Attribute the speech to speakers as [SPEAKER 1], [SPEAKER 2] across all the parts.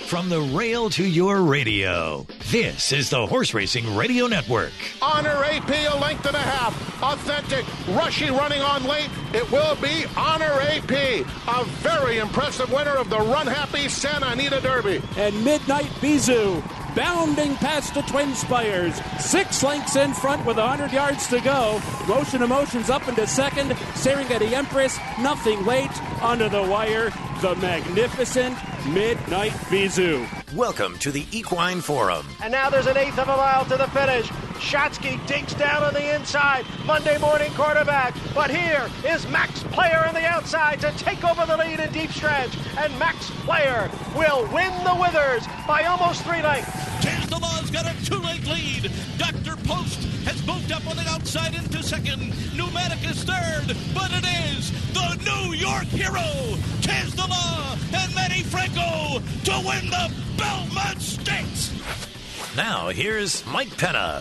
[SPEAKER 1] From the rail to your radio, this is the Horse Racing Radio Network.
[SPEAKER 2] Honor AP a length and a half. Authentic. Rushy running on late. It will be Honor AP. A very impressive winner of the Run Happy Santa Anita Derby.
[SPEAKER 3] And Midnight Bizou bounding past the Twin Spires. 6 lengths in front with 100 yards to go. Motion Emotions up into second. Serengeti Empress, nothing late. Under the wire, the magnificent Midnight Bizou.
[SPEAKER 1] Welcome to the Equine Forum.
[SPEAKER 4] And now there's an eighth of a mile to the finish. Shotsky digs down on the inside. Monday morning quarterback. But here is Max Player on the outside to take over the lead in deep stretch. And Max Player will win the Withers by almost 3 lengths.
[SPEAKER 5] Chance the Law's got a 2-length lead. Dr. Post has moved up on the outside into second. Pneumatic is third, but it is the New York hero, Chance the Law and Manny Franco to win the Belmont Stakes.
[SPEAKER 1] Now here's Mike Penna.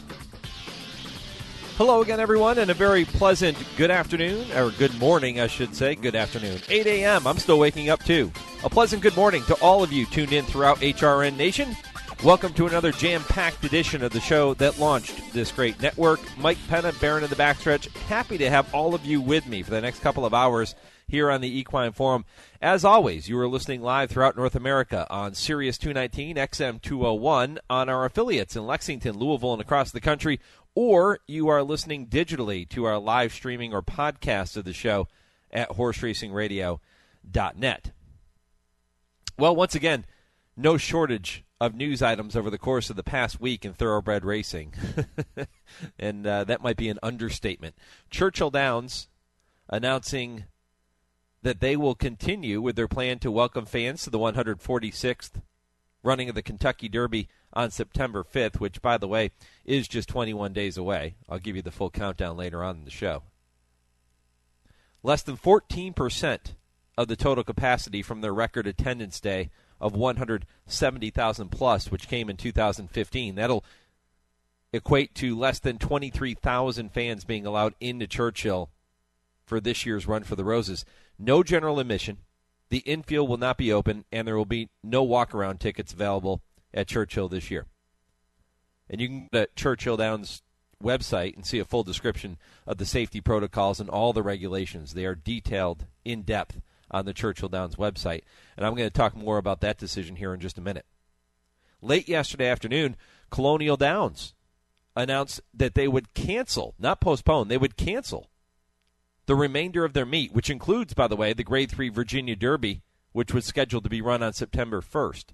[SPEAKER 6] Hello again, everyone, and a very pleasant good afternoon, or good morning, I should say. Good afternoon. 8 a.m. I'm still waking up, too. A pleasant good morning to all of you tuned in throughout HRN Nation. Welcome to another jam-packed edition of the show that launched this great network. Mike Penna, Baron of the Backstretch. Happy to have all of you with me for the next couple of hours here on the Equine Forum. As always, you are listening live throughout North America on Sirius 219, XM 201, on our affiliates in Lexington, Louisville, and across the country, or you are listening digitally to our live streaming or podcast of the show at horseracingradio.net. Well, once again, no shortage of news items over the course of the past week in thoroughbred racing. And that might be an understatement. Churchill Downs announcing that they will continue with their plan to welcome fans to the 146th running of the Kentucky Derby on September 5th, which, by the way, is just 21 days away. I'll give you the full countdown later on in the show. Less than 14% of the total capacity from their record attendance day of 170,000 plus, which came in 2015. That'll equate to less than 23,000 fans being allowed into Churchill for this year's Run for the Roses. No general admission. The infield will not be open, and there will be no walk-around tickets available at Churchill this year. And you can go to Churchill Downs website and see a full description of the safety protocols and all the regulations. They are detailed in depth on the Churchill Downs website. And I'm going to talk more about that decision here in just a minute. Late yesterday afternoon, Colonial Downs announced that they would cancel, not postpone, they would cancel the remainder of their meet, which includes, by the way, the Grade 3 Virginia Derby, which was scheduled to be run on September 1st.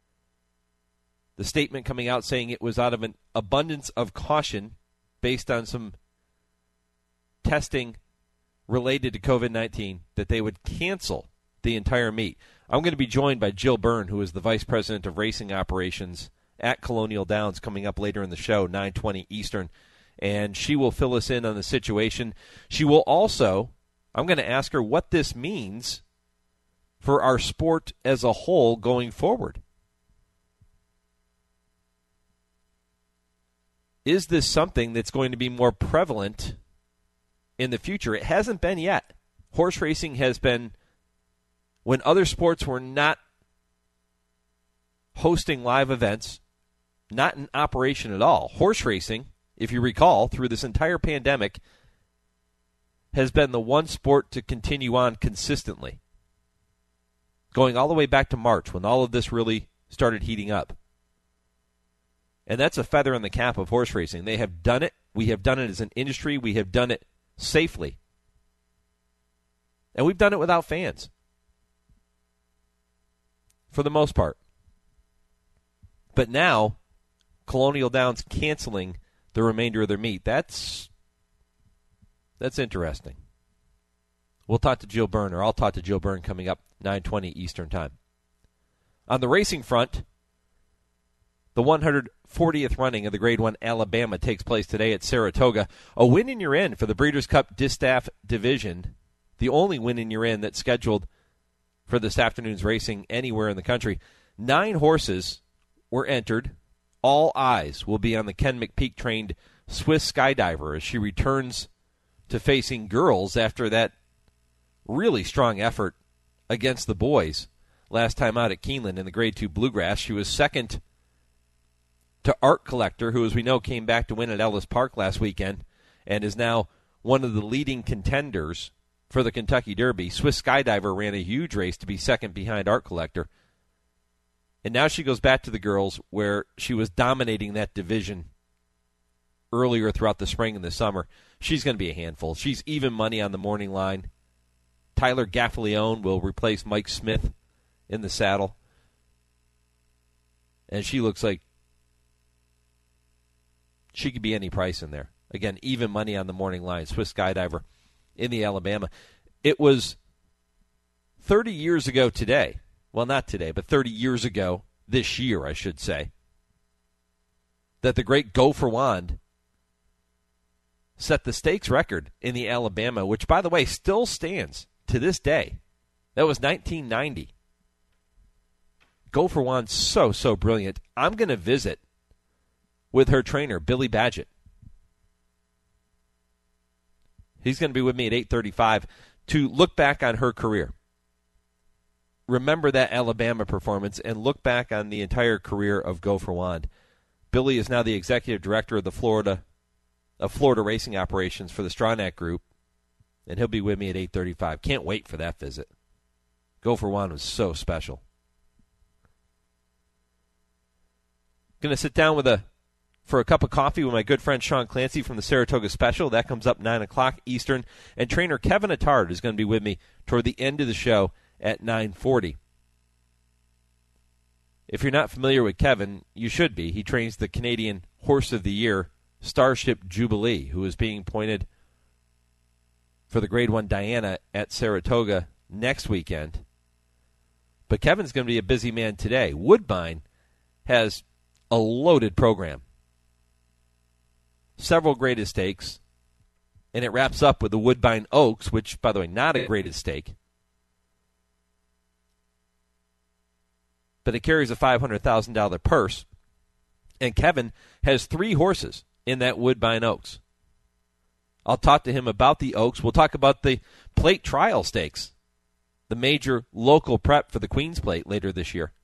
[SPEAKER 6] The statement coming out saying it was out of an abundance of caution based on some testing related to COVID-19 that they would cancel the entire meet. I'm going to be joined by Jill Byrne, who is the Vice President of Racing Operations at Colonial Downs, coming up later in the show, 9:20 Eastern. And she will fill us in on the situation. She will also, I'm going to ask her what this means for our sport as a whole going forward. Is this something that's going to be more prevalent in the future? It hasn't been yet. Horse racing has been, when other sports were not hosting live events, not in operation at all. Horse racing, if you recall, through this entire pandemic, has been the one sport to continue on consistently, going all the way back to March when all of this really started heating up. And that's a feather in the cap of horse racing. They have done it. We have done it as an industry. We have done it safely. And we've done it without fans, for the most part. But now, Colonial Downs canceling the remainder of their meet. That's interesting. We'll talk to Jill Byrne, or I'll talk to Jill Byrne coming up 9:20 Eastern Time. On the racing front, the 140th running of the Grade 1 Alabama takes place today at Saratoga. A win and you're in for the Breeders' Cup Distaff Division, the only win and you're in that's scheduled for this afternoon's racing anywhere in the country. 9 horses were entered. All eyes will be on the Ken McPeak-trained Swiss skydiver as she returns to facing girls after that really strong effort against the boys last time out at Keeneland in the Grade 2 Bluegrass. She was second to Art Collector, who, as we know, came back to win at Ellis Park last weekend and is now one of the leading contenders for the Kentucky Derby. Swiss Skydiver ran a huge race to be second behind Art Collector. And now she goes back to the girls where she was dominating that division earlier throughout the spring and the summer. She's going to be a handful. She's even money on the morning line. Tyler Gaffalione will replace Mike Smith in the saddle. And she looks like she could be any price in there. Again, even money on the morning line. Swiss Skydiver in the Alabama. It was 30 years ago today. Well, not today, but 30 years ago, this year, I should say, that the great Gopher Wand set the stakes record in the Alabama, which, by the way, still stands to this day. That was 1990. Gopher Wand's so brilliant. I'm going to visit with her trainer, Billy Badgett. He's going to be with me at 8:35 to look back on her career. Remember that Alabama performance and look back on the entire career of Gopher Wand. Billy is now the executive director of the Florida racing operations for the Stronach Group, and he'll be with me at 8:35. Can't wait for that visit. Gopher Wand was so special. Going to sit down for a cup of coffee with my good friend Sean Clancy from the Saratoga Special. That comes up 9 o'clock Eastern. And trainer Kevin Attard is going to be with me toward the end of the show at 9:40. If you're not familiar with Kevin, you should be. He trains the Canadian Horse of the Year, Starship Jubilee, who is being pointed for the Grade 1 Diana at Saratoga next weekend. But Kevin's going to be a busy man today. Woodbine has a loaded program. Several graded stakes, and it wraps up with the Woodbine Oaks, which, by the way, not a graded stake. But it carries a $500,000 purse. And Kevin has 3 horses in that Woodbine Oaks. I'll talk to him about the Oaks. We'll talk about the Plate Trial Stakes, the major local prep for the Queen's Plate later this year.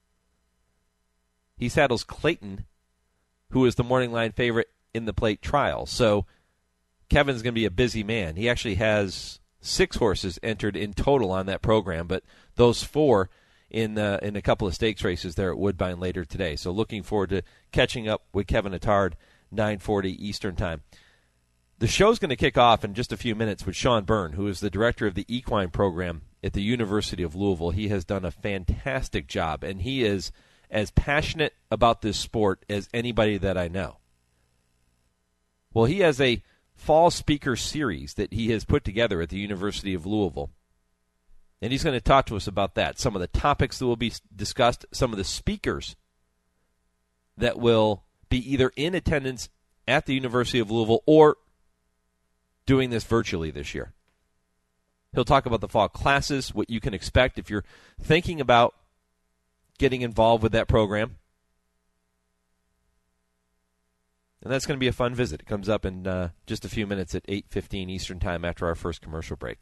[SPEAKER 6] He saddles Clayton, who is the morning line favorite in the Plate Trial. So Kevin's going to be a busy man. He actually has 6 horses entered in total on that program, but those 4 in a couple of stakes races there at Woodbine later today. So looking forward to catching up with Kevin Attard, 9:40 Eastern Time. The show's going to kick off in just a few minutes with Sean Byrne, who is the director of the equine program at the University of Louisville. He has done a fantastic job, and he is as passionate about this sport as anybody that I know. Well, he has a fall speaker series that he has put together at the University of Louisville. And he's going to talk to us about that, some of the topics that will be discussed, some of the speakers that will be either in attendance at the University of Louisville or doing this virtually this year. He'll talk about the fall classes, what you can expect if you're thinking about getting involved with that program. And that's going to be a fun visit. It comes up in just a few minutes at 8:15 Eastern Time after our first commercial break.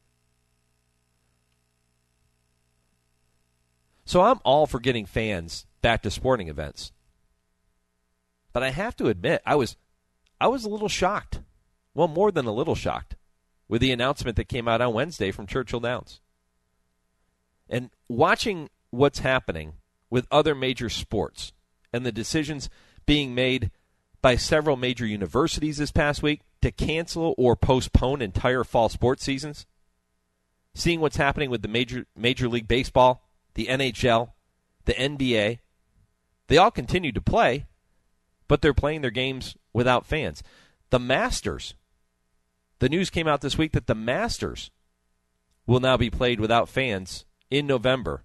[SPEAKER 6] So I'm all for getting fans back to sporting events. But I have to admit, I was a little shocked. Well, more than a little shocked with the announcement that came out on Wednesday from Churchill Downs. And watching what's happening with other major sports and the decisions being made by several major universities this past week to cancel or postpone entire fall sports seasons, seeing what's happening with the Major League Baseball, the NHL, the NBA, they all continue to play, but they're playing their games without fans. The Masters, the news came out this week that the Masters will now be played without fans in November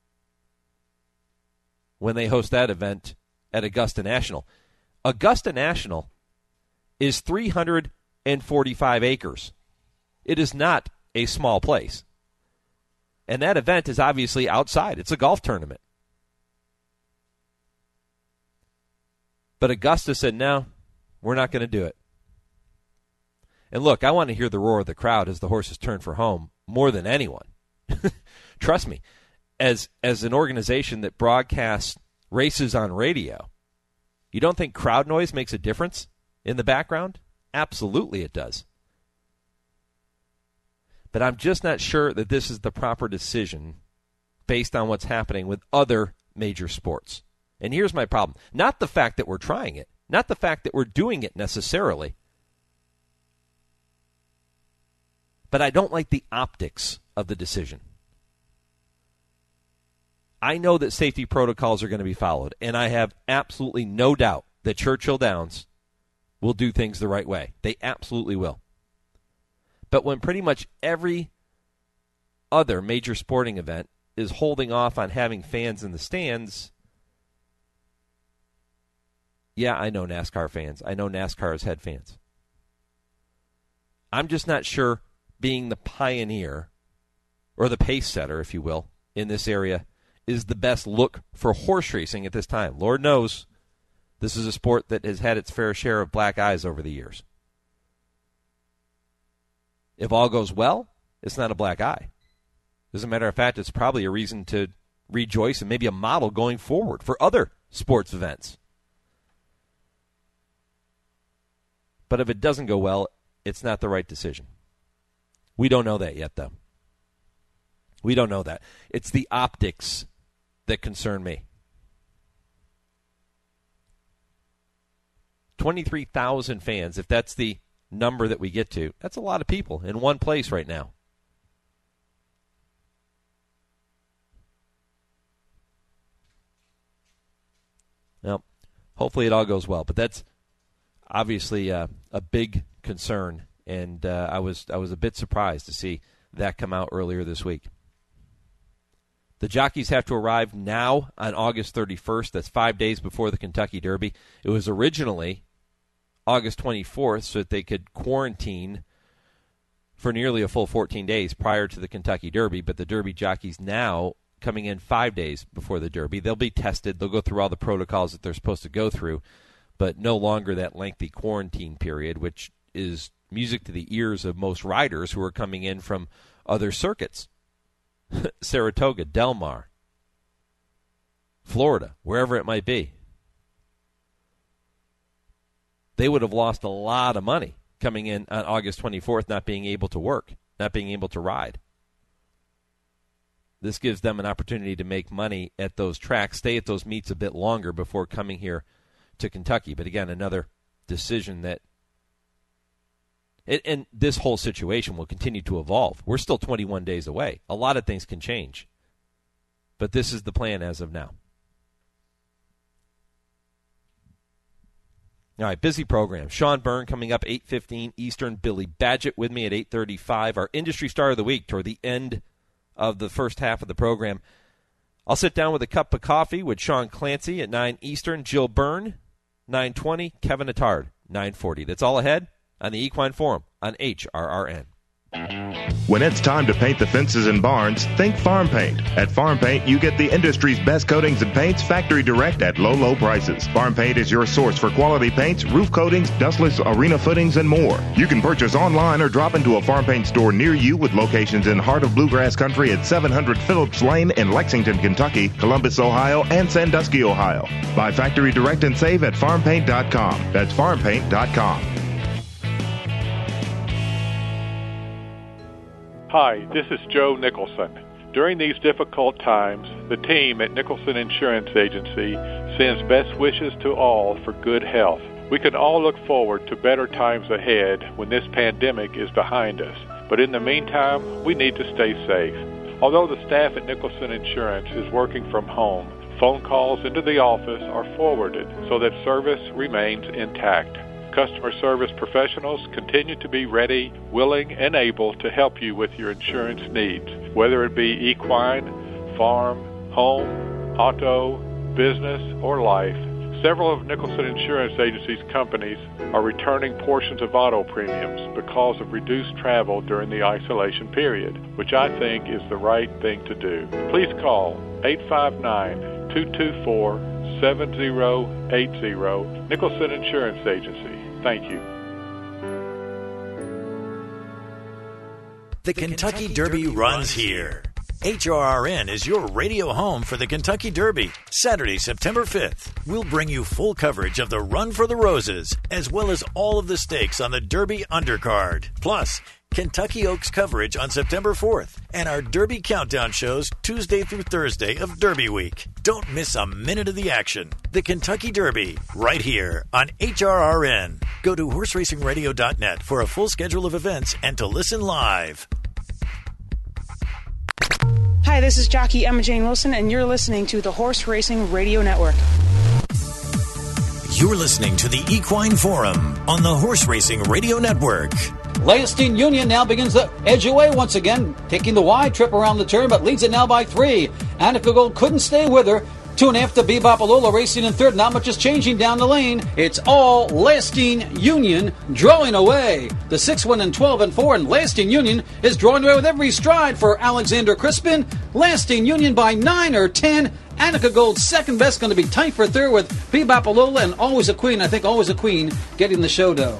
[SPEAKER 6] when they host that event at Augusta National. Augusta National is 345 acres. It is not a small place. And that event is obviously outside. It's a golf tournament. But Augusta said, no, we're not going to do it. And look, I want to hear the roar of the crowd as the horses turn for home more than anyone. Trust me. as an organization that broadcasts races on radio, you don't think crowd noise makes a difference in the background? Absolutely it does. But I'm just not sure that this is the proper decision based on what's happening with other major sports. And here's my problem. Not the fact that we're trying it, not the fact that we're doing it necessarily, but I don't like the optics of the decision. I know that safety protocols are going to be followed, and I have absolutely no doubt that Churchill Downs will do things the right way. They absolutely will. But when pretty much every other major sporting event is holding off on having fans in the stands, yeah, I know NASCAR fans. I know NASCAR has had fans. I'm just not sure being the pioneer, or the pace setter, if you will, in this area is the best look for horse racing at this time. Lord knows this is a sport that has had its fair share of black eyes over the years. If all goes well, it's not a black eye. As a matter of fact, it's probably a reason to rejoice and maybe a model going forward for other sports events. But if it doesn't go well, it's not the right decision. We don't know that yet, though. We don't know that. It's the optics that concern me. 23,000 fans, if that's the number that we get to, that's a lot of people in one place right now. Well, hopefully it all goes well, but that's obviously a big concern, and I was a bit surprised to see that come out earlier this week. The jockeys have to arrive now on August 31st. That's 5 days before the Kentucky Derby. It was originally August 24th so that they could quarantine for nearly a full 14 days prior to the Kentucky Derby, but the Derby jockeys now coming in 5 days before the Derby. They'll be tested. They'll go through all the protocols that they're supposed to go through, but no longer that lengthy quarantine period, which is music to the ears of most riders who are coming in from other circuits. Saratoga, Del Mar, Florida, wherever it might be. They would have lost a lot of money coming in on August 24th, not being able to work, not being able to ride. This gives them an opportunity to make money at those tracks, stay at those meets a bit longer before coming here to Kentucky. But again, another decision that and this whole situation will continue to evolve. We're still 21 days away. A lot of things can change. But this is the plan as of now. All right, busy program. Sean Byrne coming up 8:15 Eastern. Billy Badgett with me at 8:35. Our industry star of the week toward the end of the first half of the program. I'll sit down with a cup of coffee with Sean Clancy at 9 Eastern. Jill Byrne, 9:20. Kevin Attard, 9:40. That's all ahead on the Equine Forum on HRRN.
[SPEAKER 7] When it's time to paint the fences and barns, think Farm Paint. At Farm Paint, you get the industry's best coatings and paints factory direct at low, low prices. Farm Paint is your source for quality paints, roof coatings, dustless arena footings, and more. You can purchase online or drop into a Farm Paint store near you with locations in heart of Bluegrass Country at 700 Phillips Lane in Lexington, Kentucky, Columbus, Ohio, and Sandusky, Ohio. Buy factory direct and save at farmpaint.com. That's farmpaint.com.
[SPEAKER 8] Hi, this is Joe Nicholson. During these difficult times, the team at Nicholson Insurance Agency sends best wishes to all for good health. We can all look forward to better times ahead when this pandemic is behind us. But in the meantime, we need to stay safe. Although the staff at Nicholson Insurance is working from home, phone calls into the office are forwarded so that service remains intact. Customer service professionals continue to be ready, willing, and able to help you with your insurance needs, whether it be equine, farm, home, auto, business, or life. Several of Nicholson Insurance Agency's companies are returning portions of auto premiums because of reduced travel during the isolation period, which I think is the right thing to do. Please call 859-224-7080, Nicholson Insurance Agency. Thank you.
[SPEAKER 1] The Kentucky Derby runs here.
[SPEAKER 9] HRRN is your radio home for the Kentucky Derby. Saturday, September 5th, we'll bring you full coverage of the Run for the Roses, as well as all of the stakes on the Derby undercard. Plus, Kentucky Oaks coverage on September 4th, and our Derby countdown shows Tuesday through Thursday of Derby Week. Don't miss a minute of the action. The Kentucky Derby, right here on HRRN. Go to horseracingradio.net for a full schedule of events and to listen live.
[SPEAKER 10] Hi, this is jockey Emma Jane Wilson, and you're listening to the Horse Racing Radio Network.
[SPEAKER 9] You're listening to the Equine Forum on the Horse Racing Radio Network.
[SPEAKER 11] Leistine Union now begins the edge away once again, taking the wide trip around the turn, but leads it now by 3. Annika Gold couldn't stay with her. 2.5 to Bebop Alola racing in third. Not much is changing down the lane. It's all Leistine Union drawing away. The 6-1 and 12 and 4, and Leistine Union is drawing away with every stride for Alexander Crispin. Leistine Union by 9 or 10. Annika Gold's second best, going to be tight for third with Bebop Alola and Always a Queen. I think Always a Queen getting the show dough.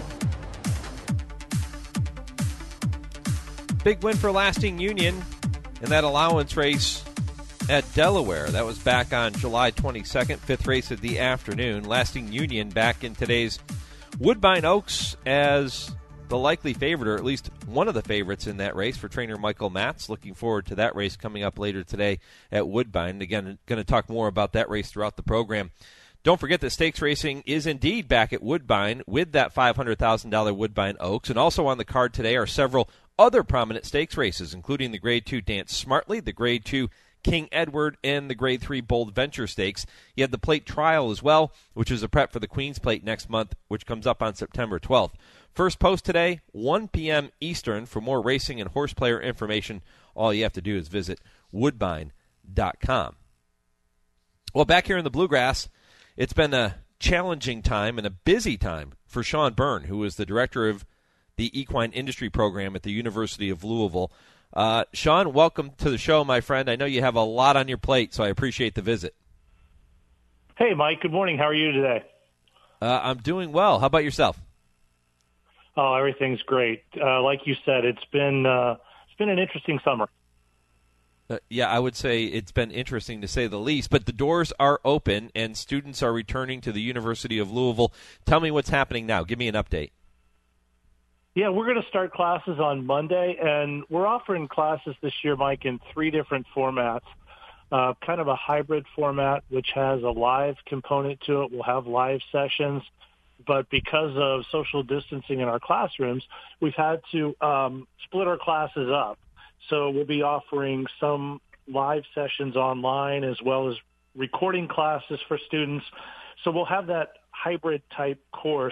[SPEAKER 6] Big win for Leistine Union in that allowance race at Delaware. That was back on July 22nd, fifth race of the afternoon. Leistine Union back in today's Woodbine Oaks as the likely favorite, or at least one of the favorites in that race for trainer Michael Matz. Looking forward to that race coming up later today at Woodbine. Again, going to talk more about that race throughout the program. Don't forget that stakes racing is indeed back at Woodbine with that $500,000 Woodbine Oaks. And also on the card today are several other prominent stakes races, including the Grade 2 Dance Smartly, the Grade 2 King Edward, and the Grade 3 Bold Venture Stakes. You have the Plate Trial as well, which is a prep for the Queen's Plate next month, which comes up on September 12th. First post today, 1 p.m. Eastern. For more racing and horse player information, all you have to do is visit woodbine.com. Well, back here in the Bluegrass, it's been a challenging time and a busy time for Sean Byrne, who is the director of the Equine Industry Program at the University of Louisville. Sean, welcome to the show, my friend. I know you have a lot on your plate, so I appreciate the visit.
[SPEAKER 12] Hey, Mike. Good morning. How are you today?
[SPEAKER 6] I'm doing well. How about yourself?
[SPEAKER 12] Oh, everything's great. Like you said, it's been an interesting summer.
[SPEAKER 6] Yeah, I would say it's been interesting to say the least, but the doors are open and students are returning to the University of Louisville. Tell me what's happening now. Give me an update.
[SPEAKER 12] Yeah, we're going to start classes on Monday, and we're offering classes this year, Mike, in 3 different formats. Kind of a hybrid format, which has a live component to it. We'll have live sessions, but because of social distancing in our classrooms, we've had to split our classes up. So we'll be offering some live sessions online as well as recording classes for students. So we'll have that hybrid type course.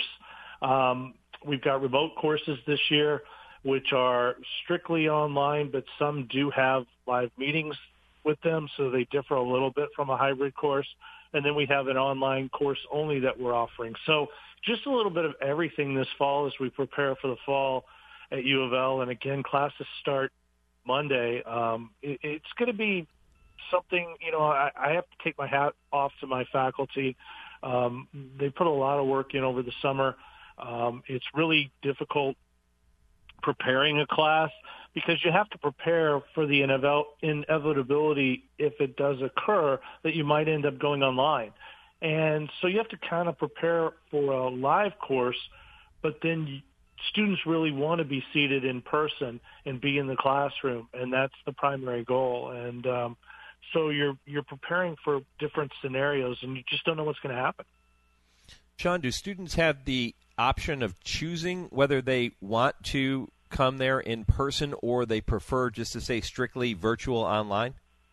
[SPEAKER 12] We've got remote courses this year, which are strictly online, but some do have live meetings with them, so they differ a little bit from a hybrid course. And then we have an online course only that we're offering. So just a little bit of everything this fall as we prepare for the fall at U of L. And again, classes start Monday. It's going to be something, I have to take my hat off to my faculty. They put a lot of work in over the summer. It's really difficult preparing a class because you have to prepare for the inevitability, if it does occur, that you might end up going online. And so you have to kind of prepare for a live course, but then students really want to be seated in person and be in the classroom, and that's the primary goal. And so you're preparing for different scenarios, and you just don't know what's going to happen.
[SPEAKER 6] Sean, do students have the option of choosing whether they want to come there in person or they prefer just to say strictly virtual online?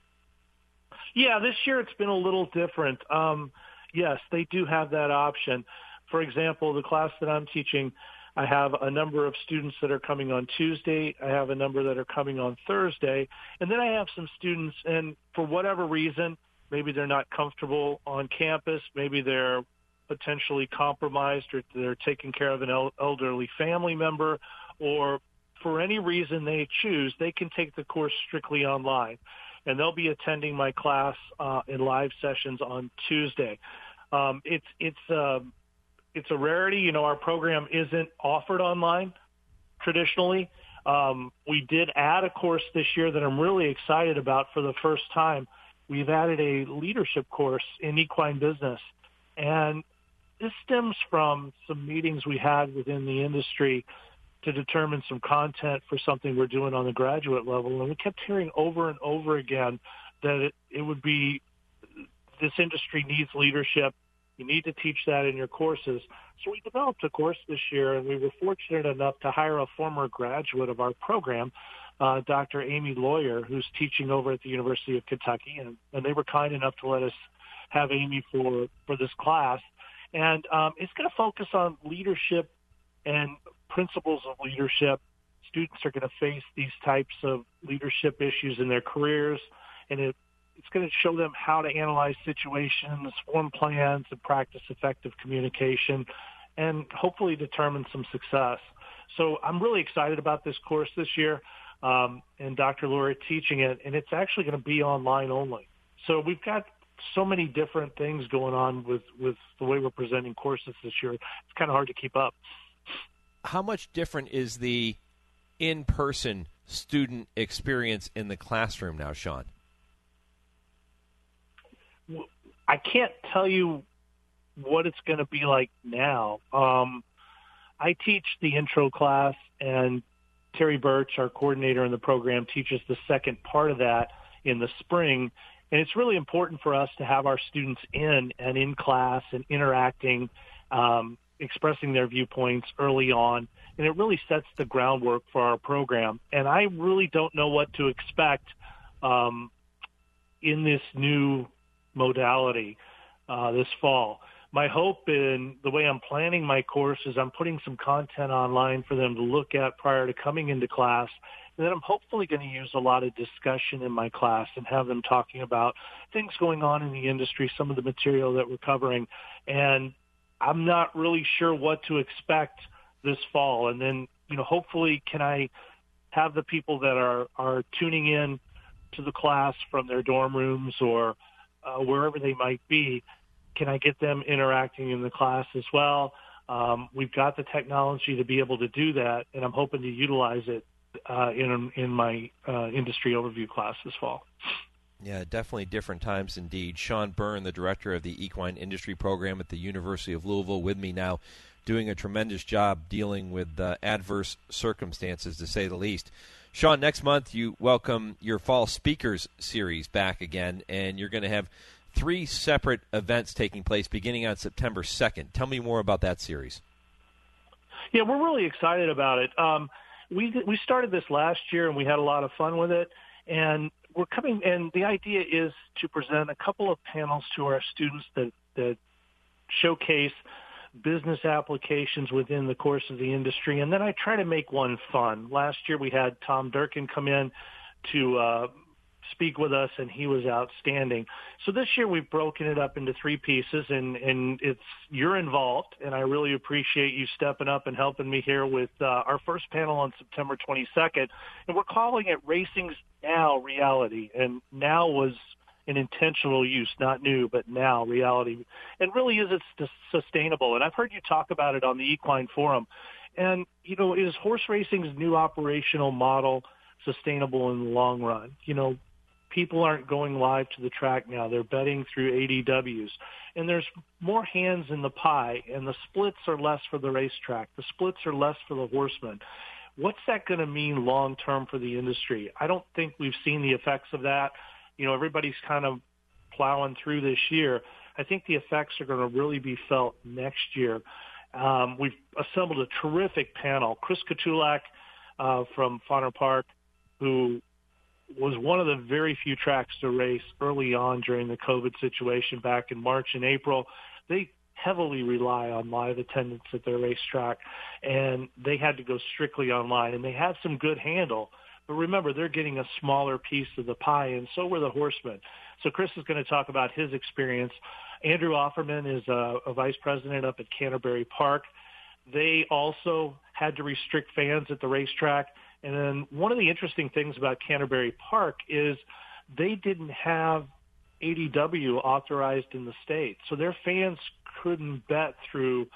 [SPEAKER 12] Yeah, this year it's been a little different. Yes, they do have that option. For example, the class that I'm teaching, I have a number of students that are coming on Tuesday. I have a number that are coming on Thursday. And then I have some students, and for whatever reason, maybe they're not comfortable on campus, maybe they're potentially compromised, or they're taking care of an elderly family member, or for any reason they choose, they can take the course strictly online. And they'll be attending my class in live sessions on Tuesday. It's a rarity. Our program isn't offered online traditionally. We did add a course this year that I'm really excited about for the first time. We've added a leadership course in equine business. And this stems from some meetings we had within the industry to determine some content for something we're doing on the graduate level. And we kept hearing over and over again that it would be, this industry needs leadership. You need to teach that in your courses. So we developed a course this year, and we were fortunate enough to hire a former graduate of our program, Dr. Amy Lawyer, who's teaching over at the University of Kentucky. And they were kind enough to let us have Amy for this class. And it's going to focus on leadership and principles of leadership. Students are going to face these types of leadership issues in their careers, and it's going to show them how to analyze situations, form plans, and practice effective communication, and hopefully determine some success. So I'm really excited about this course this year, and Dr. Lawyer teaching it, and it's actually going to be online only. So we've got so many different things going on with the way we're presenting courses this year. It's kind of hard to keep up.
[SPEAKER 6] How much different is the in-person student experience in the classroom now, Sean?
[SPEAKER 12] I can't tell you what it's going to be like now. I teach the intro class, and Terry Birch, our coordinator in the program, teaches the second part of that in the spring. And it's really important for us to have our students in class and interacting, expressing their viewpoints early on. And it really sets the groundwork for our program. And I really don't know what to expect in this new modality this fall. My hope in the way I'm planning my course is I'm putting some content online for them to look at prior to coming into class. And then I'm hopefully going to use a lot of discussion in my class and have them talking about things going on in the industry, some of the material that we're covering. And I'm not really sure what to expect this fall. And then, hopefully can I have the people that are tuning in to the class from their dorm rooms or wherever they might be, can I get them interacting in the class as well? We've got the technology to be able to do that, and I'm hoping to utilize it in my industry overview class this fall.
[SPEAKER 6] Yeah, definitely different times indeed. Sean Byrne, the director of the Equine Industry Program at the University of Louisville, with me now, doing a tremendous job dealing with adverse circumstances, to say the least. Sean, next month you welcome your Fall Speakers Series back again, and you're going to have 3 separate events taking place beginning on September 2nd. Tell me more about that series.
[SPEAKER 12] Yeah, we're really excited about it. We started this last year, and we had a lot of fun with it. And we're coming, and the idea is to present a couple of panels to our students that showcase business applications within the course of the industry. And then I try to make one fun. Last year we had Tom Durkin come in to speak with us, and he was outstanding. So this year we've broken it up into 3 pieces, and you're involved, and I really appreciate you stepping up and helping me here with our first panel on September 22nd. And we're calling it Racing's Now Reality. And now was an intentional use, not new, but now reality. And really, is it sustainable? And I've heard you talk about it on the Equine Forum. And, is horse racing's new operational model sustainable in the long run? People aren't going live to the track now. They're betting through ADWs. And there's more hands in the pie, and the splits are less for the racetrack. The splits are less for the horsemen. What's that going to mean long-term for the industry? I don't think we've seen the effects of that. Everybody's kind of plowing through this year. I think the effects are going to really be felt next year. We've assembled a terrific panel. Chris Katulak from Fauner Park, who was one of the very few tracks to race early on during the COVID situation back in March and April. They heavily rely on live attendance at their racetrack, and they had to go strictly online, and they had some good handle. But remember, they're getting a smaller piece of the pie, and so were the horsemen. So Chris is going to talk about his experience. Andrew Offerman is a vice president up at Canterbury Park. They also had to restrict fans at the racetrack. And then one of the interesting things about Canterbury Park is they didn't have ADW authorized in the state. So their fans couldn't bet through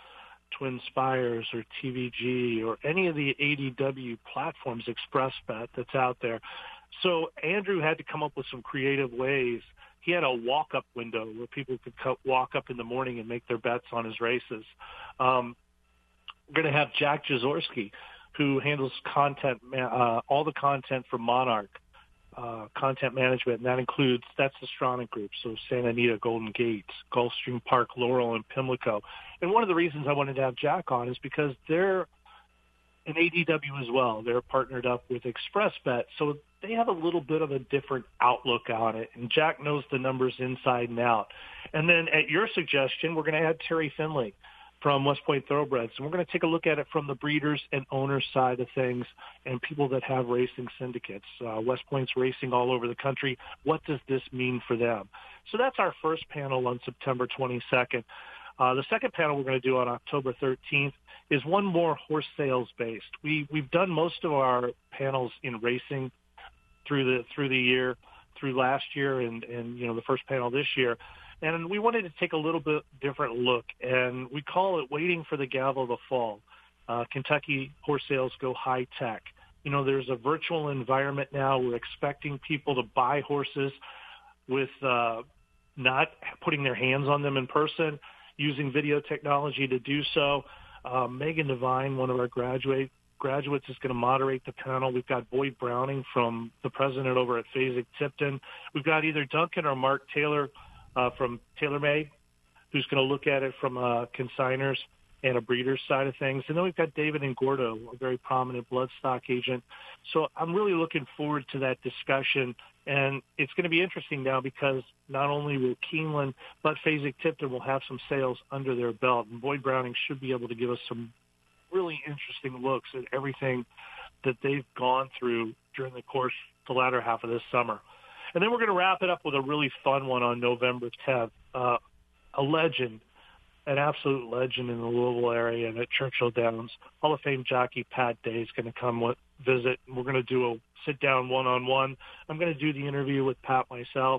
[SPEAKER 12] Twin Spires or TVG or any of the ADW platforms, ExpressBet, that's out there. So Andrew had to come up with some creative ways. He had a walk-up window where people could walk up in the morning and make their bets on his races. We're going to have Jack Jaworski, who handles content, all the content for Monarch, content management, and that's the Stronach Group, so Santa Anita, Golden Gate, Gulfstream Park, Laurel, and Pimlico. And one of the reasons I wanted to have Jack on is because they're an ADW as well. They're partnered up with ExpressBet, so they have a little bit of a different outlook on it, and Jack knows the numbers inside and out. And then at your suggestion, we're going to add Terry Finley from West Point Thoroughbreds, and we're going to take a look at it from the breeders and owners side of things and people that have racing syndicates. West Point's racing all over the country. What does this mean for them? So that's our first panel on September 22nd. The second panel we're going to do on October 13th is one more horse sales based. We've done most of our panels in racing through the year, through last year, and the first panel this year. And we wanted to take a little bit different look, and we call it Waiting for the Gavel to Fall. Kentucky horse sales go high tech. There's a virtual environment now. We're expecting people to buy horses with not putting their hands on them in person, using video technology to do so. Megan Devine, one of our graduates, is going to moderate the panel. We've got Boyd Browning from the president over at Fasig-Tipton. We've got either Duncan or Mark Taylor from TaylorMade, who's going to look at it from a consigners and a breeder's side of things. And then we've got David Engordo, a very prominent bloodstock agent. So I'm really looking forward to that discussion. And it's going to be interesting now because not only will Keeneland, but Fasig-Tipton will have some sales under their belt. And Boyd Browning should be able to give us some really interesting looks at everything that they've gone through during the course, the latter half of this summer. And then we're going to wrap it up with a really fun one on November 10th. A legend, an absolute legend in the Louisville area and at Churchill Downs, Hall of Fame jockey Pat Day is going to come visit. We're going to do a sit-down one-on-one. I'm going to do the interview with Pat myself.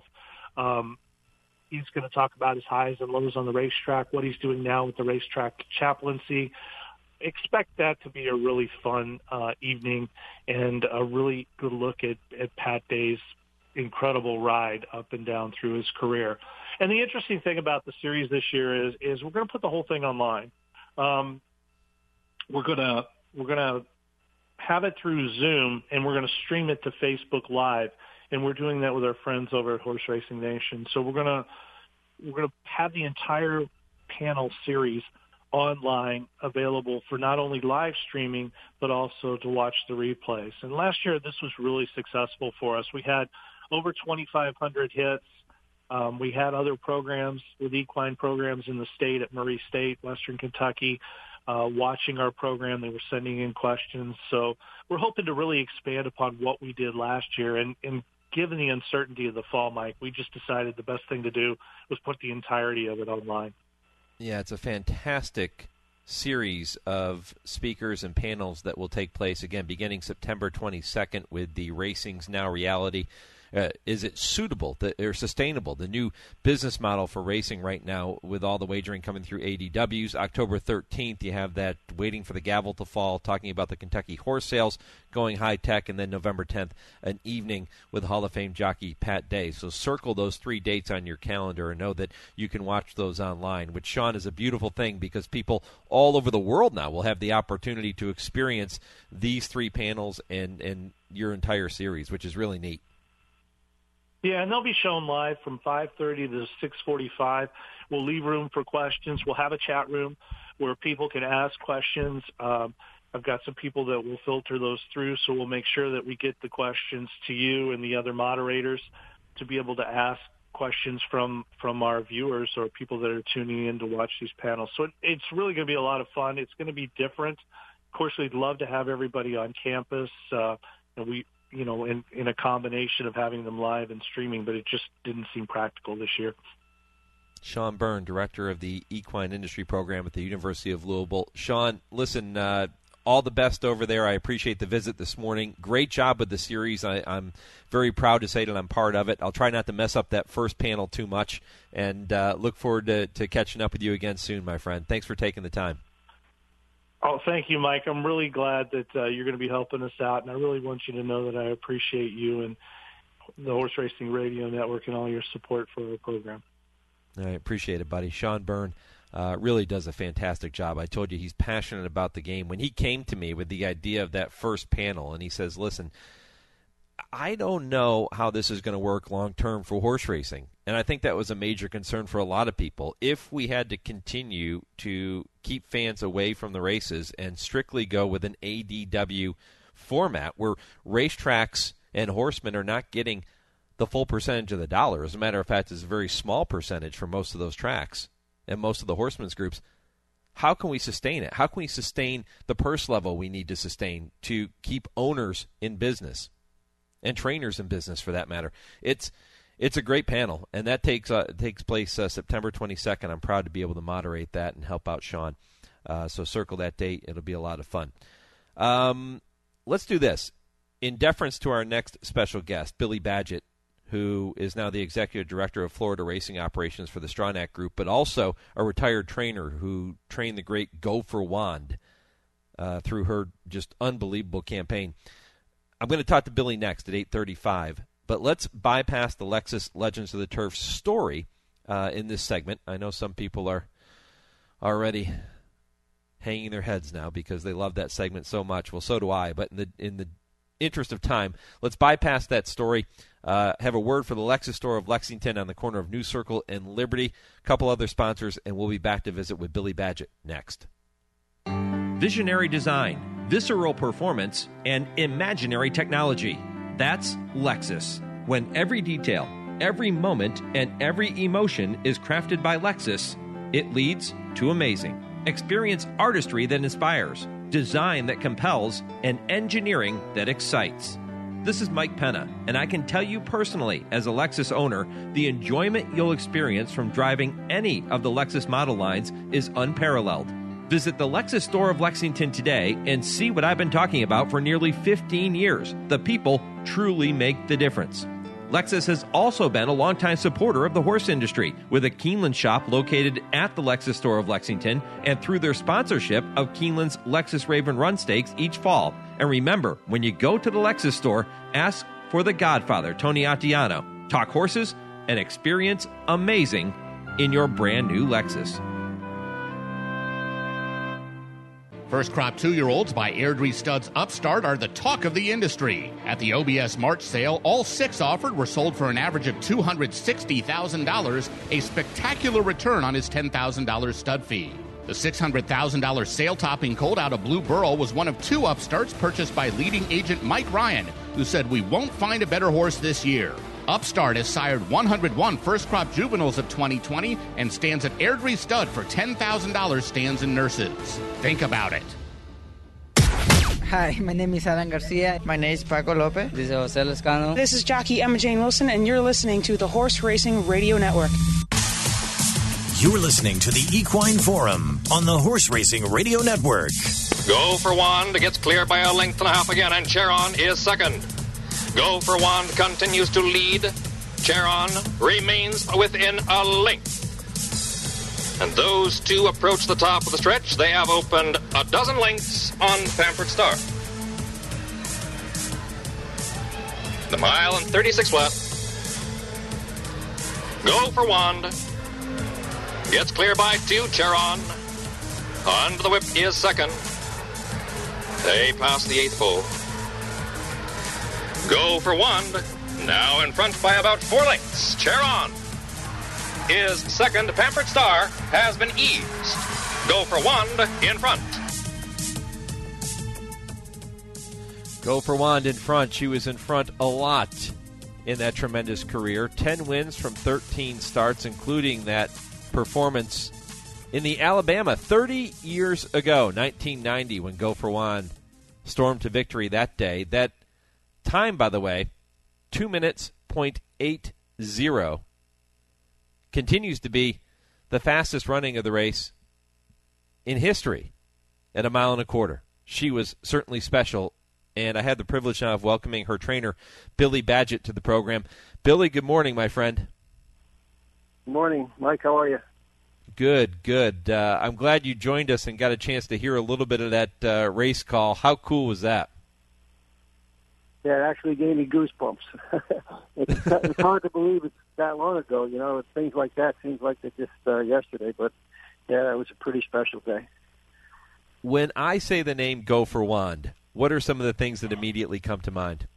[SPEAKER 12] He's going to talk about his highs and lows on the racetrack, what he's doing now with the racetrack chaplaincy. Expect that to be a really fun evening and a really good look at Pat Day's incredible ride up and down through his career. And the interesting thing about the series this year is we're going to put the whole thing online. We're going to have it through Zoom, and we're going to stream it to Facebook Live, and we're doing that with our friends over at Horse Racing Nation. So we're going to have the entire panel series online available for not only live streaming but also to watch the replays. And last year this was really successful for us. We had over 2,500 hits. We had other programs with equine programs in the state at Murray State, Western Kentucky, watching our program. They were sending in questions. So we're hoping to really expand upon what we did last year. And given the uncertainty of the fall, Mike, we just decided the best thing to do was put the entirety of it online.
[SPEAKER 6] Yeah, it's a fantastic series of speakers and panels that will take place, again, beginning September 22nd with the Racing's Now Reality. Is it suitable or sustainable, the new business model for racing right now with all the wagering coming through ADWs? October 13th, you have that Waiting for the Gavel to Fall, talking about the Kentucky horse sales going high-tech, and then November 10th, an evening with Hall of Fame jockey Pat Day. So circle those 3 dates on your calendar and know that you can watch those online, which, Sean, is a beautiful thing because people all over the world now will have the opportunity to experience these 3 panels and your entire series, which is really neat.
[SPEAKER 12] Yeah, and they'll be shown live from 5:30 to 6:45. We'll leave room for questions. We'll have a chat room where people can ask questions. I've got some people that will filter those through, so we'll make sure that we get the questions to you and the other moderators to be able to ask questions from our viewers or people that are tuning in to watch these panels. So it's really going to be a lot of fun. It's going to be different. Of course, we'd love to have everybody on campus. In a combination of having them live and streaming, but it just didn't seem practical this year.
[SPEAKER 6] Sean Byrne, director of the Equine Industry Program at the University of Louisville. Sean, listen, all the best over there. I appreciate the visit this morning. Great job with the series. I'm very proud to say that I'm part of it. I'll try not to mess up that first panel too much, and look forward to catching up with you again soon, my friend. Thanks for taking the time.
[SPEAKER 12] Oh, thank you, Mike. I'm really glad that you're going to be helping us out, and I really want you to know that I appreciate you and the Horse Racing Radio Network and all your support for our program.
[SPEAKER 6] I appreciate it, buddy. Sean Byrne really does a fantastic job. I told you he's passionate about the game. When he came to me with the idea of that first panel, and he says, listen, I don't know how this is going to work long-term for horse racing. And I think that was a major concern for a lot of people. If we had to continue to keep fans away from the races and strictly go with an ADW format where racetracks and horsemen are not getting the full percentage of the dollar. As a matter of fact, it's a very small percentage for most of those tracks and most of the horsemen's groups. How can we sustain it? How can we sustain the purse level we need to sustain to keep owners in business and trainers in business, for that matter? It's a great panel, and that takes place September 22nd. I'm proud to be able to moderate that and help out Sean. So circle that date. It'll be a lot of fun. Let's do this. In deference to our next special guest, Billy Badgett, who is now the Executive Director of Florida Racing Operations for the Stronach Group, but also a retired trainer who trained the great Gopher Wand through her just unbelievable campaign. I'm going to talk to Billy next at 8:35, but let's bypass the Lexus Legends of the Turf story in this segment. I know some people are already hanging their heads now because they love that segment so much. Well, so do I, but in the interest of time, let's bypass that story. Have a word for the Lexus store of Lexington on the corner of New Circle and Liberty. A couple other sponsors, and we'll be back to visit with Billy Badgett next.
[SPEAKER 13] Visionary design, visceral performance, and imaginary technology. That's Lexus. When every detail, every moment, and every emotion is crafted by Lexus, it leads to amazing. Experience artistry that inspires, design that compels, and engineering that excites. This is Mike Penna, and I can tell you personally, as a Lexus owner, the enjoyment you'll experience from driving any of the Lexus model lines is unparalleled. Visit the Lexus store of Lexington today and see what I've been talking about for nearly 15 years. The people truly make the difference. Lexus has also been a longtime supporter of the horse industry, with a Keeneland shop located at the Lexus store of Lexington and through their sponsorship of Keeneland's Lexus Raven Run Stakes each fall. And remember, when you go to the Lexus store, ask for the Godfather, Tony Attiano. Talk horses and experience amazing in your brand new Lexus.
[SPEAKER 14] First crop 2-year-olds by Airdrie Studs Upstart are the talk of the industry. At the OBS March sale, all 6 offered were sold for an average of $260,000, a spectacular return on his $10,000 stud fee. The $600,000 sale-topping colt out of Blue Burrow was one of 2 upstarts purchased by leading agent Mike Ryan, who said, "We won't find a better horse this year." Upstart has sired 101 first-crop juveniles of 2020 and stands at Airdrie Stud for $10,000 stands and nurses. Think about it.
[SPEAKER 15] Hi, my name is Alan Garcia. My name is Paco Lopez. This is Jose Lescano.
[SPEAKER 10] This is jockey Emma Jane Wilson, and you're listening to the Horse Racing Radio Network.
[SPEAKER 9] You're listening to the Equine Forum on the Horse Racing Radio Network.
[SPEAKER 16] Go for Wand gets clear by a length and a half again, and Charon is second. Go for Wand continues to lead. Charon remains within a length. And those two approach the top of the stretch. They have opened a dozen lengths on Pampered Star. The mile and 36 left. Go for Wand gets clear by 2. Charon under the whip is second. They pass the 8th pole. Go for Wand now in front by about 4 lengths. Charon is second. Pampered Star has been eased. Go for Wand in front.
[SPEAKER 6] Go for Wand in front. She was in front a lot in that tremendous career. 10 wins from 13 starts, including that performance in the Alabama 30 years ago, 1990, when Go for Wand stormed to victory that day. That time, by the way, 2 minutes, .80, continues to be the fastest running of the race in history at 1.25 miles. She was certainly special, and I had the privilege now of welcoming her trainer, Billy Badgett, to the program. Billy, good morning, my friend.
[SPEAKER 17] Good morning, Mike. How are you?
[SPEAKER 6] Good, good. I'm glad you joined us and got a chance to hear a little bit of that race call. How cool was that?
[SPEAKER 17] Yeah, it actually gave me goosebumps. It's hard to believe it's that long ago. You know, things like that seems like they're just yesterday. But, yeah, it was a pretty special day.
[SPEAKER 6] When I say the name Gopher Wand, what are some of the things that immediately come to mind?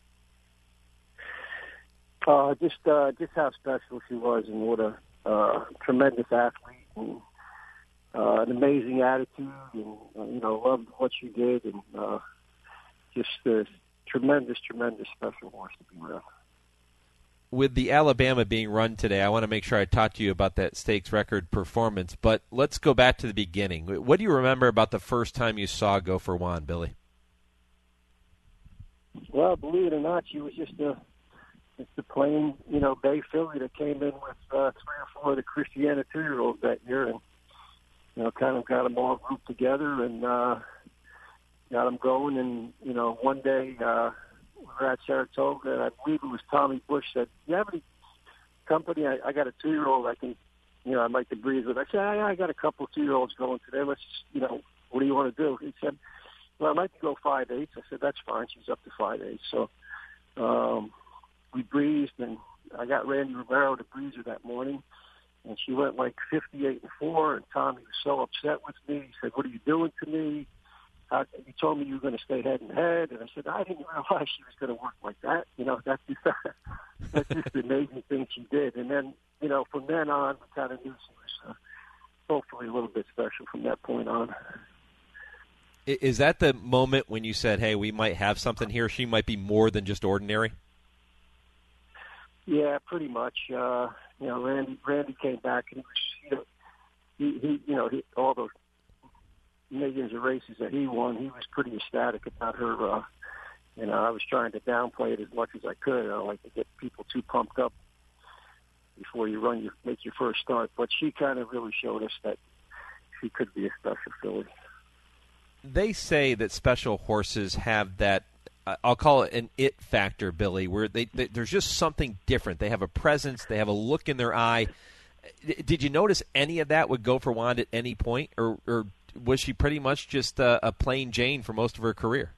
[SPEAKER 17] Just how special she was, and what a tremendous athlete, and an amazing attitude, and loved what she did, and just a tremendous special horse to be around.
[SPEAKER 6] With the Alabama being run today, I want to make sure I talk to you about that stakes record performance, but let's go back to the beginning. What do you remember about the first time you saw Gopher Wand, Billy?
[SPEAKER 17] Well, believe it or not, she was just a plain, bay filly that came in with 3 or 4 of the Christiana 2-year-olds that year, and kind of got them all grouped together and got them going. And one day we were at Saratoga, and I believe it was Tommy Bush said, "Do you have any company? I got a 2-year-old I can, I'd like to breeze with." I said, "I got a couple 2-year-olds going today. Let's, what do you want to do?" He said, "Well, I'd like to go 5/8." I said, "That's fine." She's up to 5/8. So we breezed, and I got Randy Rivero to breeze her that morning, and she went like 58-4, and Tommy was so upset with me. He said, "What are you doing to me? You told me you were going to stay head and head." And I said, "I didn't realize she was going to work like that." That's just the amazing thing she did. And then, from then on, we kind of knew she was hopefully a little bit special from that point on.
[SPEAKER 6] Is that the moment when you said, "Hey, we might have something here. She might be more than just ordinary"?
[SPEAKER 17] Yeah, pretty much. Randy came back, and he all those millions of races that he won, he was pretty ecstatic about her. I was trying to downplay it as much as I could. I don't like to get people too pumped up before you make your first start. But she kind of really showed us that she could be a special filly.
[SPEAKER 6] They say that special horses have that, I'll call it an it factor, Billy, where there's just something different. They have a presence. They have a look in their eye. Did you notice any of that with Gopher Wand at any point, or was she pretty much just a plain Jane for most of her career?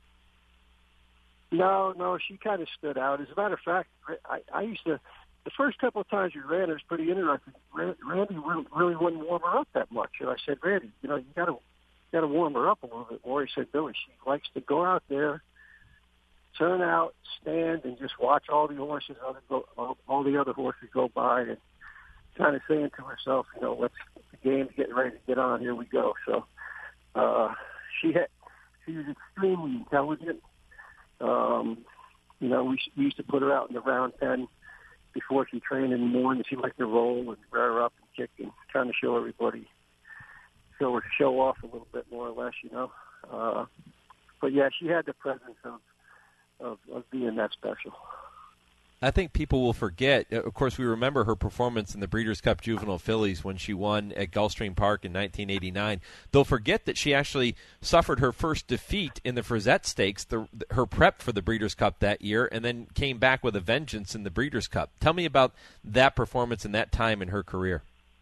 [SPEAKER 17] No, she kind of stood out. As a matter of fact, I used to, the first couple of times we ran, it was pretty interesting. Randy really wouldn't warm her up that much. And I said, "Randy, you got to warm her up a little bit more." He said, "Billy, she likes to go out there, turn out, stand, and just watch all the horses, all the other horses go by, and kind of saying to herself, let's, the game's getting ready to get on. Here we go." So she was extremely intelligent. We used to put her out in the round 10 before she trained in the morning. She liked to roll and rear her up and kick and kind of show everybody, show off a little bit more or less, But yeah, she had the presence of being that special.
[SPEAKER 6] I think people will forget. Of course, we remember her performance in the Breeders' Cup Juvenile Fillies when she won at Gulfstream Park in 1989. They'll forget that she actually suffered her first defeat in the Frizette Stakes, her prep for the Breeders' Cup that year, and then came back with a vengeance in the Breeders' Cup. Tell me about that performance and that time in her career.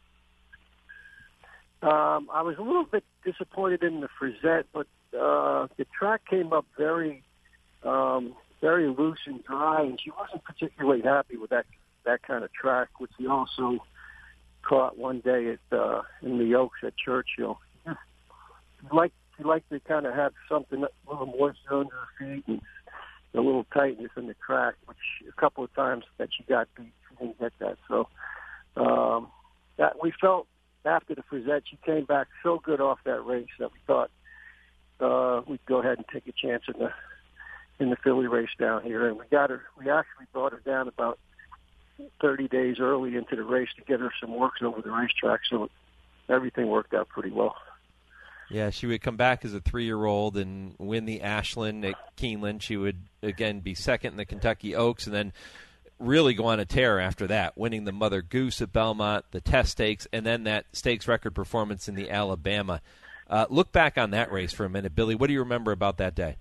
[SPEAKER 17] I was a little bit disappointed in the Frizette, but the track came up very loose and dry, and she wasn't particularly happy with that kind of track, which she also caught one day in the Oaks at Churchill. She liked to kind of have something, a little moisture under her feet and a little tightness in the track, which a couple of times that she got beat, she didn't get that. So that we felt after the Frizette, she came back so good off that race that we thought we'd go ahead and take a chance in the filly race down here, and we actually brought her down about 30 days early into the race to get her some works over the racetrack, so everything worked out pretty well.
[SPEAKER 6] Yeah, she would come back as a 3-year-old and win the Ashland at Keeneland. She would, again, be second in the Kentucky Oaks and then really go on a tear after that, winning the Mother Goose at Belmont, the Test Stakes, and then that stakes record performance in the Alabama. Look back on that race for a minute, Billy. What do you remember about that day?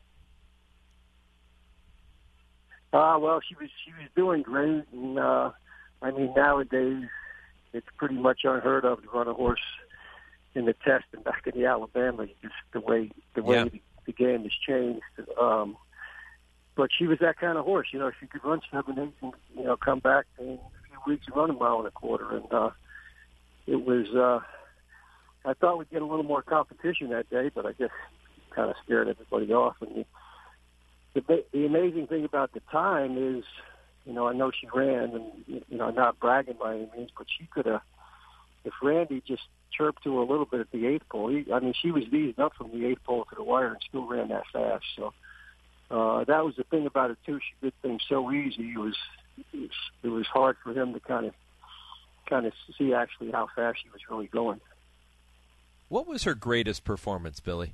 [SPEAKER 17] Well, she was doing great, and nowadays, it's pretty much unheard of to run a horse in the test and back in the Alabama, just the way the game has changed. But she was that kind of horse. You know, she could run 7, 8 and, you know, come back in a few weeks and run 1.25 miles. And it was, I thought we'd get a little more competition that day, but I guess kind of scared everybody off. And the amazing thing about the time is, you know, I know she ran, and, you know, not bragging by any means, but she could have, if Randy just chirped to her a little bit at the 8th pole, she was eased up from the 8th pole to the wire and still ran that fast. So that was the thing about it, too. She did things so easy. It was hard for him to kind of see actually how fast she was really going.
[SPEAKER 6] What was her greatest performance, Billy?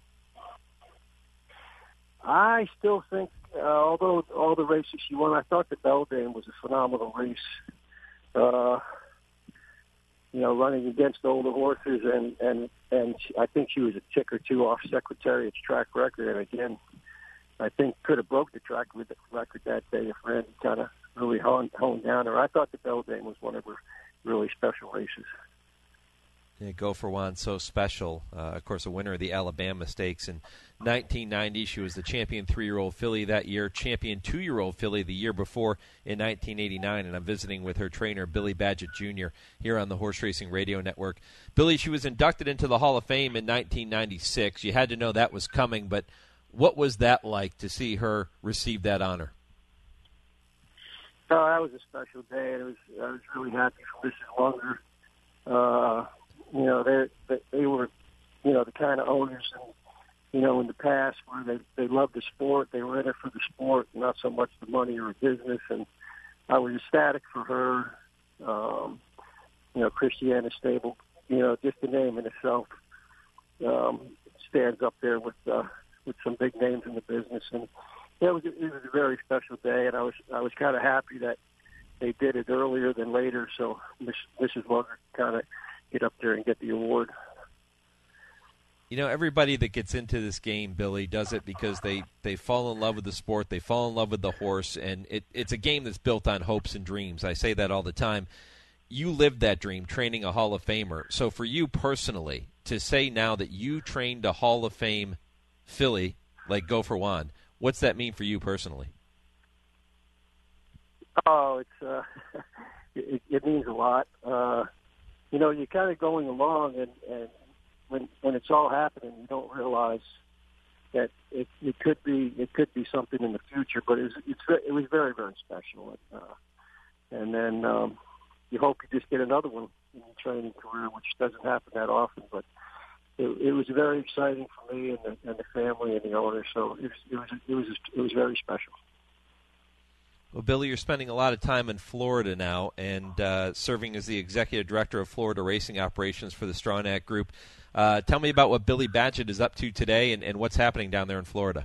[SPEAKER 17] I still think, although all the races she won, I thought the Beldame was a phenomenal race. You know, running against older horses, and I think she was a tick or two off Secretariat's track record. And again, I think could have broke the track record that day if Randy kind of really honed down her. I thought the Beldame was one of her really special races.
[SPEAKER 6] Yeah, Go for One, so special. Of course, a winner of the Alabama Stakes in 1990. She was the champion 3-year-old filly that year, champion 2-year-old filly the year before in 1989. And I'm visiting with her trainer, Billy Badgett Jr., here on the Horse Racing Radio Network. Billy, she was inducted into the Hall of Fame in 1996. You had to know that was coming, but what was that like to see her receive that honor?
[SPEAKER 17] Oh, that was a special day, and I was really happy for Mrs. Lunger. You know, they were, you know, the kind of owners, and, you know, in the past where they loved the sport, they were in it for the sport, not so much the money or business. And I was ecstatic for her. You know, Christiana Stable, you know, just the name in itself stands up there with some big names in the business. And yeah, it was a very special day, and I was kind of happy that they did it earlier than later, so Mrs. Lunger kind of get up there and get the award.
[SPEAKER 6] You know, everybody that gets into this game, Billy, does it because they fall in love with the sport, they fall in love with the horse, and it's a game that's built on hopes and dreams. I say that all the time. You lived that dream, training a Hall of Famer. So for you personally, to say now that you trained a Hall of Fame filly like Go for One, what's that mean for you personally?
[SPEAKER 17] Oh, it means a lot. You know, you're kind of going along, and when it's all happening, you don't realize that it could be something in the future. But it was very, very special. And then you hope you just get another one in your training career, which doesn't happen that often. But it was very exciting for me and the family and the owner. So it was very special.
[SPEAKER 6] Well, Billy, you're spending a lot of time in Florida now and serving as the executive director of Florida Racing Operations for the Stronach Group. Tell me about what Billy Badgett is up to today and what's happening down there in Florida.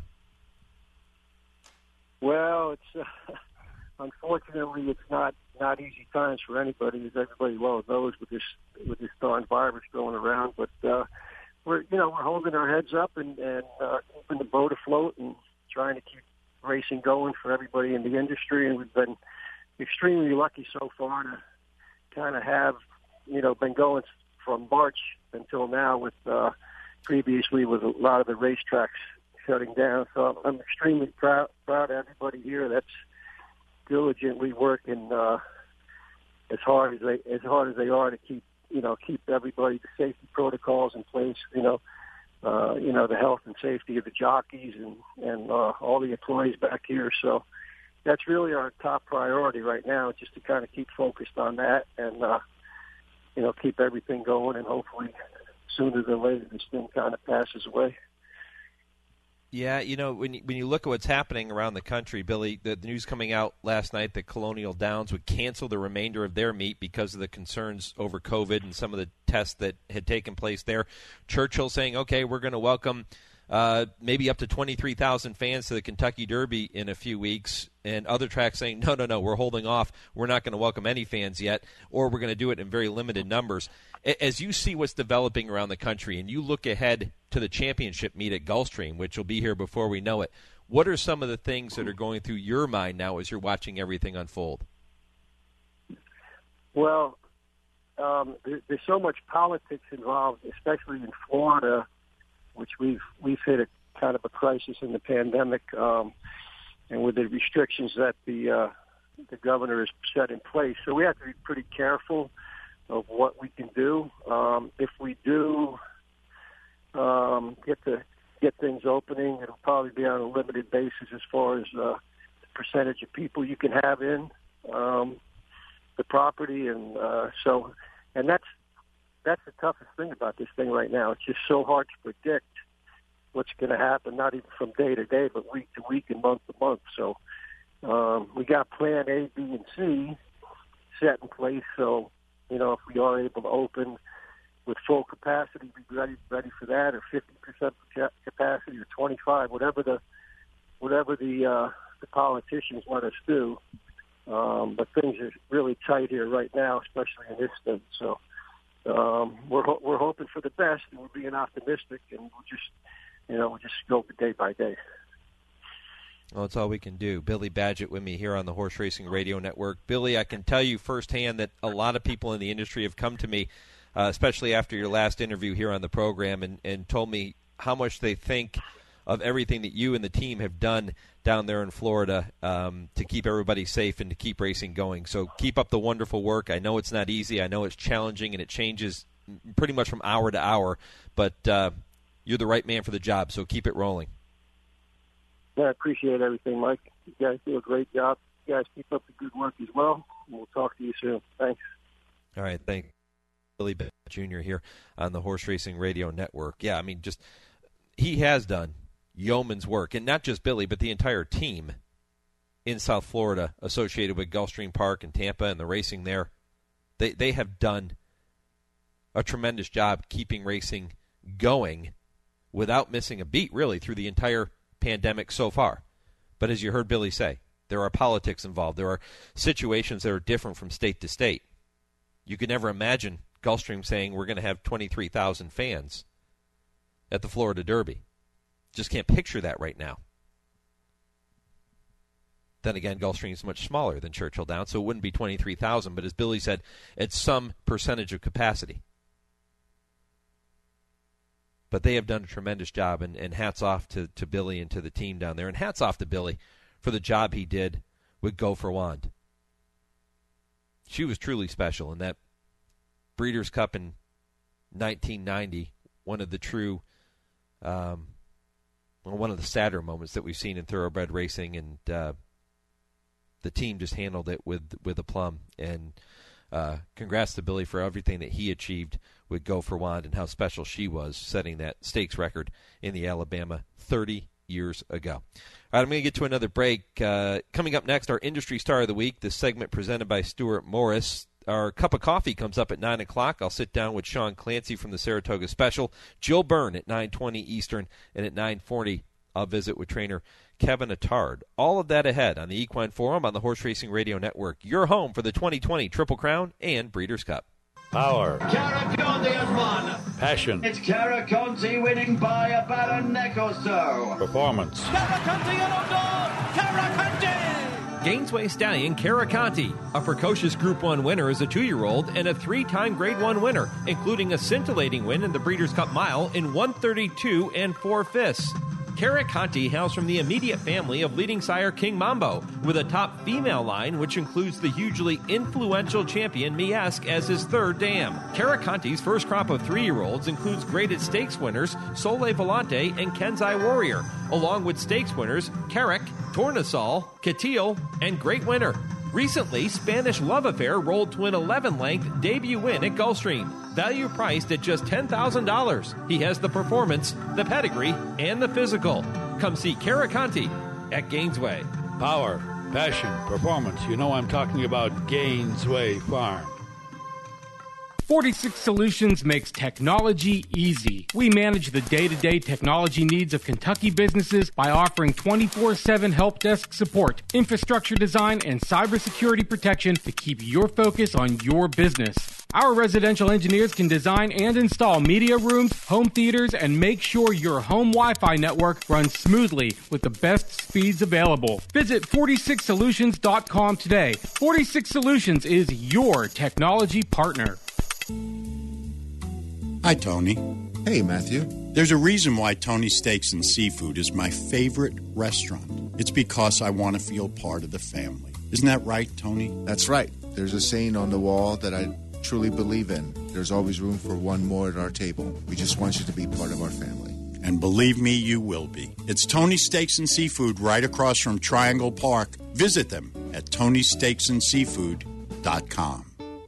[SPEAKER 17] Well, it's unfortunately it's not easy times for anybody, as everybody well knows, with this darn virus going around. But we're holding our heads up and keeping the boat afloat and trying to keep racing going for everybody in the industry, and we've been extremely lucky so far to kind of have, you know, been going from March until now with previously with a lot of the racetracks shutting down. So I'm extremely proud of everybody here that's diligently working as hard as they are to keep everybody, the safety protocols in place, the health and safety of the jockeys and all the employees back here. So that's really our top priority right now, just to kind of keep focused on that and, keep everything going, and hopefully sooner than later this thing kind of passes away.
[SPEAKER 6] Yeah, you know, when you look at what's happening around the country, Billy, the news coming out last night that Colonial Downs would cancel the remainder of their meet because of the concerns over COVID and some of the tests that had taken place there. Churchill saying, okay, we're going to welcome maybe up to 23,000 fans to the Kentucky Derby in a few weeks, and other tracks saying, no, we're holding off. We're not going to welcome any fans yet, or we're going to do it in very limited numbers. As you see what's developing around the country and you look ahead to the championship meet at Gulfstream, which will be here before we know it, what are some of the things that are going through your mind now as you're watching everything unfold?
[SPEAKER 17] Well, there's so much politics involved, especially in Florida, which we've hit a kind of a crisis in the pandemic, and with the restrictions that the governor has set in place. So we have to be pretty careful of what we can do. If we do get things opening, it'll probably be on a limited basis as far as the percentage of people you can have in the property, and that's the toughest thing about this thing right now. It's just so hard to predict what's going to happen, not even from day to day, but week to week and month to month. So we got plan A, B, and C set in place. So, you know, if we are able to open with full capacity, be ready for that, or 50% capacity, or 25, whatever the politicians let us do. But things are really tight here right now, especially in this state. So we're hoping for the best, and we're being optimistic, and we'll just go day by day.
[SPEAKER 6] Well, that's all we can do. Billy Badgett with me here on the Horse Racing Radio Network. Billy, I can tell you firsthand that a lot of people in the industry have come to me, especially after your last interview here on the program, and told me how much they think of everything that you and the team have done down there in Florida to keep everybody safe and to keep racing going. So keep up the wonderful work. I know it's not easy. I know it's challenging, and it changes pretty much from hour to hour, but you're the right man for the job, so keep it rolling.
[SPEAKER 17] Yeah, I appreciate everything, Mike. You guys do a great job. You guys keep up the good work as well, and we'll talk to you soon. Thanks.
[SPEAKER 6] All right, thanks. Billy Badgett Jr. here on the Horse Racing Radio Network. Yeah, I mean, he has done yeoman's work, and not just Billy, but the entire team in South Florida associated with Gulfstream Park and Tampa and the racing there. They have done a tremendous job keeping racing going without missing a beat, really, through the entire pandemic so far. But as you heard Billy say, there are politics involved. There are situations that are different from state to state. You could never imagine Gulfstream saying we're going to have 23,000 fans at the Florida Derby. Just can't picture that right now. Then again, Gulfstream is much smaller than Churchill Downs, so it wouldn't be 23,000. But as Billy said, it's some percentage of capacity. But they have done a tremendous job, and hats off to Billy and to the team down there. And hats off to Billy for the job he did with Go for Wand. She was truly special in that Breeders' Cup in 1990, one of the true, one of the sadder moments that we've seen in thoroughbred racing, and the team just handled it with aplomb. And congrats to Billy for everything that he achieved with Go for Wand and how special she was, setting that stakes record in the Alabama 30 years ago. All right, I'm going to get to another break. Coming up next, our Industry Star of the Week, this segment presented by Stuart Morris. Our cup of coffee comes up at 9 o'clock. I'll sit down with Sean Clancy from the Saratoga Special, Jill Byrne at 9:20 Eastern, and at 9:40 I'll visit with trainer Kevin Attard. All of that ahead on the Equine Forum on the Horse Racing Radio Network, your home for the 2020 Triple Crown and Breeders' Cup.
[SPEAKER 18] Power.
[SPEAKER 19] Caraconte has won.
[SPEAKER 18] Passion.
[SPEAKER 19] It's Caraconte winning by about a neck or so.
[SPEAKER 18] Performance.
[SPEAKER 19] Caraconte Caraconte!
[SPEAKER 13] Gainesway Stallion Caraconte, a precocious Group 1 winner as a 2-year-old and a 3-time Grade 1 winner, including a scintillating win in the Breeders' Cup Mile in 1:32 and 4/5. Caraconte hails from the immediate family of leading sire King Mambo, with a top female line which includes the hugely influential champion Miesk as his third dam. Caraconte's first crop of 3-year-olds includes graded stakes winners Sole Volante and Kenzai Warrior, along with stakes winners Carrick, Tornasol, Catil, and Great Winner. Recently, Spanish Love Affair rolled to an 11-length debut win at Gulfstream, value priced at just $10,000. He has the performance, the pedigree, and the physical. Come see Caraconte at Gainesway.
[SPEAKER 18] Power, passion, performance. You know I'm talking about Gainesway Farm.
[SPEAKER 20] 46 Solutions makes technology easy. We manage the day-to-day technology needs of Kentucky businesses by offering 24/7 help desk support, infrastructure design, and cybersecurity protection to keep your focus on your business. Our residential engineers can design and install media rooms, home theaters, and make sure your home Wi-Fi network runs smoothly with the best speeds available. Visit 46solutions.com today. 46 Solutions is your technology partner.
[SPEAKER 21] Hi, Tony.
[SPEAKER 22] Hey, Matthew.
[SPEAKER 21] There's a reason why Tony Steaks and Seafood is my favorite restaurant. It's because I want to feel part of the family. Isn't that right, Tony?
[SPEAKER 22] That's right. There's a saying on the wall that I truly believe in. There's always room for one more at our table. We just want you to be part of our family.
[SPEAKER 21] And believe me, you will be. It's Tony Steaks and Seafood right across from Triangle Park. Visit them at TonySteaksandSeafood.com.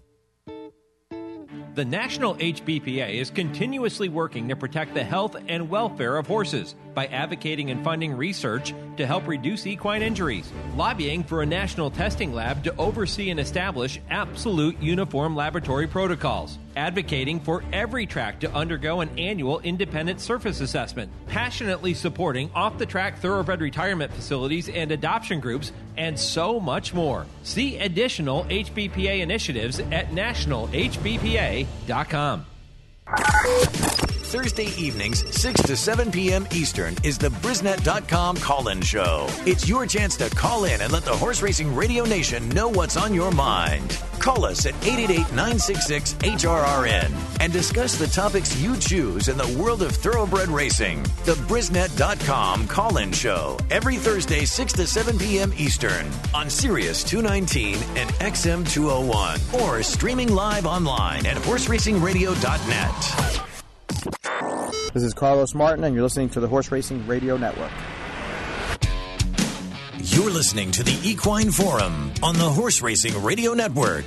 [SPEAKER 13] The National HBPA is continuously working to protect the health and welfare of horses by advocating and funding research to help reduce equine injuries, lobbying for a national testing lab to oversee and establish absolute uniform laboratory protocols, advocating for every track to undergo an annual independent surface assessment, passionately supporting off-the-track thoroughbred retirement facilities and adoption groups, and so much more. See additional HBPA initiatives at nationalhbpa.com.
[SPEAKER 9] Thursday evenings, 6 to 7 p.m. Eastern, is the Brisnet.com call-in show. It's your chance to call in and let the Horse Racing Radio Nation know what's on your mind. Call us at 888-966-HRRN and discuss the topics you choose in the world of thoroughbred racing. The Brisnet.com call-in show, every Thursday, 6 to 7 p.m. Eastern, on Sirius 219 and XM 201, or streaming live online at horseracingradio.net.
[SPEAKER 23] This is Carlos Martin, and you're listening to the Horse Racing Radio Network.
[SPEAKER 9] You're listening to the Equine Forum on the Horse Racing Radio Network.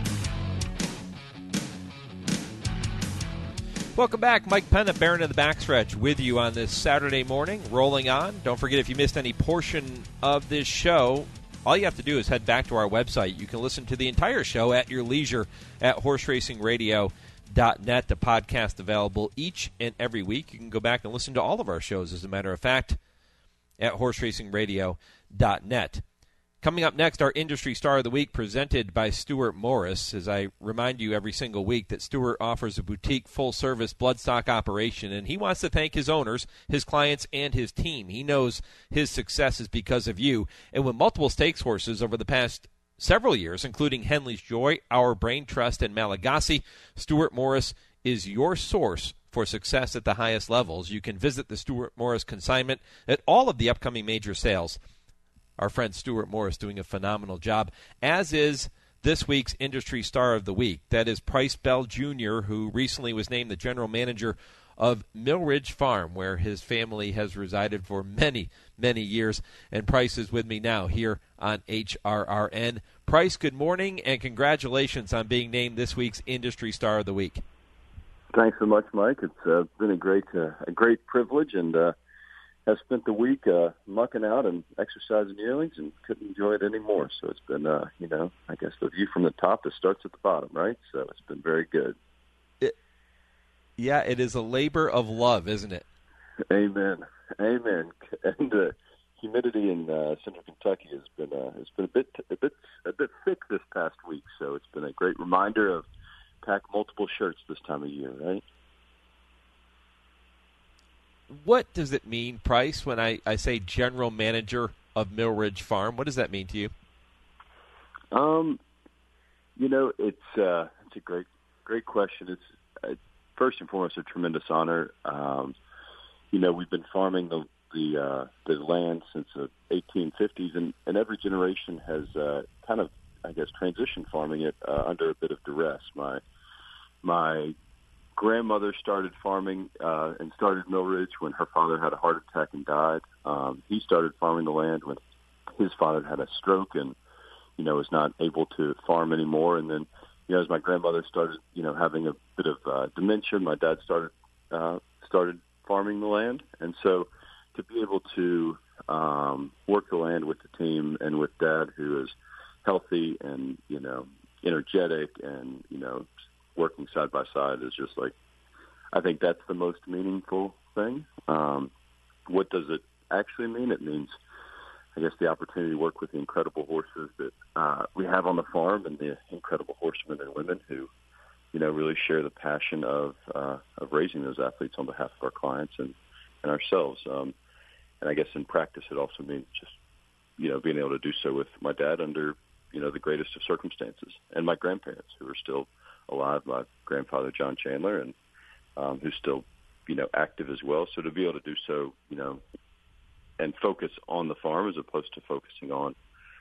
[SPEAKER 6] Welcome back. Mike Penna, Baron of the Backstretch, with you on this Saturday morning, rolling on. Don't forget, if you missed any portion of this show, all you have to do is head back to our website. You can listen to the entire show at your leisure at horseracingradio.net. The podcast available each and every week. You can go back and listen to all of our shows, as a matter of fact, at horseracingradio.net. Coming up next, our Industry Star of the Week, presented by Stuart Morris. As I remind you every single week that Stuart offers a boutique full-service bloodstock operation, and he wants to thank his owners, his clients, and his team. He knows his success is because of you. And with multiple stakes horses over the past several years, including Henley's Joy, Our Brain Trust, and Malagasy, Stuart Morris is your source for success at the highest levels. You can visit the Stuart Morris consignment at all of the upcoming major sales. Our friend Stuart Morris doing a phenomenal job, as is this week's Industry Star of the Week. That is Price Bell Jr., who recently was named the general manager of Millridge Farm, where his family has resided for many, many years. And Price is with me now here on HRRN. Price, good morning, and congratulations on being named this week's Industry Star of the Week.
[SPEAKER 24] Thanks so much, Mike. It's been a great privilege, and have spent the week mucking out and exercising yearlings, and couldn't enjoy it anymore. So it's been, I guess the view from the top that starts at the bottom, right? So it's been very good.
[SPEAKER 6] It is a labor of love, isn't it?
[SPEAKER 24] Amen. And the humidity in Central Kentucky has been a bit thick this past week. So it's been a great reminder of pack multiple shirts this time of year, right?
[SPEAKER 6] What does it mean, Price, when I say general manager of Millridge Farm? What does that mean to you?
[SPEAKER 24] It's a great question. It's first and foremost a tremendous honor. We've been farming the land since the 1850s, and every generation has transitioned farming it under a bit of duress. My grandmother started farming and started Millridge when her father had a heart attack and died. He started farming the land when his father had a stroke and, was not able to farm anymore. And then, as my grandmother started, having a bit of dementia, my dad started farming the land. And so to be able to work the land with the team and with Dad, who is healthy and, energetic and, working side by side, is just I think that's the most meaningful thing. What does it actually mean? It means, I guess, the opportunity to work with the incredible horses that we have on the farm, and the incredible horsemen and women who, really share the passion of raising those athletes on behalf of our clients and ourselves. And I guess in practice, it also means just, being able to do so with my dad under, the greatest of circumstances, and my grandparents, who are still alive, my grandfather John Chandler, and who's still, active as well. So to be able to do so, and focus on the farm as opposed to focusing on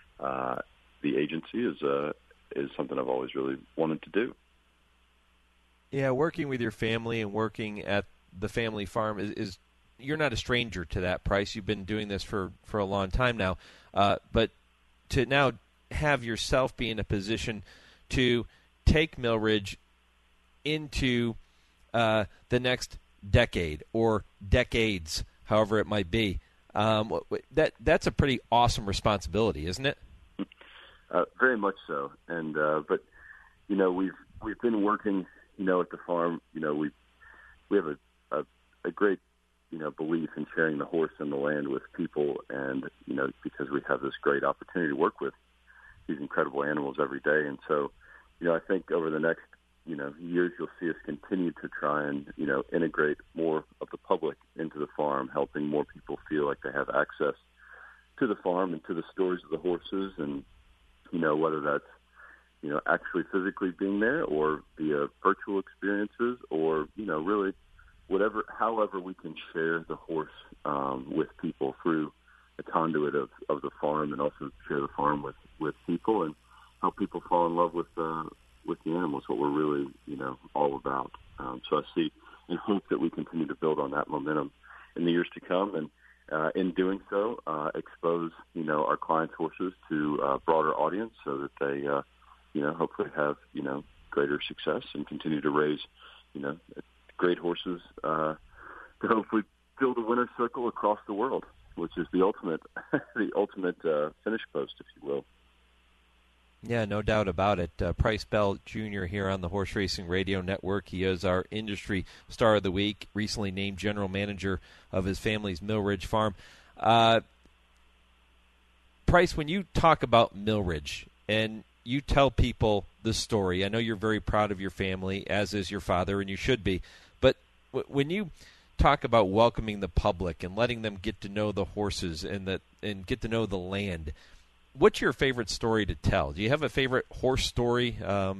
[SPEAKER 24] the agency is something I've always really wanted to do.
[SPEAKER 6] Yeah, working with your family and working at the family farm is you're not a stranger to that, Price. You've been doing this for a long time now. But to now have yourself be in a position to take Millridge into the next decade or decades, however it might be, that's a pretty awesome responsibility, isn't it?
[SPEAKER 24] Very much so. And but we've been working at the farm. We have a great belief in sharing the horse and the land with people, and because we have this great opportunity to work with these incredible animals every day. And so I think over the next years you'll see us continue to try and integrate more of the public into the farm, helping more people feel like they have access to the farm and to the stories of the horses, and whether that's actually physically being there or via virtual experiences, or really however we can share the horse with people through a conduit of the farm, and also share the farm with people and help people fall in love with the animals, what we're really all about. So I see and hope that we continue to build on that momentum in the years to come, and in doing so, expose our clients' horses to a broader audience, so that they hopefully have greater success and continue to raise great horses to hopefully build a winner's circle across the world, which is the ultimate finish post, if you will.
[SPEAKER 6] Yeah, no doubt about it. Price Bell Jr. here on the Horse Racing Radio Network. He is our industry star of the week, recently named general manager of his family's Millridge farm. Price, when you talk about Millridge and you tell people the story, I know you're very proud of your family, as is your father, and you should be, but when you talk about welcoming the public and letting them get to know the horses and get to know the land, what's your favorite story to tell? Do you have a favorite horse story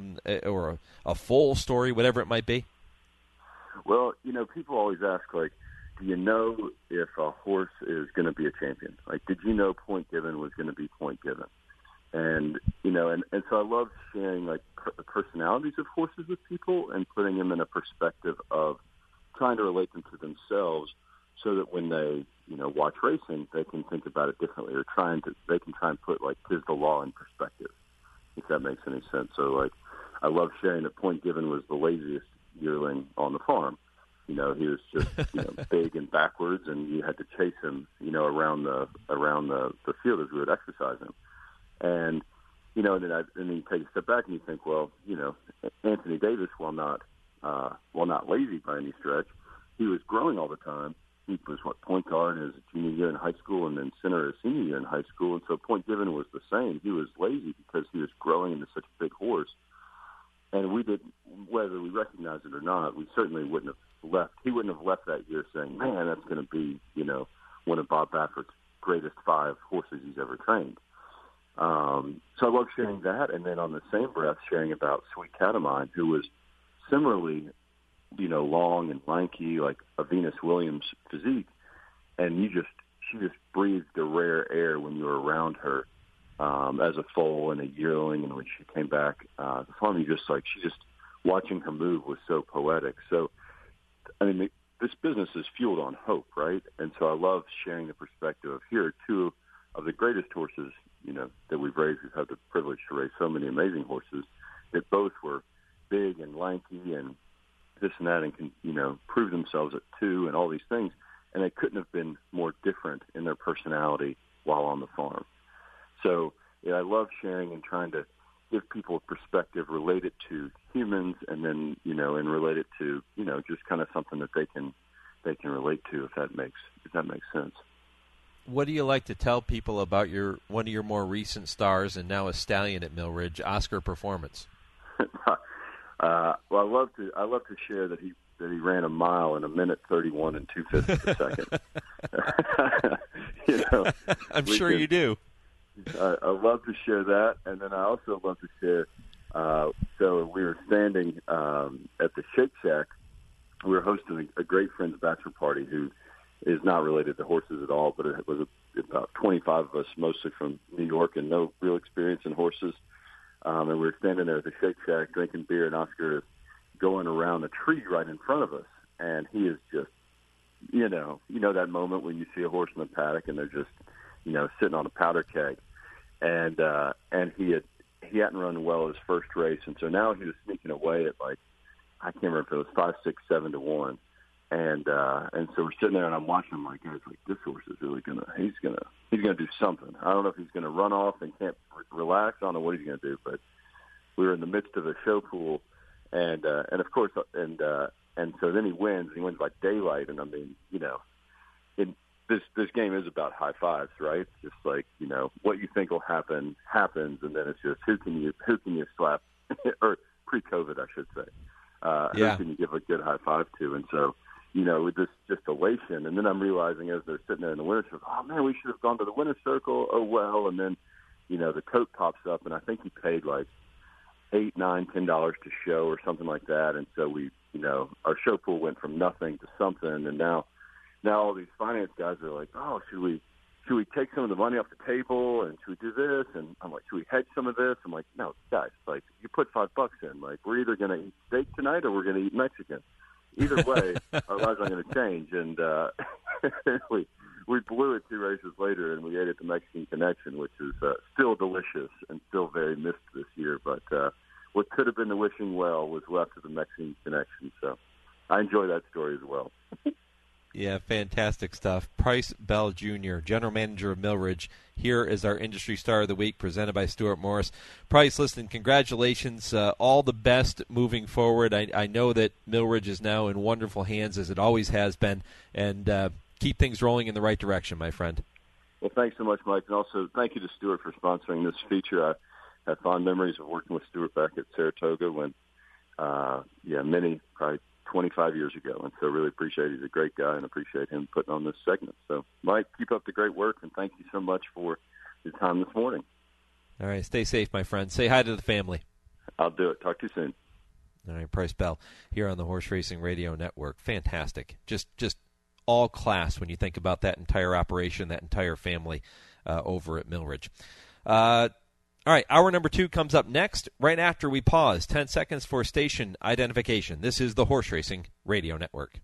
[SPEAKER 6] or a foal story, whatever it might be?
[SPEAKER 24] Well, people always ask, do you know if a horse is going to be a champion? Did you know Point Given was going to be Point Given? And, and so I love sharing, the personalities of horses with people and putting them in a perspective of trying to relate them to themselves, so that when they, watch racing, they can think about it differently, or they can try and put, tis the law in perspective, if that makes any sense. So, I love sharing that Point Given was the laziest yearling on the farm. He was just, big and backwards, and you had to chase him, around the field as we would exercise him. And, and then you take a step back and you think, well, Anthony Davis, while not lazy by any stretch, he was growing all the time. He was point guard his junior year in high school, and then center his senior year in high school. And so Point Given was the same. He was lazy because he was growing into such a big horse. And we didn't, whether we recognize it or not, we certainly wouldn't have left. He wouldn't have left that year saying, man, that's going to be, one of Bob Baffert's greatest 5 horses he's ever trained. So I love sharing that. And then on the same breath, sharing about Sweet Catamine, who was similarly, long and lanky, like a Venus Williams physique. And she just breathed a rare air when you were around her, as a foal and a yearling. And when she came back, the farm, watching her move was so poetic. So, this business is fueled on hope, right? And so I love sharing the perspective of, here are 2 of the greatest horses, that we've raised. We've had the privilege to raise so many amazing horses that both were big and lanky and this and that, and can, prove themselves at 2 and all these things. And they couldn't have been more different in their personality while on the farm. So I love sharing and trying to give people a perspective related to humans, and then, and related to, just kind of something that they can relate to, if that makes sense.
[SPEAKER 6] What do you like to tell people about one of your more recent stars and now a stallion at Millridge, Oscar Performance?
[SPEAKER 24] Well, I love to share that he ran a mile in 1:31 2/5 seconds.
[SPEAKER 6] I'm sure you do.
[SPEAKER 24] I love to share that, and then I also love to share So we were standing at the Shake Shack. We were hosting a great friend's bachelor party who is not related to horses at all, but it was about 25 of us, mostly from New York and no real experience in horses. And we were standing there at the Shake Shack drinking beer, and Oscar is going around a tree right in front of us. And he is just, you know that moment when you see a horse in the paddock and they're just, sitting on a powder keg. And he hadn't run well his first race. And so now he was sneaking away at I can't remember if it was 5, 6, 7 to 1. And so we're sitting there and I'm watching him guys, this horse is really he's gonna do something. I don't know if he's gonna run off and can't relax. I don't know what he's gonna do, but we were in the midst of a show pool and of course, and so then he wins by daylight. And I mean, this game is about high fives, right? Just what you think will happen happens. And then it's just, who can you slap or pre-COVID, I should say, who can you give a good high five to? And so, with this just elation. And then I'm realizing as they're sitting there in the winner's circle, oh man, we should have gone to the winner's circle. Oh, well. And then, the coat pops up and I think he paid $8, $9, $10 to show or something like that. And so we, our show pool went from nothing to something. And now all these finance guys are like, oh, should we take some of the money off the table and should we do this? And I'm like, should we hedge some of this? I'm like, no, guys, you put $5 in. We're either going to eat steak tonight or we're going to eat Mexican. Either way, our lives aren't going to change. And we blew it 2 races later, and we ate at the Mexican Connection, which is still delicious and still very missed this year. But what could have been the wishing well was left of the Mexican Connection. So I enjoy that story as well.
[SPEAKER 6] Yeah, fantastic stuff. Price Bell Jr., General Manager of Millridge, here is our Industry Star of the Week, presented by Stuart Morris. Price, listen, congratulations. All the best moving forward. I know that Millridge is now in wonderful hands, as it always has been, and keep things rolling in the right direction, my friend.
[SPEAKER 24] Well, thanks so much, Mike, and also thank you to Stuart for sponsoring this feature. I have fond memories of working with Stuart back at Saratoga when, probably 25 years ago, and so really appreciate it. He's a great guy and appreciate him putting on this segment. So, Mike, keep up the great work, and thank you so much for your time this morning.
[SPEAKER 6] All right, stay safe, my friend. Say hi to the family.
[SPEAKER 24] I'll do it. Talk to you soon.
[SPEAKER 6] All right, Price Bell here on the Horse Racing Radio Network. Fantastic. Just all class when you think about that entire operation, that entire family over at Millridge. All right, hour number 2 comes up next, right after we pause. 10 seconds for station identification. This is the Horse Racing Radio Network.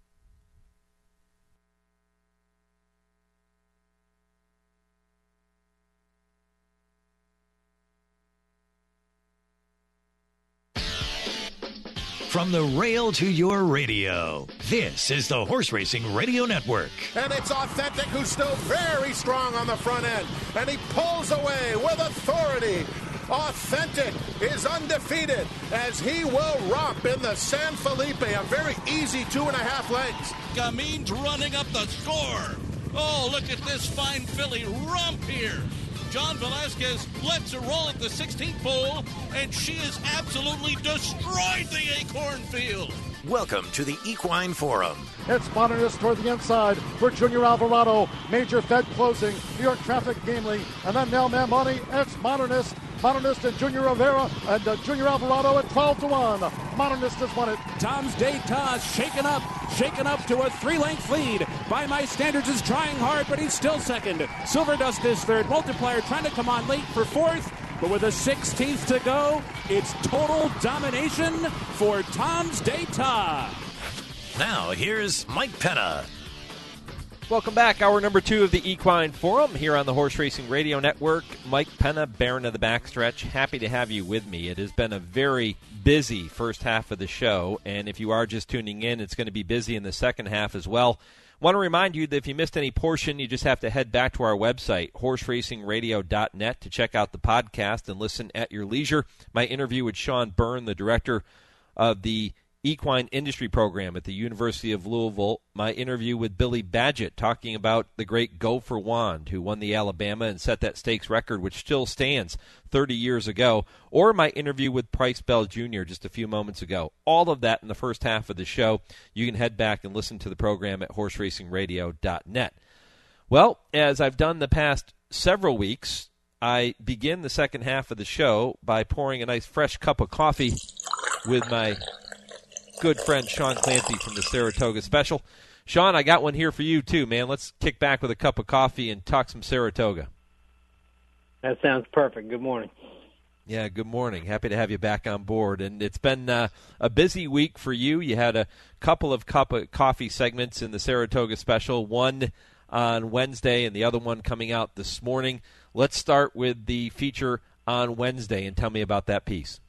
[SPEAKER 1] From the rail to your radio, this is the Horse Racing Radio Network.
[SPEAKER 2] And it's Authentic, who's still very strong on the front end. And he pulls away with authority. Authentic is undefeated as he will romp in the San Felipe. A very easy 2.5 lengths.
[SPEAKER 3] Gamin's running up the score. Oh, look at this fine filly romp here. John Velasquez lets her roll at the 16th pole, and she has absolutely destroyed the Acorn Field.
[SPEAKER 9] Welcome to the Equine Forum.
[SPEAKER 4] It's Modernist toward the inside for Junior Alvarado. Major Fed closing. New York Traffic Gamely. And then Nel Mamoni. It's Modernist. Modernist and Junior Rivera and Junior Alvarado at 12-1. Modernist has won it.
[SPEAKER 5] Tom's Daytas shaken up to a 3-length lead. By My Standards is trying hard, but he's still second. Silver Dust is third. Multiplier trying to come on late for fourth. But with a 16th to go, it's total domination for Tom's Daytas.
[SPEAKER 9] Now, here's Mike Penna.
[SPEAKER 6] Welcome back. Hour number 2 of the Equine Forum here on the Horse Racing Radio Network. Mike Penna, Baron of the Backstretch. Happy to have you with me. It has been a very busy first half of the show, and if you are just tuning in, it's going to be busy in the second half as well. Want to remind you that if you missed any portion, you just have to head back to our website, horseracingradio.net, to check out the podcast and listen at your leisure. My interview with Sean Byrne, the director of the Equine Industry Program at the University of Louisville. My interview with Billy Badgett talking about the great Gopher Wand, who won the Alabama and set that stakes record, which still stands 30 years ago. Or my interview with Price Bell Jr. just a few moments ago. All of that in the first half of the show. You can head back and listen to the program at horseracingradio.net. Well, as I've done the past several weeks, I begin the second half of the show by pouring a nice fresh cup of coffee with my good friend Sean Clancy from the Saratoga Special. Sean, I got one here for you too, man. Let's kick back with a cup of coffee and talk some Saratoga.
[SPEAKER 7] That sounds perfect. Good morning.
[SPEAKER 6] Yeah, good morning. Happy to have you back on board. And it's been a busy week for you. You had a couple of cup of coffee segments in the Saratoga Special, one on Wednesday and the other one coming out this morning. Let's start with the feature on Wednesday and tell me about that piece.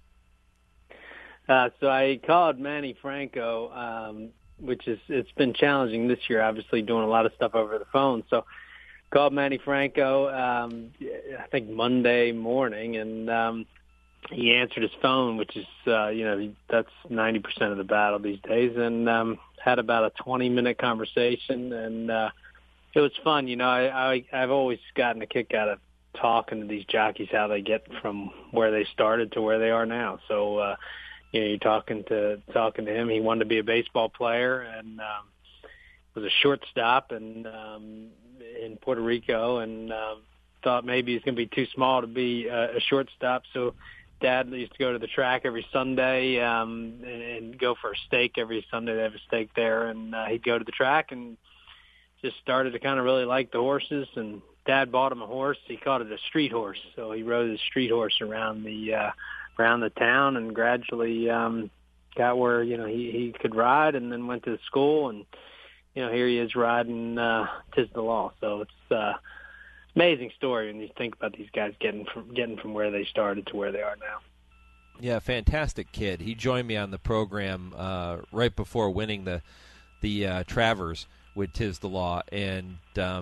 [SPEAKER 7] So I called Manny Franco, it's been challenging this year, obviously doing a lot of stuff over the phone. So called Manny Franco, I think Monday morning, and he answered his phone, which is, that's 90% of the battle these days, and had about a 20-minute conversation, and it was fun. I've always gotten a kick out of talking to these jockeys, how they get from where they started to where they are now. So, you're talking to him. He wanted to be a baseball player and was a shortstop in Puerto Rico, and thought maybe he's going to be too small to be a shortstop. So Dad used to go to the track every Sunday and go for a steak every Sunday. They have a steak there, and he'd go to the track and just started to kind of really like the horses. And Dad bought him a horse. He called it a street horse. So he rode his street horse around the town, and gradually got where he could ride, and then went to school, and here he is riding Tis the Law. So it's amazing story when you think about these guys getting from where they started to where they are now.
[SPEAKER 6] Yeah, fantastic kid. He joined me on the program right before winning the Travers with Tis the Law, and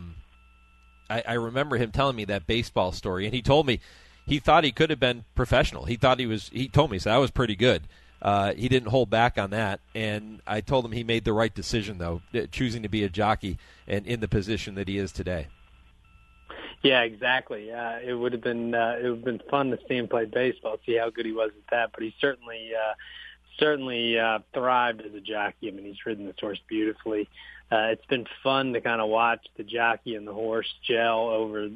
[SPEAKER 6] I remember him telling me that baseball story, and he told me he thought he could have been professional. He told me, so I was pretty good. He didn't hold back on that, and I told him he made the right decision, though, choosing to be a jockey and in the position that he is today.
[SPEAKER 7] Yeah, exactly. It would have been fun to see him play baseball, see how good he was at that. But he certainly thrived as a jockey. I mean, he's ridden this horse beautifully. It's been fun to kind of watch the jockey and the horse gel over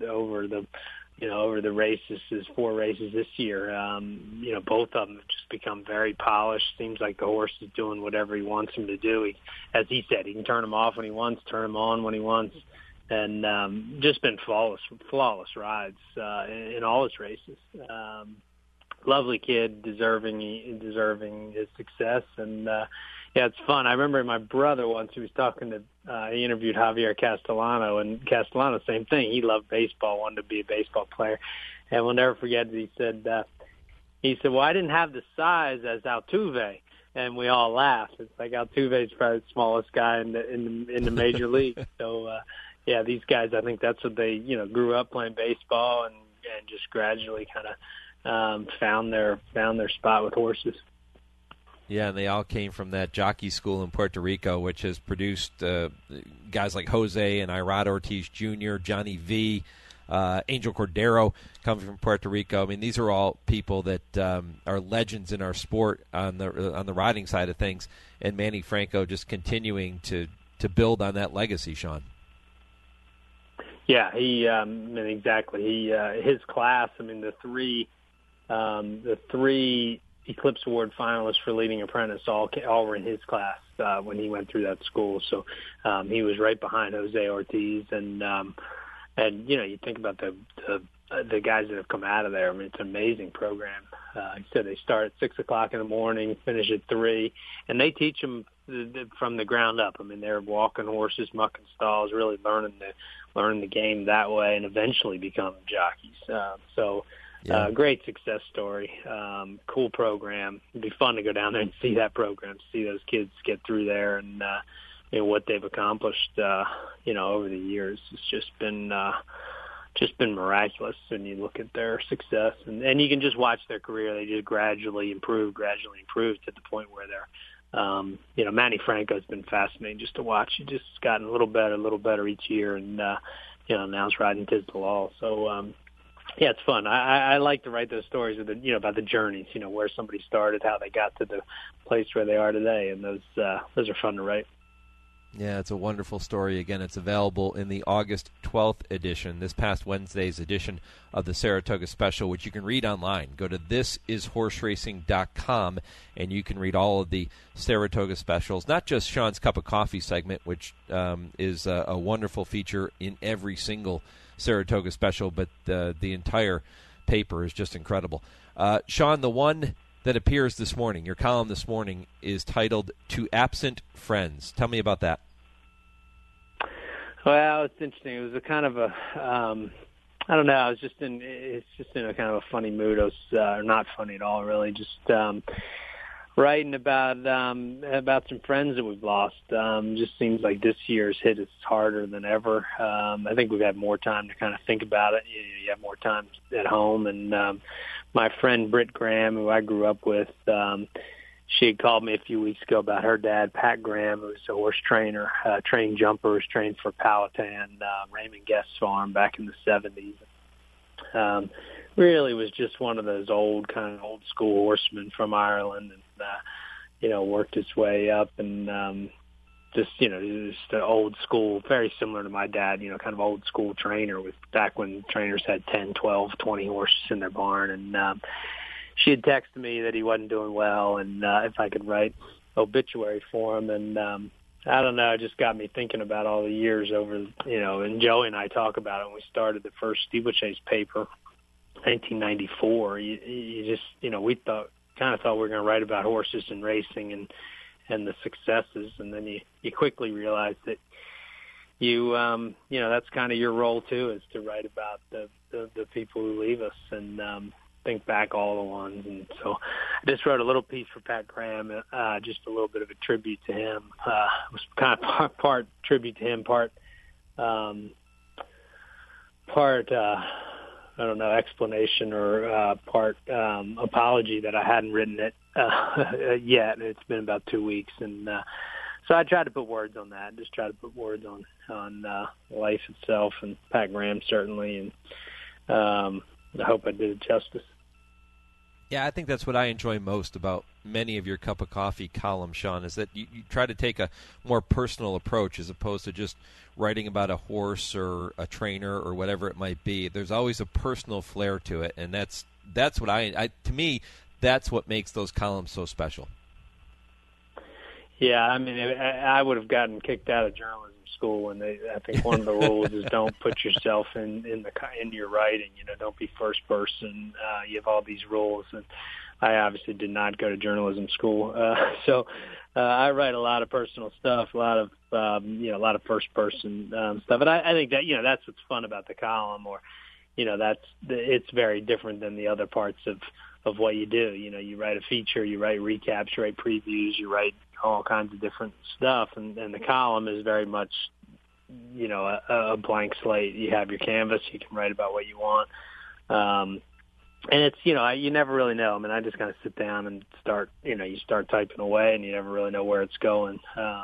[SPEAKER 7] the races, his 4 races this year. Both of them have just become very polished. Seems like the horse is doing whatever he wants him to do. As he said, he can turn him off when he wants, turn him on when he wants, and just been flawless rides in all his races. Lovely kid, deserving his success, and yeah, it's fun. I remember my brother once, he was talking to, he interviewed Javier Castellano, and Castellano, same thing. He loved baseball, wanted to be a baseball player. And we'll never forget it. He said, well, I didn't have the size as Altuve. And we all laughed. It's like Altuve's probably the smallest guy in the major league. So, yeah, these guys, I think that's what they, grew up playing baseball and just gradually kind of found their spot with horses.
[SPEAKER 6] Yeah, and they all came from that jockey school in Puerto Rico, which has produced guys like Jose and Irad Ortiz Jr., Johnny V, Angel Cordero coming from Puerto Rico. I mean, these are all people that are legends in our sport on the riding side of things, and Manny Franco just continuing to build on that legacy, Sean.
[SPEAKER 7] Yeah, exactly. His class. I mean, the three Eclipse Award finalists for leading apprentice all were in his class when he went through that school. So he was right behind Jose Ortiz, and you think about the guys that have come out of there. I mean, it's an amazing program. Like I said, they start at 6 o'clock in the morning, finish at 3, and they teach them from the ground up. I mean, they're walking horses, mucking stalls, really learning the game that way, and eventually become jockeys. Great success story. Cool program. It'd be fun to go down there and see that program, see those kids get through there, and what they've accomplished. Over the years, it's just been miraculous. When you look at their success, and you can just watch their career. They just gradually improve to the point where they're. Manny Franco has been fascinating just to watch. He's just gotten a little better each year, and now he's riding Tis the Law. So. Yeah, it's fun. I like to write those stories about the journeys, where somebody started, how they got to the place where they are today, and those are fun to write.
[SPEAKER 6] Yeah, it's a wonderful story. Again, it's available in the August 12th edition, this past Wednesday's edition of the Saratoga Special, which you can read online. Go to thisishorseracing.com, and you can read all of the Saratoga specials, not just Sean's Cup of Coffee segment, which is a wonderful feature in every single Saratoga special, but the entire paper is just incredible. Sean, the one that appears this morning, your column this morning, is titled To Absent Friends. Tell me about that.
[SPEAKER 7] Well, it's interesting. It was a kind of a, I don't know, it's just in a kind of a funny mood. I was not funny at all, really, just writing about some friends that we've lost. Just seems like this year's hit us harder than ever. I think we've had more time to kind of think about it. You have more time at home, and my friend Britt Graham, who I grew up with, she had called me a few weeks ago about her dad, Pat Graham, who was a horse trainer, trained jumpers, trained for Powhatan, Raymond Guest's farm back in the 70s. Really was just one of those old school horsemen from Ireland, and worked his way up, and just an old school, very similar to my dad, kind of old school trainer, with back when trainers had 10, 12, 20 horses in their barn. And she had texted me that he wasn't doing well, and if I could write obituary for him. And I don't know, it just got me thinking about all the years over, and Joey and I talk about it when we started the first steeplechase paper, 1994. You just, we thought we were going to write about horses and racing and the successes, and then you quickly realize that that's kind of your role too, is to write about the people who leave us, and think back all the ones. And so I just wrote a little piece for Pat Graham, just a little bit of a tribute to him. It was kind of part tribute to him, part I don't know, explanation, or part apology that I hadn't written it yet. It's been about 2 weeks, and so I tried to put words on that. Just try to put words on life itself, and Pat Graham certainly, and I hope I did it justice.
[SPEAKER 6] Yeah, I think that's what I enjoy most about many of your Cup of Coffee columns, Sean, is that you try to take a more personal approach as opposed to just writing about a horse or a trainer or whatever it might be. There's always a personal flair to it, and that's what to me, that's what makes those columns so special.
[SPEAKER 7] Yeah, I mean, I would have gotten kicked out of journalism school, and I think one of the rules is don't put yourself in your writing. Don't be first person. You have all these rules, and I obviously did not go to journalism school, so I write a lot of personal stuff, a lot of first person stuff. And I think that that's what's fun about the column, or it's very different than the other parts of what you do. You write a feature, you write recaps, you write previews, you write all kinds of different stuff, and the column is very much a blank slate. You have your canvas, you can write about what you want, and it's you never really know. I mean, I just kind of sit down and start you start typing away, and you never really know where it's going.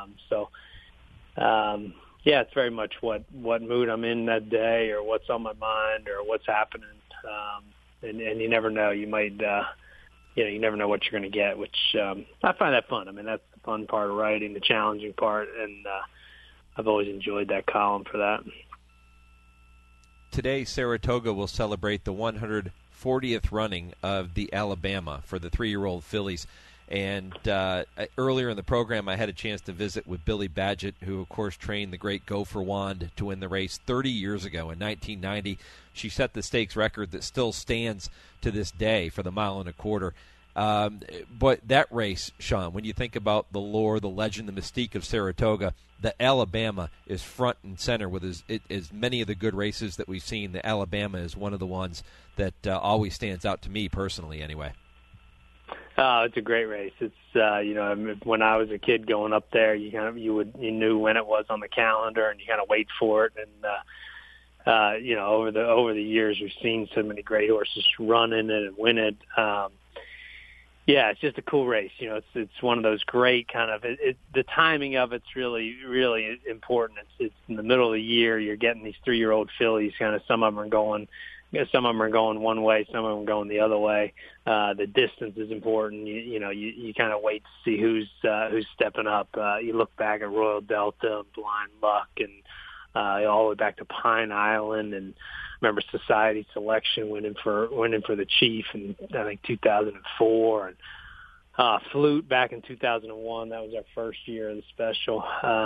[SPEAKER 7] Yeah, it's very much what mood I'm in that day, or what's on my mind, or what's happening, and you never know. You might you never know what you're going to get, which I find that fun. I mean, that's the fun part of writing, the challenging part, and I've always enjoyed that column for that.
[SPEAKER 6] Today, Saratoga will celebrate the 140th running of the Alabama for the 3-year-old fillies. And earlier in the program, I had a chance to visit with Billy Badgett, who, of course, trained the great Gopher Wand to win the race 30 years ago in 1990. She set the stakes record that still stands to this day for the 1.25 miles. But that race, Sean, when you think about the lore, the legend, the mystique of Saratoga, the Alabama is front and center with as many of the good races that we've seen. The Alabama is one of the ones that always stands out to me personally anyway.
[SPEAKER 7] Oh, it's a great race. It's when I was a kid going up there, you knew when it was on the calendar, and you kind of wait for it. And over the years, we've seen so many great horses run in it and win it. Yeah, it's just a cool race. It's one of those great kind of the timing of it's really, really important. It's in the middle of the year. You're getting these 3-year-old fillies. Kind of some of them are going some of them are going one way, some of them going the other way. The distance is important. You kind of wait to see who's stepping up. You look back at Royal Delta, Blind Luck, and all the way back to Pine Island, and remember Society Selection winning for the Chief in I think 2004, and Flute back in 2001. That was our first year of the special.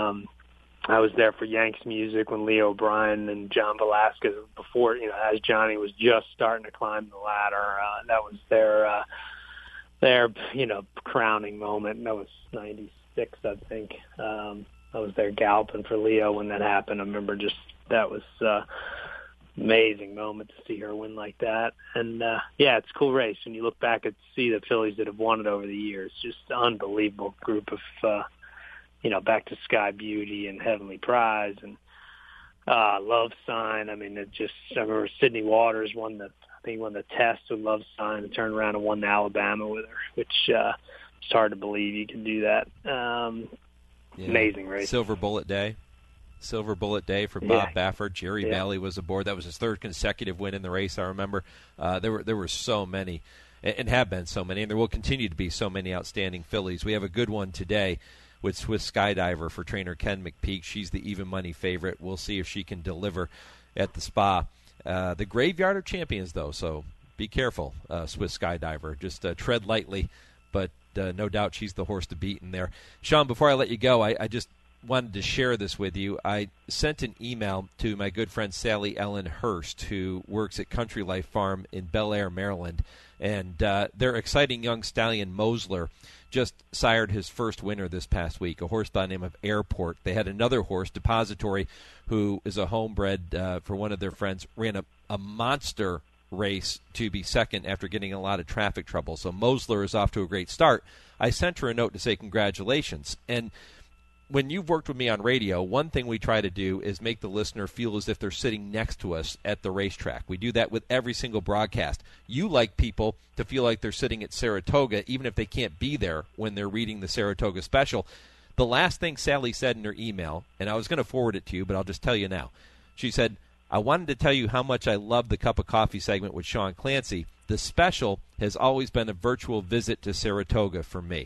[SPEAKER 7] I was there for Yanks Music when Leo O'Brien and John Velasquez, before, as Johnny was just starting to climb the ladder. That was their crowning moment. And that was 96, I think. I was there galloping for Leo when that happened. I remember that was amazing moment to see her win like that. And, it's a cool race. When you look back and see the fillies that have won it over the years, just an unbelievable group of, back to Sky Beauty and Heavenly Prize and Love Sign. I mean, I remember Sydney Waters won the test with Love Sign and turned around and won the Alabama with her, which it's hard to believe you can do that. Amazing race.
[SPEAKER 6] Silver Bullet Day for Bob Baffert. Jerry Valley was aboard. That was his third consecutive win in the race, I remember. There were so many, and have been so many, and there will continue to be so many outstanding fillies. We have a good one today with Swiss Skydiver for trainer Ken McPeak. She's the even money favorite. We'll see if she can deliver at the Spa. The Graveyard of Champions, though, so be careful, Swiss Skydiver. Just tread lightly, but no doubt she's the horse to beat in there. Sean, before I let you go, I just wanted to share this with you. I sent an email to my good friend Sally Ellen Hurst, who works at Country Life Farm in Bel Air, Maryland, and their exciting young stallion Mosler just sired his first winner this past week, a horse by the name of Airport. They had another horse, Depository, who is a homebred for one of their friends, ran a monster race to be second after getting a lot of traffic trouble. So Mosler is off to a great start. I sent her a note to say congratulations. And when you've worked with me on radio, one thing we try to do is make the listener feel as if they're sitting next to us at the racetrack. We do that with every single broadcast. You like people to feel like they're sitting at Saratoga, even if they can't be there when they're reading the Saratoga special. The last thing Sally said in her email, and I was going to forward it to you, but I'll just tell you now. She said, I wanted to tell you how much I love the Cup of Coffee segment with Sean Clancy. The special has always been a virtual visit to Saratoga for me.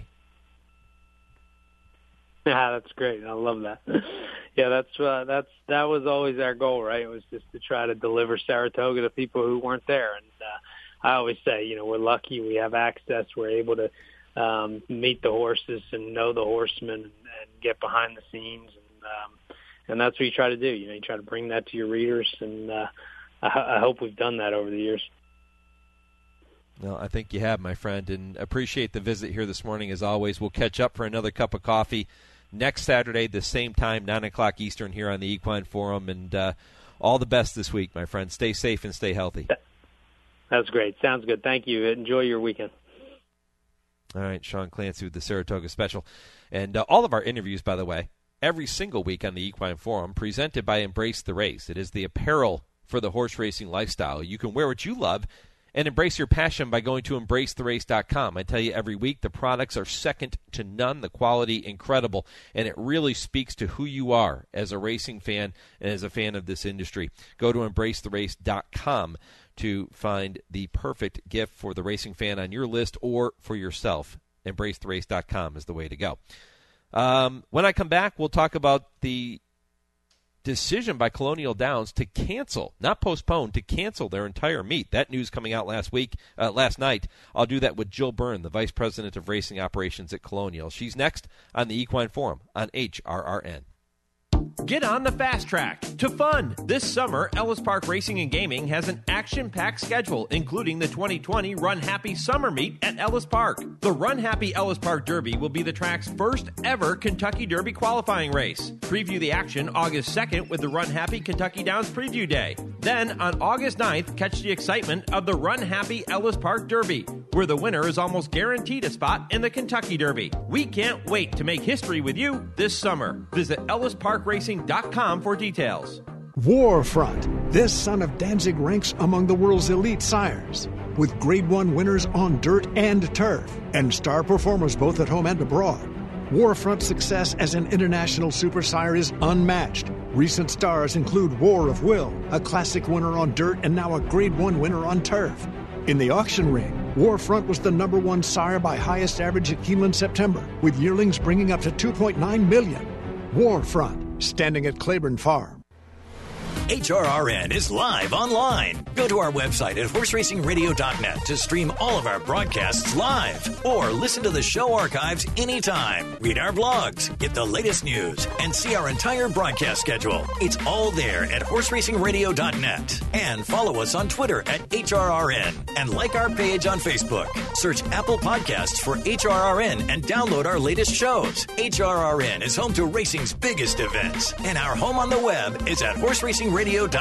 [SPEAKER 7] Yeah, that's great. I love that. Yeah, that was always our goal, right? It was just to try to deliver Saratoga to people who weren't there. And I always say, we're lucky we have access. We're able to meet the horses and know the horsemen and get behind the scenes. And that's what you try to do. You try to bring that to your readers, and I hope we've done that over the years.
[SPEAKER 6] Well, I think you have, my friend, and appreciate the visit here this morning as always. We'll catch up for another cup of coffee next Saturday, the same time, 9 o'clock Eastern here on the Equine Forum. And all the best this week, my friend. Stay safe and stay healthy.
[SPEAKER 7] That's great. Sounds good. Thank you. Enjoy your weekend.
[SPEAKER 6] All right, Sean Clancy with the Saratoga Special. And all of our interviews, by the way, every single week on the Equine Forum, presented by Embrace the Race. It is the apparel for the horse racing lifestyle. You can wear what you love and embrace your passion by going to EmbraceTheRace.com. I tell you every week, the products are second to none, the quality incredible, and it really speaks to who you are as a racing fan and as a fan of this industry. Go to EmbraceTheRace.com to find the perfect gift for the racing fan on your list or for yourself. EmbraceTheRace.com is the way to go. When I come back, we'll talk about the decision by Colonial Downs to cancel, not postpone, to cancel their entire meet. That news coming out last night. I'll do that with Jill Byrne, the Vice President of Racing Operations at Colonial. She's next on the Equine Forum on HRRN.
[SPEAKER 13] Get on the fast track to fun. This summer, Ellis Park Racing and Gaming has an action-packed schedule, including the 2020 Run Happy Summer Meet at Ellis Park. The Run Happy Ellis Park Derby will be the track's first ever Kentucky Derby qualifying race. Preview the action August 2nd with the Run Happy Kentucky Downs Preview Day. Then, on August 9th, catch the excitement of the Run Happy Ellis Park Derby, where the winner is almost guaranteed a spot in the Kentucky Derby. We can't wait to make history with you this summer. Visit EllisParkRacing.com for details.
[SPEAKER 8] Warfront. This son of Danzig ranks among the world's elite sires, with Grade 1 winners on dirt and turf, and star performers both at home and abroad. Warfront's success as an international super sire is unmatched. Recent stars include War of Will, a classic winner on dirt and now a Grade 1 winner on turf. In the auction ring, Warfront was the #1 sire by highest average at Keeneland September, with yearlings bringing up to $2.9 million. Warfront, standing at Claiborne Farm.
[SPEAKER 9] HRRN is live online. Go to our website at horseracingradio.net to stream all of our broadcasts live or listen to the show archives anytime. Read our blogs, get the latest news, and see our entire broadcast schedule. It's all there at horseracingradio.net. And follow us on Twitter at HRRN and like our page on Facebook. Search Apple Podcasts for HRRN and download our latest shows. HRRN is home to racing's biggest events, and our home on the web is at horseracingradio.net.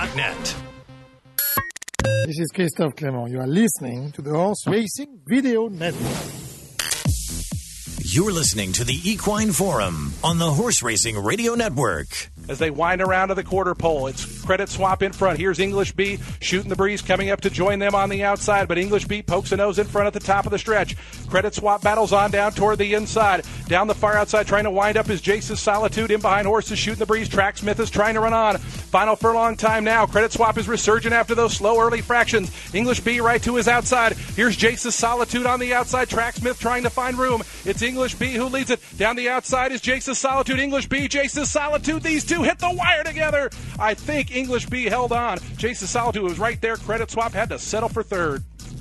[SPEAKER 11] This is Christophe Clement. You are listening to the Horse Racing Radio Network.
[SPEAKER 9] You're listening to the Equine Forum on the Horse Racing Radio Network.
[SPEAKER 12] As they wind around to the quarter pole, it's Credit Swap in front. Here's English B shooting the breeze, coming up to join them on the outside, but English B pokes a nose in front at the top of the stretch. Credit Swap battles on down toward the inside. Down the far outside, trying to wind up is Jace's Solitude. In behind Horses shooting the breeze. Tracksmith is trying to run on. Final furlong time now. Credit Swap is resurgent after those slow early fractions. English B right to his outside. Here's Jace's Solitude on the outside. Tracksmith trying to find room. It's English B who leads it. Down the outside is Jace's Solitude. English B, Jace's Solitude. These two hit the wire together. I think English B held on. Jace's Solitude was right there. Credit Swap had to settle for third.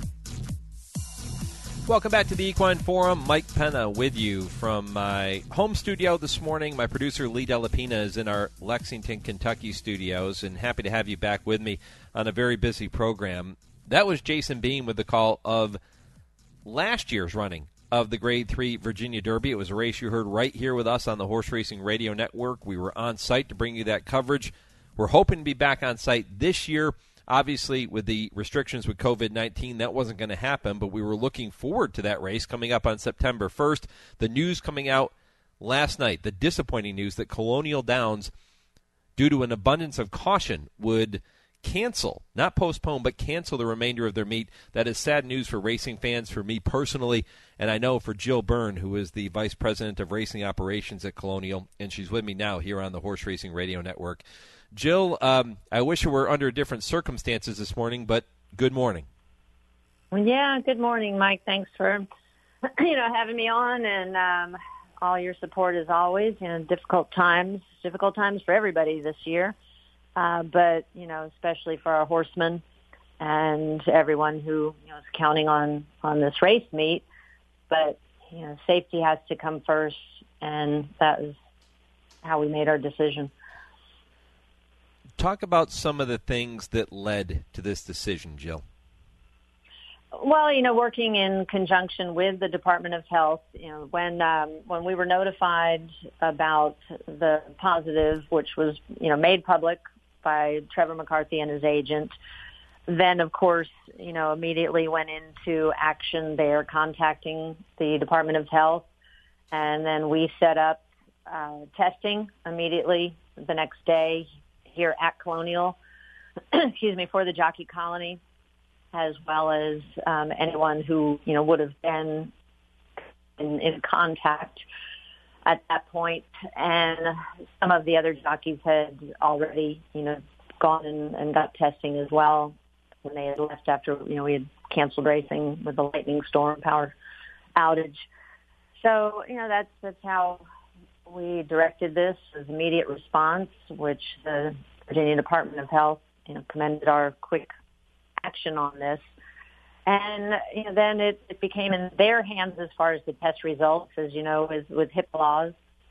[SPEAKER 6] Welcome back to the Equine Forum. Mike Penna with you from my home studio this morning. My producer, Lee Delapina, is in our Lexington, Kentucky studios, and happy to have you back with me on a very busy program. That was Jason Beam with the call of last year's running of the Grade 3 Virginia Derby. It was a race you heard right here with us on the Horse Racing Radio Network. We were on site to bring you that coverage. We're hoping to be back on site this year. Obviously, with the restrictions with COVID-19, that wasn't going to happen, but we were looking forward to that race coming up on September 1st. The news coming out last night, the disappointing news that Colonial Downs, due to an abundance of caution, would cancel, not postpone, but cancel the remainder of their meet. That is sad news for racing fans, for me personally, and I know for Jill Byrne, who is the Vice President of Racing Operations at Colonial, and she's with me now here on the Horse Racing Radio Network. Jill, I wish it were under different circumstances this morning, but good morning.
[SPEAKER 14] Yeah, good morning, Mike. Thanks for having me on, and all your support as always. Difficult times for everybody this year, but especially for our horsemen and everyone who is counting on this race meet. But safety has to come first, and that is how we made our decision.
[SPEAKER 6] Talk about some of the things that led to this decision, Jill.
[SPEAKER 14] Well, working in conjunction with the Department of Health, when we were notified about the positive, which was, made public by Trevor McCarthy and his agent, then, of course, immediately went into action there, contacting the Department of Health, and then we set up testing immediately the next day here at Colonial, for the jockey colony, as well as anyone who, would have been in contact at that point. And some of the other jockeys had already, gone and got testing as well when they had left after, we had canceled racing with the lightning storm power outage. So, that's how we directed this as immediate response, which the Virginia Department of Health, commended our quick action on this. And, then it became in their hands as far as the test results, as you know, with HIPAA laws.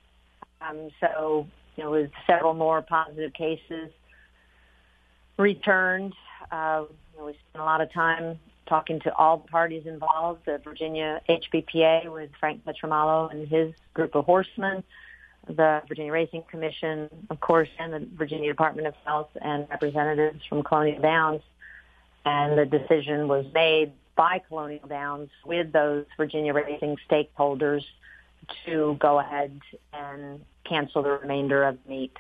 [SPEAKER 14] With several more positive cases returned, we spent a lot of time talking to all the parties involved, the Virginia HBPA with Frank Petramalo and his group of horsemen, the Virginia Racing Commission, of course, and the Virginia Department of Health and representatives from Colonial Downs. And the decision was made by Colonial Downs with those Virginia racing stakeholders to go ahead and cancel the remainder of the meet.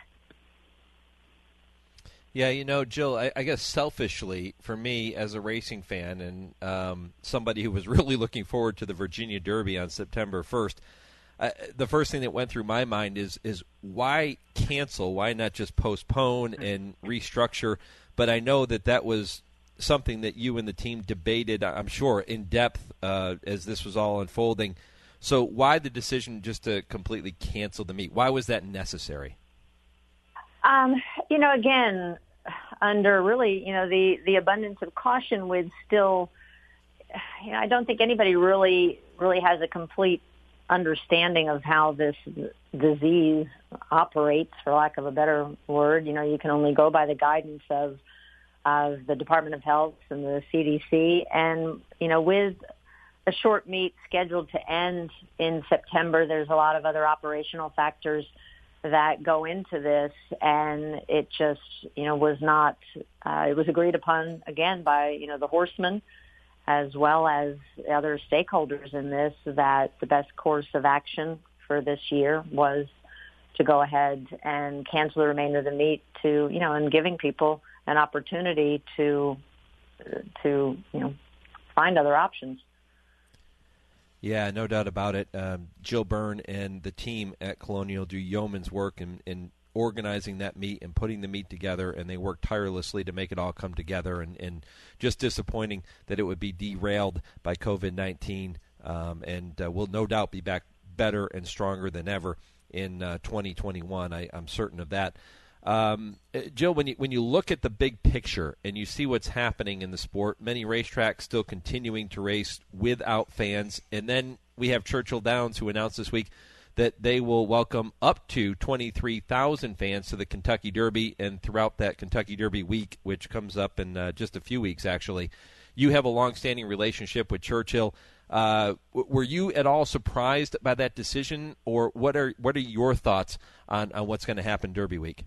[SPEAKER 6] Yeah, Jill, I guess selfishly, for me as a racing fan and somebody who was really looking forward to the Virginia Derby on September 1st, the first thing that went through my mind is why cancel? Why not just postpone and restructure? But I know that was something that you and the team debated, I'm sure, in depth as this was all unfolding. So why the decision just to completely cancel the meet? Why was that necessary?
[SPEAKER 14] Again, under really, the abundance of caution with still, I don't think anybody really has a complete understanding of how this disease operates, for lack of a better word. You can only go by the guidance of the Department of Health and the CDC. And, with a short meet scheduled to end in September, there's a lot of other operational factors that go into this. And it just, was not, it was agreed upon, again, by, the horsemen as well as other stakeholders in this, that the best course of action for this year was to go ahead and cancel the remainder of the meet and giving people an opportunity to find other options.
[SPEAKER 6] Yeah, no doubt about it. Jill Byrne and the team at Colonial do yeoman's work in organizing that meet and putting the meet together, and they work tirelessly to make it all come together, and just disappointing that it would be derailed by COVID-19, and we'll no doubt be back better and stronger than ever in 2021. I'm certain of that. Jill, when you look at the big picture and you see what's happening in the sport, many racetracks still continuing to race without fans, and then we have Churchill Downs, who announced this week that they will welcome up to 23,000 fans to the Kentucky Derby, and throughout that Kentucky Derby week, which comes up in just a few weeks, actually. You have a long-standing relationship with Churchill. Were you at all surprised by that decision, or what are your thoughts on what's going to happen Derby week?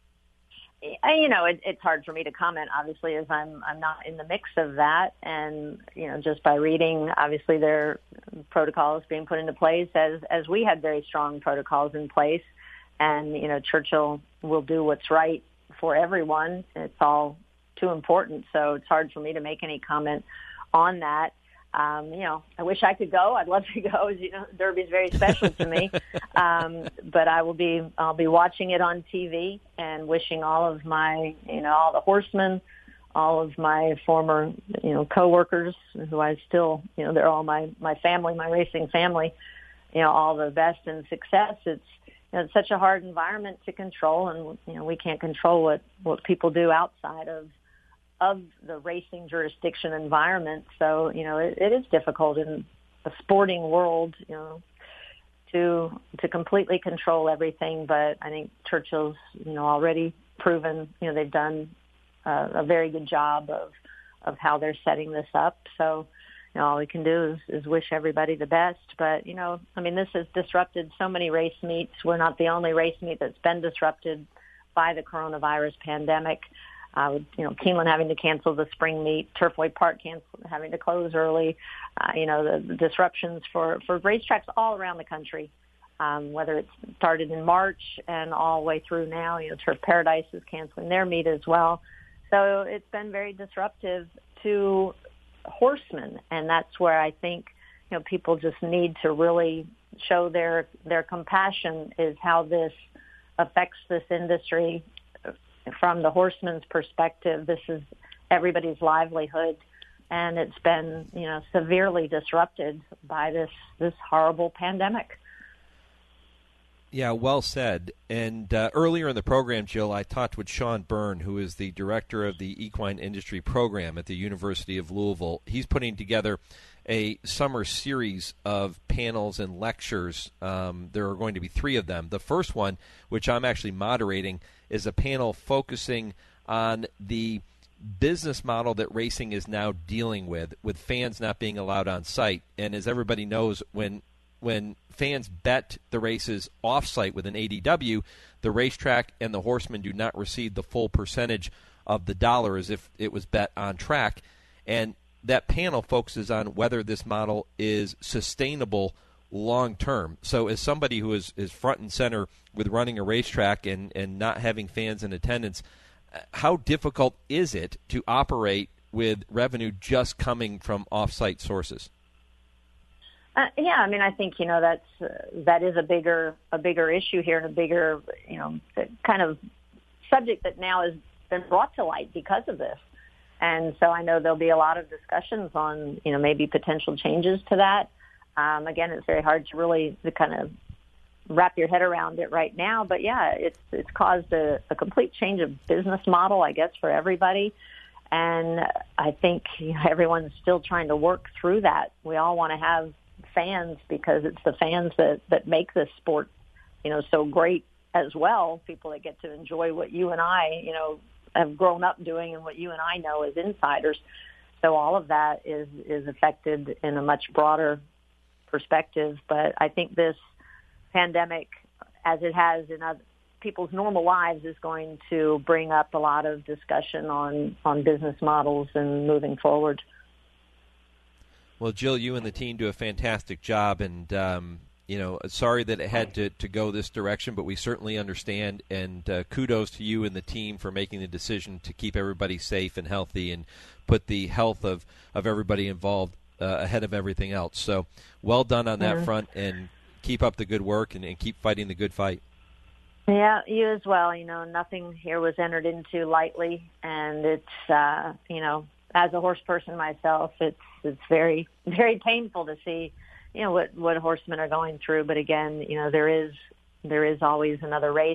[SPEAKER 14] It's hard for me to comment, obviously, as I'm not in the mix of that. And, just by reading, obviously, their protocols being put into place as we had very strong protocols in place. And, Churchill will do what's right for everyone. It's all too important. So it's hard for me to make any comment on that. I wish I could go. I'd love to go. Derby's very special to me. But I'll be watching it on TV and wishing all of my, all the horsemen, all of my former, coworkers who I still, they're all my family, my racing family, all the best and success. It's such a hard environment to control, and, we can't control what people do outside of the racing jurisdiction environment. So, it is difficult in the sporting world, to completely control everything. But I think Churchill's, already proven, they've done a very good job of how they're setting this up. So, all we can do is wish everybody the best. But, this has disrupted so many race meets. We're not the only race meet that's been disrupted by the coronavirus pandemic. Keeneland having to cancel the spring meet, Turfway Park having to close early, the disruptions for racetracks all around the country, whether it started in March and all the way through now. Turf Paradise is canceling their meet as well. So it's been very disruptive to horsemen, and that's where I think, people just need to really show their compassion, is how this affects this industry. From the horseman's perspective, this is everybody's livelihood, and it's been, severely disrupted by this horrible pandemic.
[SPEAKER 6] Yeah, well said. And earlier in the program, Jill, I talked with Sean Byrne, who is the director of the Equine Industry Program at the University of Louisville. He's putting together a summer series of panels and lectures. There are going to be 3 of them. The first one, which I'm actually moderating, is a panel focusing on the business model that racing is now dealing with fans not being allowed on site. And as everybody knows, when fans bet the races off-site with an ADW, the racetrack and the horsemen do not receive the full percentage of the dollar as if it was bet on track. And that panel focuses on whether this model is sustainable long-term. So as somebody who is front and center with running a racetrack and not having fans in attendance, how difficult is it to operate with revenue just coming from off-site sources?
[SPEAKER 14] Yeah, I mean, I think that is a bigger issue here, and a bigger kind of subject that now has been brought to light because of this. And so I know there'll be a lot of discussions on maybe potential changes to that. Again, it's very hard to really kind of wrap your head around it right now, but yeah, it's caused a complete change of business model, I guess, for everybody. And I think everyone's still trying to work through that. We all want to have fans because it's the fans that make this sport, so great as well. People that get to enjoy what you and I, have grown up doing and what you and I know as insiders. So all of that is affected in a much broader perspective. But I think this pandemic, as it has in other people's normal lives, is going to bring up a lot of discussion on business models and moving forward.
[SPEAKER 6] Well, Jill, you and the team do a fantastic job, and sorry that it had to go this direction, but we certainly understand, and kudos to you and the team for making the decision to keep everybody safe and healthy and put the health of everybody involved ahead of everything else. So well done on that front, and keep up the good work and keep fighting the good fight.
[SPEAKER 14] Yeah, you as well. Nothing here was entered into lightly, and it's, as a horse person myself, it's very, very painful to see, what horsemen are going through. But again, there is always another race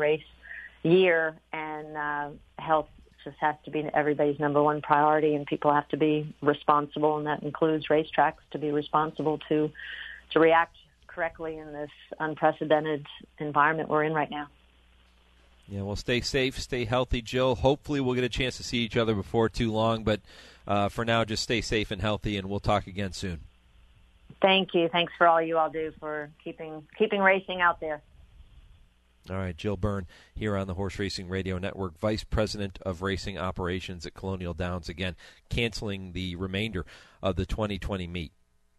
[SPEAKER 14] year, and health just has to be everybody's number one priority, and people have to be responsible, and that includes racetracks to be responsible to react correctly in this unprecedented environment we're in right now.
[SPEAKER 6] Yeah, well, stay safe, stay healthy, Jill. Hopefully we'll get a chance to see each other before too long, but for now, just stay safe and healthy, and we'll talk again soon.
[SPEAKER 14] Thank you. Thanks for all you all do for keeping racing out there.
[SPEAKER 6] All right, Jill Byrne here on the Horse Racing Radio Network, Vice President of Racing Operations at Colonial Downs, again, canceling the remainder of the 2020 meet.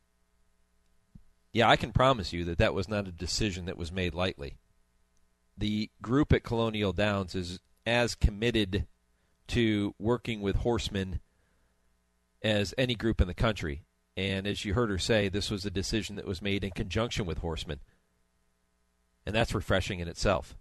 [SPEAKER 6] Yeah, I can promise you that was not a decision that was made lightly. The group at Colonial Downs is as committed to working with horsemen as any group in the country. And as you heard her say, this was a decision that was made in conjunction with horsemen. And that's refreshing in itself.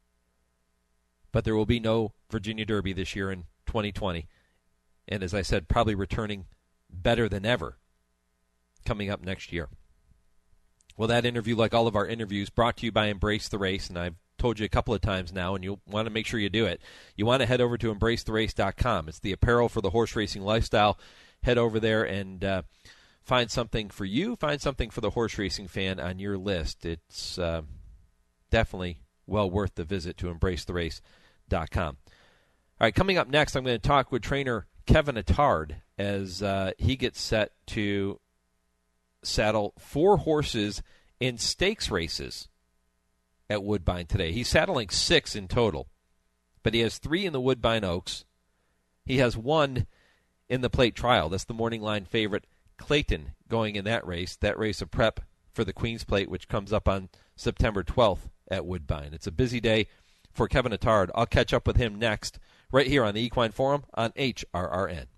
[SPEAKER 6] But there will be no Virginia Derby this year in 2020. And as I said, probably returning better than ever coming up next year. Well, that interview, like all of our interviews, brought to you by Embrace the Race, and I've told you a couple of times now, and you'll want to make sure you do it. You want to head over to embracetherace.com. It's the apparel for the horse racing lifestyle. Head over there and find something for you, find something for the horse racing fan on your list. It's definitely well worth the visit to embracetherace.com. All right, coming up next, I'm going to talk with trainer Kevin Attard as he gets set to saddle 4 horses in stakes races at Woodbine today. He's saddling 6 in total, but he has 3 in the Woodbine Oaks. He has 1 in the plate trial. That's the morning line favorite Clayton going in that race of prep for the Queen's Plate, which comes up on September 12th at Woodbine. It's a busy day for Kevin Attard. I'll catch up with him next right here on the Equine Forum on HRRN.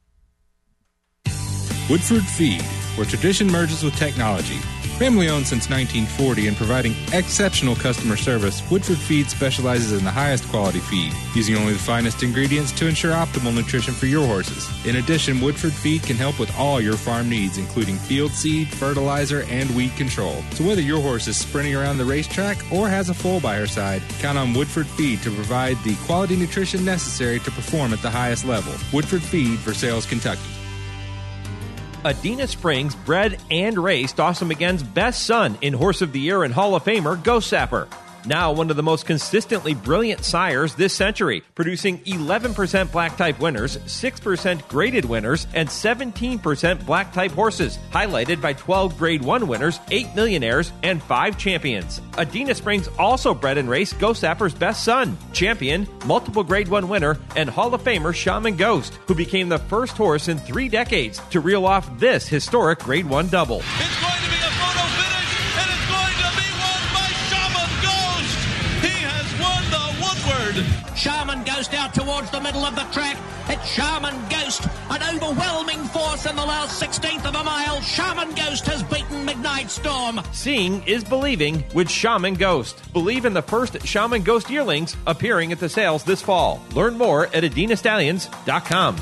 [SPEAKER 10] Woodford Feed, where tradition merges with technology. Family owned since 1940 and providing exceptional customer service, Woodford Feed specializes in the highest quality feed, using only the finest ingredients to ensure optimal nutrition for your horses. In addition, Woodford Feed can help with all your farm needs, including field seed, fertilizer, and weed control. So whether your horse is sprinting around the racetrack or has a foal by her side, count on Woodford Feed to provide the quality nutrition necessary to perform at the highest level. Woodford Feed, Versailles, Kentucky.
[SPEAKER 13] Adena Springs bred and raced Awesome Again's best son in Horse of the Year and Hall of Famer Ghost Sapper. Now one of the most consistently brilliant sires this century, producing 11% black-type winners, 6% graded winners, and 17% black-type horses, highlighted by 12 Grade 1 winners, 8 millionaires, and 5 champions. Adena Springs also bred and raced Ghost Sapper's best son, champion, multiple Grade 1 winner, and Hall of Famer Shaman Ghost, who became the first horse in 3 decades to reel off this historic Grade 1 double.
[SPEAKER 3] It's going to be a photo finish, and it's going to be won by Shaman Ghost. He has won the Woodward
[SPEAKER 15] Charmin Ghost out towards the middle of the track. It's Charmin Ghost, an overwhelming force in the last 16th of a mile. Charmin Ghost has beaten Midnight Storm.
[SPEAKER 13] Seeing is believing with Shaman Ghost. Believe in the first Shaman Ghost yearlings appearing at the sales this fall. Learn more at AdinaStallions.com.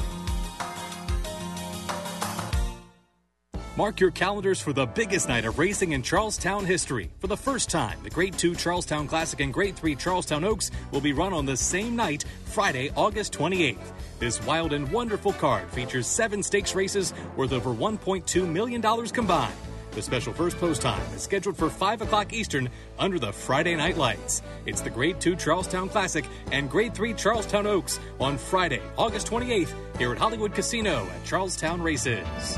[SPEAKER 16] Mark your calendars for the biggest night of racing in Charlestown history. For the first time, the Grade 2 Charlestown Classic and Grade 3 Charlestown Oaks will be run on the same night, Friday, August 28th. This wild and wonderful card features 7 stakes races worth over $1.2 million combined. The special first post time is scheduled for 5 o'clock Eastern under the Friday night lights. It's the Grade 2 Charlestown Classic and Grade 3 Charlestown Oaks on Friday, August 28th here at Hollywood Casino at Charlestown Races.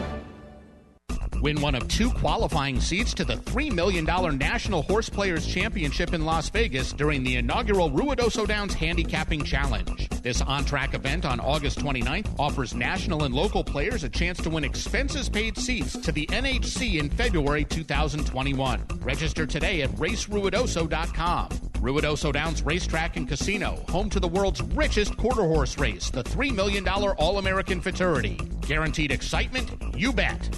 [SPEAKER 17] Win one of 2 qualifying seats to the $3 million National Horse Players Championship in Las Vegas during the inaugural Ruidoso Downs Handicapping Challenge. This on-track event on August 29th offers national and local players a chance to win expenses-paid seats to the NHC in February 2021. Register today at raceruidoso.com. Ruidoso Downs Racetrack and Casino, home to the world's richest quarter horse race, the $3 million All-American Futurity. Guaranteed excitement? You bet.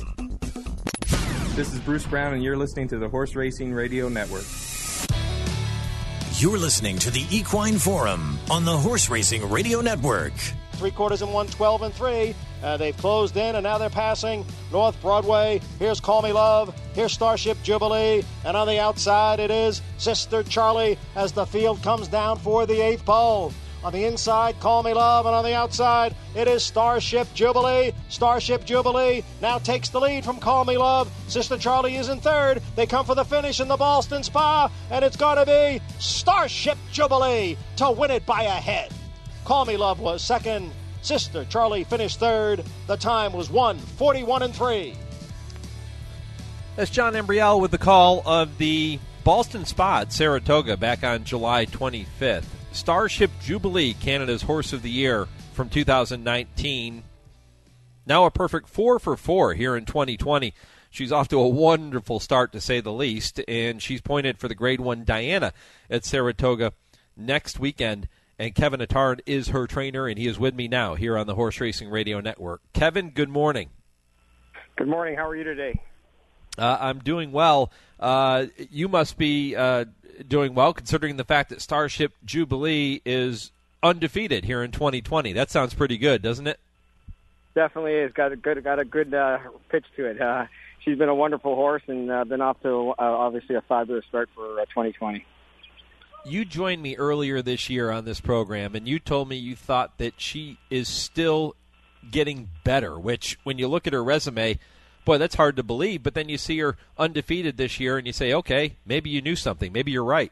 [SPEAKER 19] This is Bruce Brown, and you're listening to the Horse Racing Radio Network.
[SPEAKER 1] You're listening to the Equine Forum on the Horse Racing Radio Network.
[SPEAKER 25] 3/4 and 1, 12 and 3. They've closed in, and now they're passing North Broadway. Here's Call Me Love. Here's Starship Jubilee. And on the outside, it is Sister Charlie as the field comes down for the 8th pole. On the inside, Call Me Love, and on the outside, it is Starship Jubilee. Starship Jubilee now takes the lead from Call Me Love. Sister Charlie is in 3rd. They come for the finish in the Boston Spa, and it's going to be Starship Jubilee to win it by a head. Call Me Love was 2nd. Sister Charlie finished 3rd. The time was 1:41 and 3.
[SPEAKER 6] That's John Embriel with the call of the Boston Spa at Saratoga back on July 25th. Starship Jubilee, Canada's Horse of the Year from 2019. Now a perfect 4 for 4 here in 2020. She's off to a wonderful start, to say the least, and she's pointed for the Grade 1 Diana at Saratoga next weekend. And Kevin Attard is her trainer, and he is with me now here on the Horse Racing Radio Network. Kevin, good morning.
[SPEAKER 26] Good morning. How are you today?
[SPEAKER 6] I'm doing well. You must be doing well, considering the fact that Starship Jubilee is undefeated here in 2020. That sounds pretty good, doesn't it?
[SPEAKER 26] Definitely is. Got a good pitch to it. She's been a wonderful horse and been off to obviously a fabulous start for 2020.
[SPEAKER 6] You joined me earlier this year on this program, and you told me you thought that she is still getting better, which when you look at her resume, boy, that's hard to believe. But then you see her undefeated this year, and you say, okay, maybe you knew something. Maybe you're right.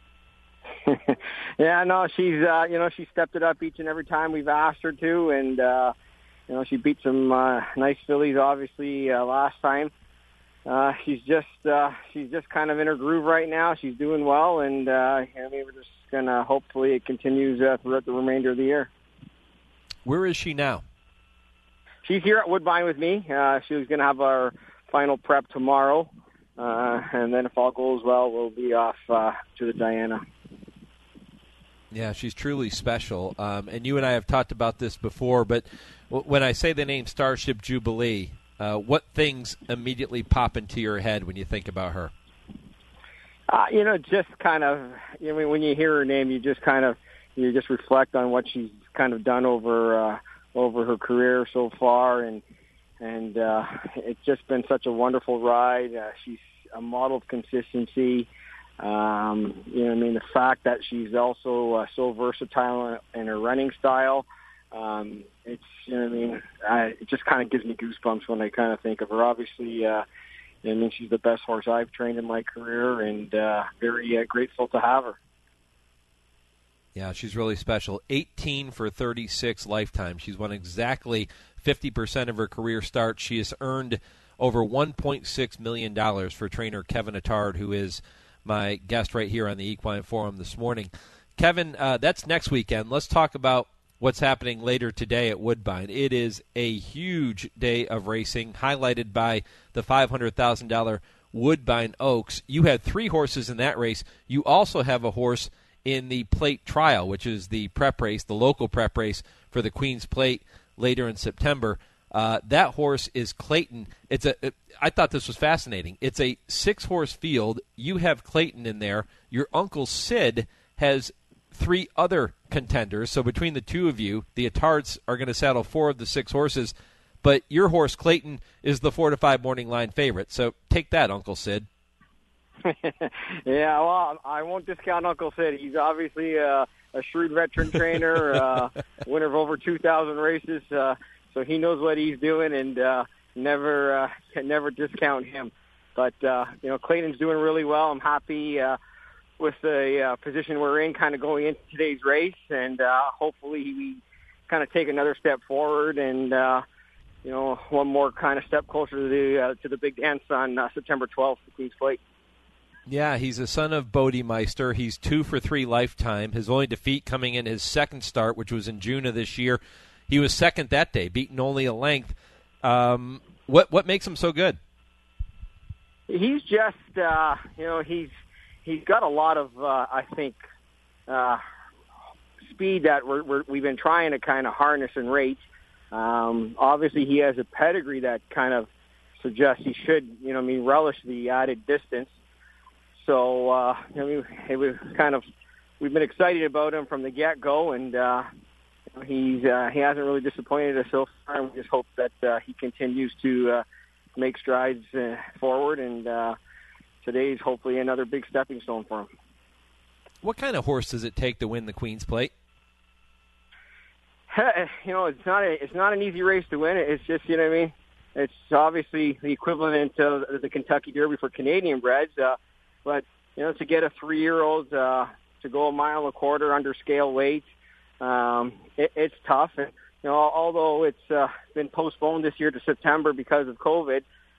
[SPEAKER 26] Yeah, no, she's she stepped it up each and every time we've asked her to, and she beat some nice fillies obviously last time. She's just kind of in her groove right now. She's doing well, and we're just gonna hopefully it continues throughout the remainder of the year.
[SPEAKER 6] Where is she now?
[SPEAKER 26] She's here at Woodbine with me. She was going to have our final prep tomorrow, and then if all goes well, we'll be off to the Diana.
[SPEAKER 6] Yeah, she's truly special. And you and I have talked about this before, but when I say the name Starship Jubilee, what things immediately pop into your head when you think about her?
[SPEAKER 26] Just kind of, when you hear her name, you just reflect on what she's kind of done over her career so far, and it's just been such a wonderful ride. She's a model of consistency. The fact that she's also so versatile in her running style, it just kind of gives me goosebumps when I kind of think of her. Obviously, she's the best horse I've trained in my career, and very grateful to have her.
[SPEAKER 6] Yeah, she's really special. 18 for 36 lifetime. She's won exactly 50% of her career starts. She has earned over $1.6 million for trainer Kevin Attard, who is my guest right here on the Equine Forum this morning. Kevin, that's next weekend. Let's talk about what's happening later today at Woodbine. It is a huge day of racing, highlighted by the $500,000 Woodbine Oaks. You had 3 horses in that race. You also have a horse in the plate trial, which is the prep race, the local prep race for the Queen's Plate later in September. That horse is Clayton. I thought this was fascinating. It's a 6-horse field. You have Clayton in there. Your uncle Sid has 3 other contenders. So between the two of you, the Attards are going to saddle 4 of the 6 horses. But your horse, Clayton, is the 4-5 morning line favorite. So take that, Uncle Sid.
[SPEAKER 26] Yeah, well, I won't discount Uncle Sid. He's obviously a shrewd veteran trainer, winner of over 2,000 races. So he knows what he's doing, and can never discount him. But Clayton's doing really well. I'm happy with the position we're in, kind of going into today's race, and hopefully we kind of take another step forward and one more kind of step closer to the big dance on September 12th, the Queen's Plate.
[SPEAKER 6] Yeah, he's a son of Bodemeister. He's 2 for 3 lifetime. His only defeat coming in his second start, which was in June of this year. He was second that day, beaten only a length. What makes him so good?
[SPEAKER 26] He's just, he's got a lot of, I think, speed that we've been trying to kind of harness and rate. Obviously, he has a pedigree that kind of suggests he should, relish the added distance. So, it was kind of, we've been excited about him from the get-go, and he hasn't really disappointed us so far. And we just hope that he continues to make strides forward, and today's hopefully another big stepping stone for him.
[SPEAKER 6] What kind of horse does it take to win the Queen's Plate?
[SPEAKER 26] It's not an easy race to win. It's just, it's obviously the equivalent of the Kentucky Derby for Canadian breds. But, to get a 3-year-old to go 1.25 miles under scale weight, it's tough. And, although it's been postponed this year to September because of COVID,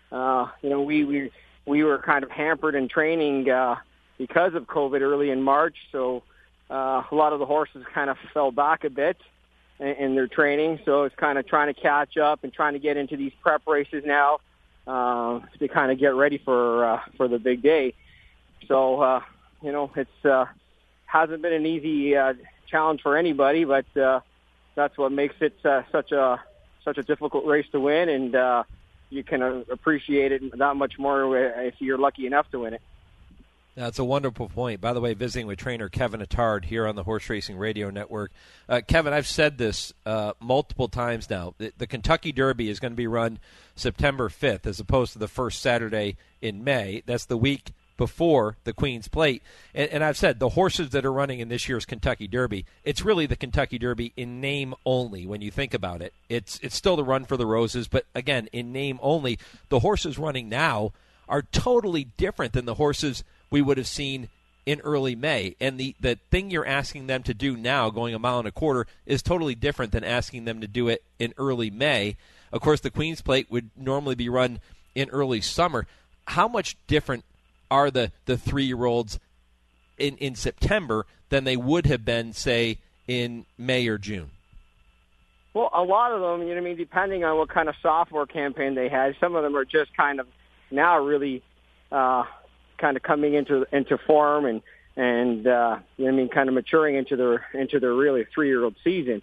[SPEAKER 26] we were kind of hampered in training because of COVID early in March. So a lot of the horses kind of fell back a bit in their training. So it's kind of trying to catch up and trying to get into these prep races now to kind of get ready for the big day. So, it's hasn't been an easy challenge for anybody, but that's what makes it such a difficult race to win, and you can appreciate it that much more if you're lucky enough to win it.
[SPEAKER 6] That's a wonderful point. By the way, visiting with trainer Kevin Attard here on the Horse Racing Radio Network. Kevin, I've said this multiple times now. The Kentucky Derby is going to be run September 5th as opposed to the first Saturday in May. That's the week before the Queen's Plate. And I've said the horses that are running in this year's Kentucky Derby, it's really the Kentucky Derby in name only when you think about it. It's still the Run for the Roses, but again, in name only. The horses running now are totally different than the horses we would have seen in early May. And the thing you're asking them to do now, going 1.25 miles, is totally different than asking them to do it in early May. Of course, the Queen's Plate would normally be run in early summer. How much different are the 3-year-olds in September than they would have been, say, in May or June?
[SPEAKER 26] Well, a lot of them, depending on what kind of sophomore campaign they had, some of them are just kind of now really kind of coming into form and kind of maturing into their really 3-year-old season.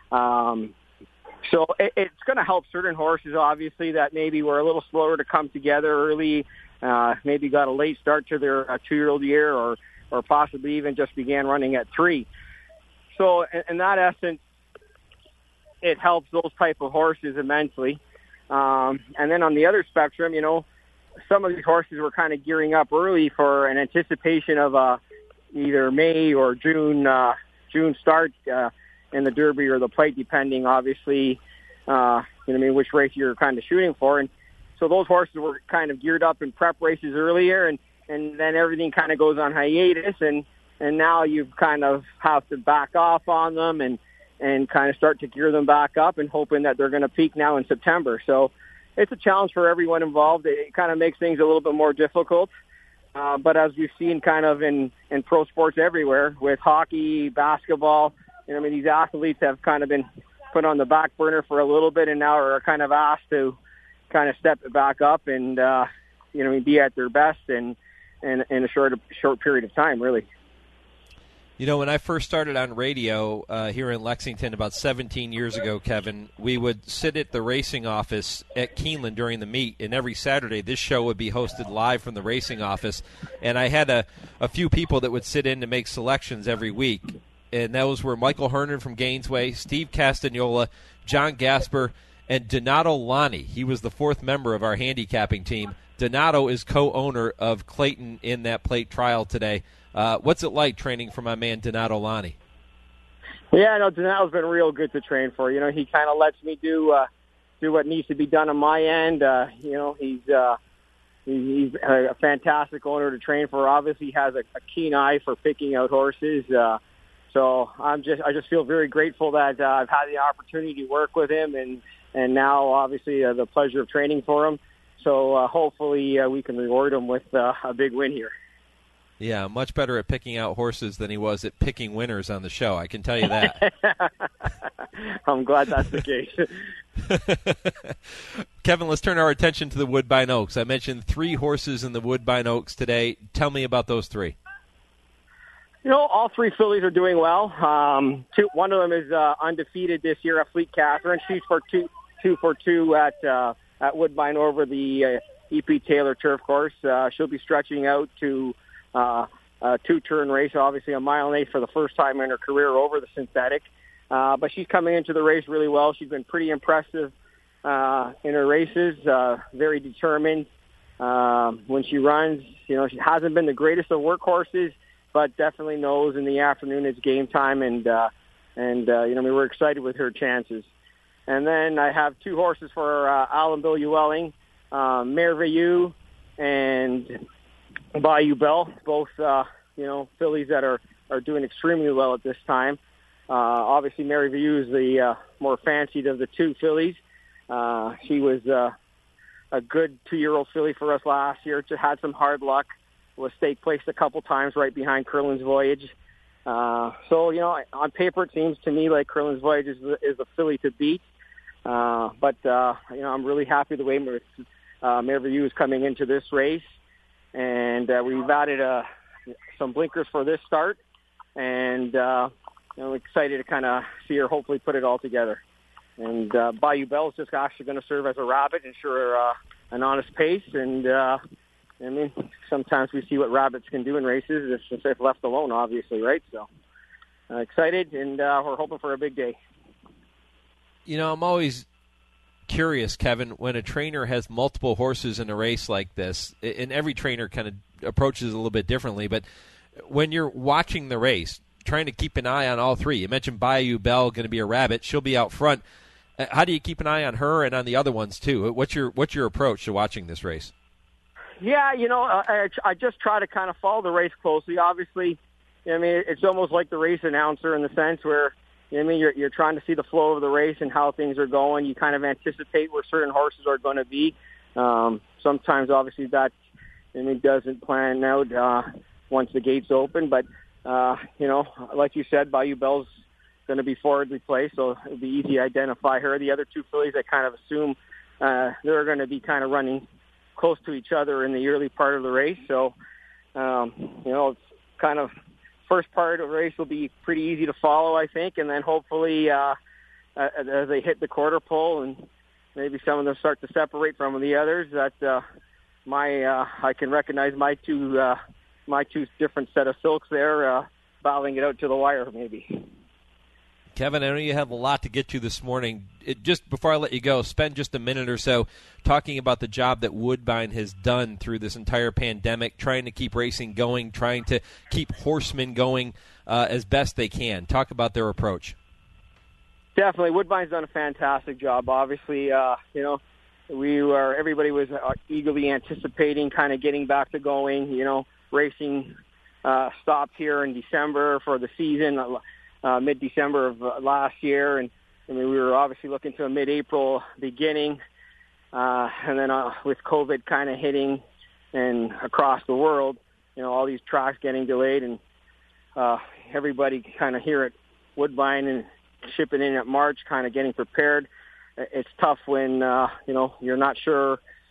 [SPEAKER 26] So it's going to help certain horses, obviously, that maybe were a little slower to come together early, maybe got a late start to their 2-year-old year, or possibly even just began running at 3. So in that essence, it helps those type of horses immensely. And then on the other spectrum, some of these horses were kind of gearing up early for an anticipation of either May or June start in the Derby or the Plate, depending, obviously, which race you're kind of shooting for. And so those horses were kind of geared up in prep races earlier, and then everything kind of goes on hiatus, and now you kind of have to back off on them and kind of start to gear them back up and hoping that they're going to peak now in September. So it's a challenge for everyone involved. It kind of makes things a little bit more difficult. But as we've seen kind of in pro sports everywhere, with hockey, basketball, these athletes have kind of been put on the back burner for a little bit and now are kind of asked to kind of step it back up and, be at their best in a short period of time, really.
[SPEAKER 6] You know, when I first started on radio here in Lexington about 17 years ago, Kevin, we would sit at the racing office at Keeneland during the meet, and every Saturday this show would be hosted live from the racing office. And I had a few people that would sit in to make selections every week, and those were Michael Hernan from Gainesway, Steve Castagnola, John Gasper, and Donato Lani. He was the fourth member of our handicapping team. Donato is co-owner of Clayton in that plate trial today. What's it like training for my man Donato Lani?
[SPEAKER 26] Yeah, no, Donato's been real good to train for. You know, he kind of lets me do what needs to be done on my end. You know, he's a fantastic owner to train for. Obviously, he has a keen eye for picking out horses. So I just feel very grateful that I've had the opportunity to work with him, and now obviously the pleasure of training for him. So hopefully we can reward him with a big win here.
[SPEAKER 6] Yeah, much better at picking out horses than he was at picking winners on the show. I can tell you that.
[SPEAKER 26] I'm glad that's the case.
[SPEAKER 6] Kevin, let's turn our attention to the Woodbine Oaks. I mentioned 3 horses in the Woodbine Oaks today. Tell me about those 3.
[SPEAKER 26] You know, all 3 fillies are doing well. One of them is undefeated this year, Fleet Catherine. She's for 2 for 2 at Woodbine over the E.P. Taylor turf course. She'll be stretching out to a 2-turn race, obviously a 1.8 miles for the first time in her career over the synthetic. But she's coming into the race really well. She's been pretty impressive in her races, very determined. When she runs, you know, she hasn't been the greatest of workhorses, but definitely knows in the afternoon it's game time, and you know, we're excited with her chances. And then I have 2 horses for Alan Bill Ewelling, Merveilleux and Bayou Bell, both you know, fillies that are doing extremely well at this time. Obviously, Merveilleux is the more fancied of the 2 fillies. She was a good 2-year-old filly for us last year. Just had some hard luck. Was stake placed a couple times right behind Curlin's Voyage. So, you know, on paper it seems to me like Curlin's Voyage is the filly to beat. But you know, I'm really happy the way Merveilleux is coming into this race. And we've added some blinkers for this start. And you know, excited to kind of see her hopefully put it all together. And Bayou Bell is just actually going to serve as a rabbit, ensure an honest pace. And I mean, sometimes we see what rabbits can do in races if left alone, obviously, right? So excited, and we're hoping for a big day.
[SPEAKER 6] You know, I'm always curious, Kevin, when a trainer has multiple horses in a race like this, and every trainer kind of approaches it a little bit differently, but when you're watching the race, trying to keep an eye on all 3. You mentioned Bayou Bell going to be a rabbit. She'll be out front. How do you keep an eye on her and on the other ones, too? What's your approach to watching this race?
[SPEAKER 26] Yeah, you know, I just try to kind of follow the race closely. Obviously, I mean, it's almost like the race announcer in the sense where, you know, I mean, you're trying to see the flow of the race and how things are going. You kind of anticipate where certain horses are going to be. Sometimes, obviously, that, I mean, doesn't plan out once the gates open. But, you know, like you said, Bayou Bell's going to be forwardly placed, so it'll be easy to identify her. The other 2 fillies, I kind of assume they're going to be kind of running close to each other in the early part of the race. So, you know, it's kind of first part of the race will be pretty easy to follow, I think. And then hopefully as they hit the quarter pole and maybe some of them start to separate from the others, that I can recognize my two different set of silks there, battling it out to the wire maybe.
[SPEAKER 6] Kevin, I know you have a lot to get to this morning. Just before I let you go, spend just a minute or so talking about the job that Woodbine has done through this entire pandemic, trying to keep racing going, trying to keep horsemen going as best they can. Talk about their approach.
[SPEAKER 26] Definitely. Woodbine's done a fantastic job. Obviously, you know, everybody was eagerly anticipating kind of getting back to going. You know, racing stopped here in December for the season. Mid-December of last year, and I mean, we were obviously looking to a mid-April beginning, and then with COVID kind of hitting and across the world, you know, all these tracks getting delayed, and everybody kind of here at Woodbine and shipping in at March, kind of getting prepared. It's tough when you know, you're not sure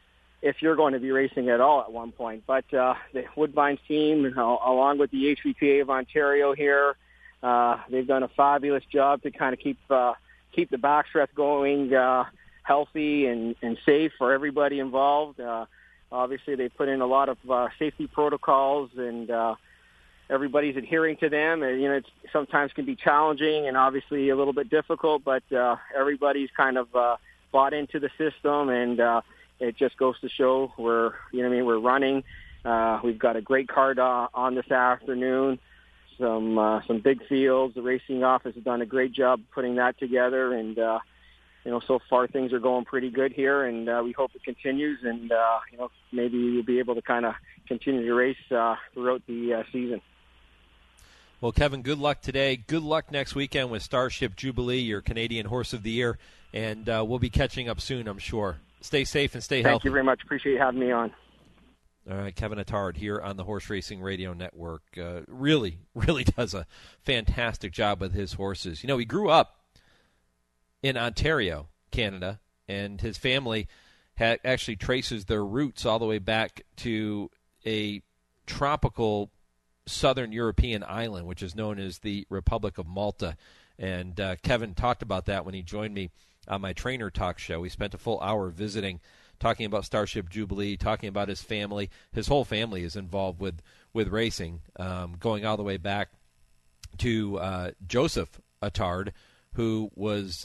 [SPEAKER 26] if you're going to be racing at all at one point. But the Woodbine team, along with the HVPA of Ontario here, they've done a fabulous job to kind of keep the backstretch going healthy and safe for everybody involved. Obviously, they put in a lot of safety protocols, and everybody's adhering to them. And, it sometimes can be challenging and obviously a little bit difficult, but everybody's kind of bought into the system, and it just goes to show we're running. We've got a great card on this afternoon. Some big fields. The racing office has done a great job putting that together, and so far things are going pretty good here, and we hope it continues, and maybe we'll be able to kind of continue to race throughout the season.
[SPEAKER 6] Well, Kevin, good luck today. Good luck next weekend with Starship Jubilee, your Canadian Horse of the Year, and we'll be catching up soon, I'm sure. Stay safe and stay healthy.
[SPEAKER 26] Thank you very much. Appreciate you having me on.
[SPEAKER 6] All right, Kevin Attard here on the Horse Racing Radio Network. Really does a fantastic job with his horses. He grew up in Ontario, Canada, and his family actually traces their roots all the way back to a tropical southern European island, which is known as the Republic of Malta. And Kevin talked about that when he joined me on my Trainer Talk show. We spent a full hour visiting, talking about Starship Jubilee, talking about his family. His whole family is involved with racing, going all the way back to Joseph Attard, who was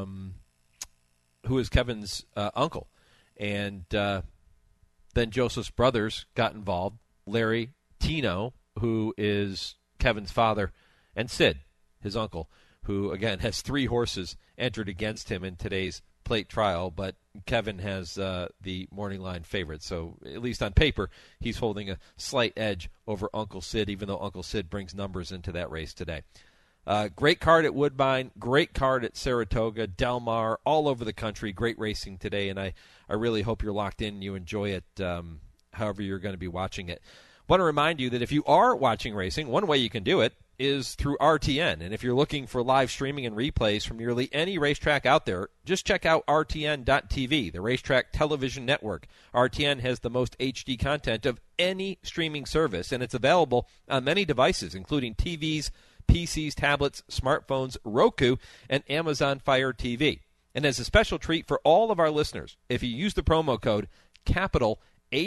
[SPEAKER 6] Kevin's uncle. And then Joseph's brothers got involved, Larry, Tino, who is Kevin's father, and Sid, his uncle, who, again, has 3 horses entered against him in today's plate trial, but Kevin has the morning line favorite. So at least on paper, he's holding a slight edge over Uncle Sid, even though Uncle Sid brings numbers into that race today. Great card at Woodbine, great card at Saratoga, Del Mar, all over the country. Great racing today, and I really hope you're locked in and you enjoy it however you're going to be watching it. I want to remind you that if you are watching racing, one way you can do it is through RTN. And if you're looking for live streaming and replays from nearly any racetrack out there, just check out RTN.TV, the racetrack television network. RTN has the most HD content of any streaming service, and it's available on many devices, including TVs, PCs, tablets, smartphones, Roku, and Amazon Fire TV. And as a special treat for all of our listeners, if you use the promo code capital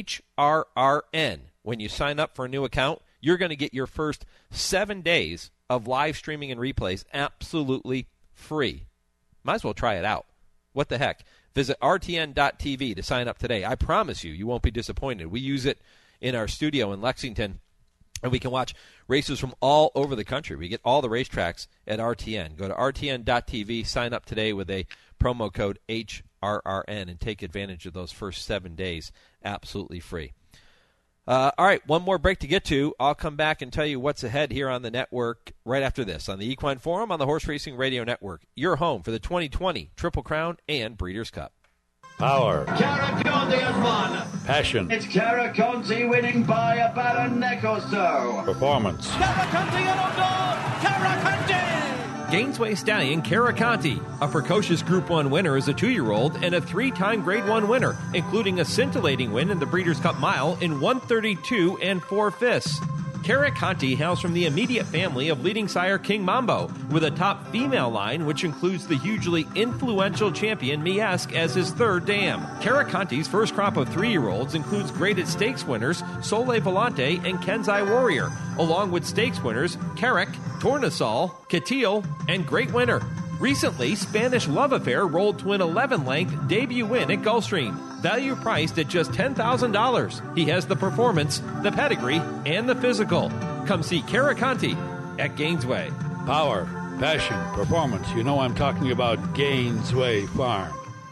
[SPEAKER 6] HRRN when you sign up for a new account, you're going to get your first 7 days of live streaming and replays absolutely free. Might as well try it out. What the heck? Visit RTN.TV to sign up today. I promise you won't be disappointed. We use it in our studio in Lexington, and we can watch races from all over the country. We get all the racetracks at RTN. Go to RTN.TV, sign up today with a promo code HRRN, and take advantage of those first 7 days absolutely free. All right, one more break to get to. I'll come back and tell you what's ahead here on the network right after this on the Equine Forum on the Horse Racing Radio Network. Your home for the 2020 Triple Crown and Breeders' Cup.
[SPEAKER 18] Power.
[SPEAKER 20] Cara Conti has won.
[SPEAKER 18] Passion.
[SPEAKER 20] It's Cara Conti winning by about a neck or so.
[SPEAKER 18] Performance.
[SPEAKER 20] Cara Conti and on Cara Conti!
[SPEAKER 13] Gainesway Stallion Cara Conti, a precocious Group 1 winner as a 2-year-old and a 3-time Grade 1 winner, including a scintillating win in the Breeders' Cup Mile in 1:32 4/5. Cara Conti hails from the immediate family of leading sire King Mambo, with a top female line which includes the hugely influential champion Miesk as his third dam. Cara Conti's first crop of 3-year-olds includes graded stakes winners Sole Volante and Kenzai Warrior, along with stakes winners Carrick, Tornasol, Catil, and Great Winner. Recently, Spanish Love Affair rolled to an 11-length debut win at Gulfstream, value priced at just $10,000. He has the performance, the pedigree, and the physical. Come see Cara Conti at Gainesway.
[SPEAKER 18] Power, passion, performance. You know I'm talking about Gainesway Farm.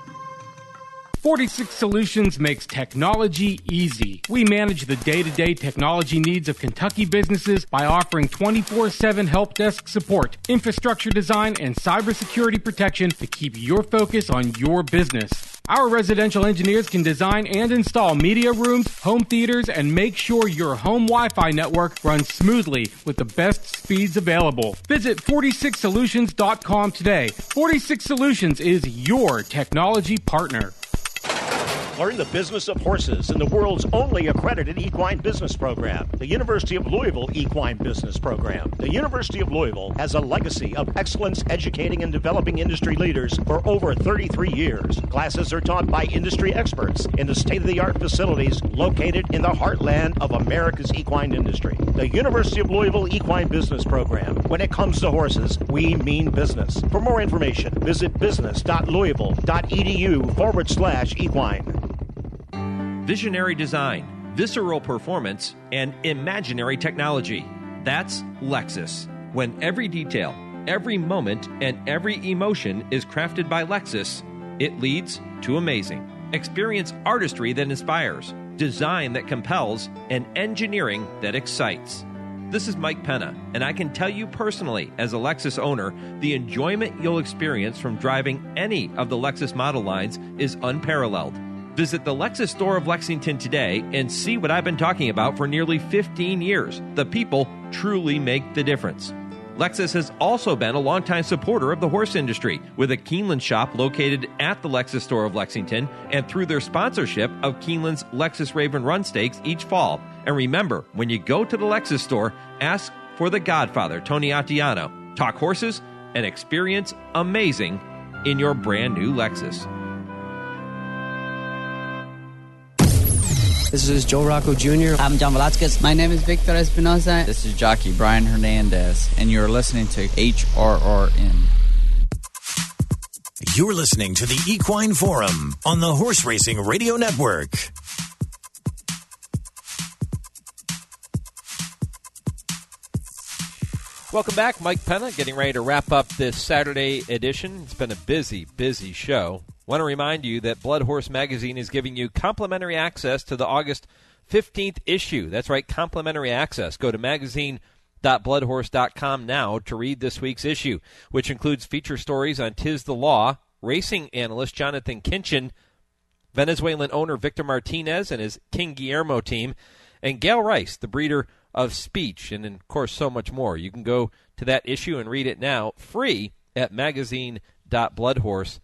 [SPEAKER 21] 46 Solutions makes technology easy. We manage the day-to-day technology needs of Kentucky businesses by offering 24/7 help desk support, infrastructure design, and cybersecurity protection to keep your focus on your business. Our residential engineers can design and install media rooms, home theaters, and make sure your home Wi-Fi network runs smoothly with the best speeds available. Visit 46solutions.com today. 46 Solutions is your technology partner.
[SPEAKER 2] Learn the business of horses in the world's only accredited equine business program, the University of Louisville Equine Business Program. The University of Louisville has a legacy of excellence educating and developing industry leaders for over 33 years. Classes are taught by industry experts in the state-of-the-art facilities located in the heartland of America's equine industry. The University of Louisville Equine Business Program. When it comes to horses, we mean business. For more information, visit business.louisville.edu/equine.
[SPEAKER 13] Visionary design, visceral performance, and imaginary technology. That's Lexus. When every detail, every moment, and every emotion is crafted by Lexus, it leads to amazing. Experience artistry that inspires, design that compels, and engineering that excites. This is Mike Penna, and I can tell you personally, as a Lexus owner, the enjoyment you'll experience from driving any of the Lexus model lines is unparalleled. Visit the Lexus store of Lexington today and see what I've been talking about for nearly 15 years. The people truly make the difference. Lexus has also been a longtime supporter of the horse industry, with a Keeneland shop located at the Lexus store of Lexington and through their sponsorship of Keeneland's Lexus Raven Run Stakes each fall. And remember, when you go to the Lexus store, ask for the Godfather, Tony Attiano. Talk horses and experience amazing in your brand new Lexus.
[SPEAKER 4] This is Joe Rocco Jr.
[SPEAKER 5] I'm John Velasquez.
[SPEAKER 4] My name is Victor Espinosa.
[SPEAKER 5] This is jockey Brian Hernandez, and you're listening to HRRN.
[SPEAKER 9] You're listening to the Equine Forum on the Horse Racing Radio Network.
[SPEAKER 6] Welcome back. Mike Penna getting ready to wrap up this Saturday edition. It's been a busy, busy show. Want to remind you that Blood Horse Magazine is giving you complimentary access to the August 15th issue. That's right, complimentary access. Go to magazine.bloodhorse.com now to read this week's issue, which includes feature stories on Tiz the Law, racing analyst Jonathan Kinchin, Venezuelan owner Victor Martinez and his King Guillermo team, and Gail Rice, the breeder of Speech, and, of course, so much more. You can go to that issue and read it now, free, at magazine.bloodhorse.com.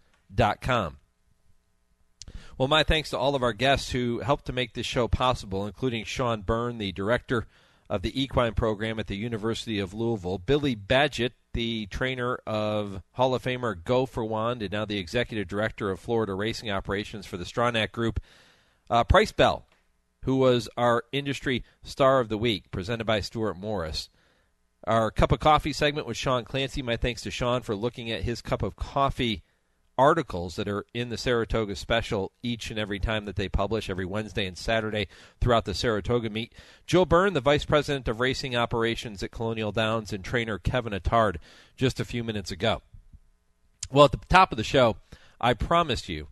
[SPEAKER 6] Well, my thanks to all of our guests who helped to make this show possible, including Sean Byrne, the director of the equine program at the University of Louisville, Billy Badgett, the trainer of Hall of Famer Go for Wand, and now the executive director of Florida Racing Operations for the Stronach Group, Price Bell, who was our industry star of the week, presented by Stuart Morris. Our Cup of Coffee segment with Sean Clancy. My thanks to Sean for looking at his Cup of Coffee articles that are in the Saratoga Special each and every time that they publish, every Wednesday and Saturday throughout the Saratoga meet. Joe Byrne, the Vice President of Racing Operations at Colonial Downs, and trainer Kevin Attard just a few minutes ago. Well, at the top of the show, I promised you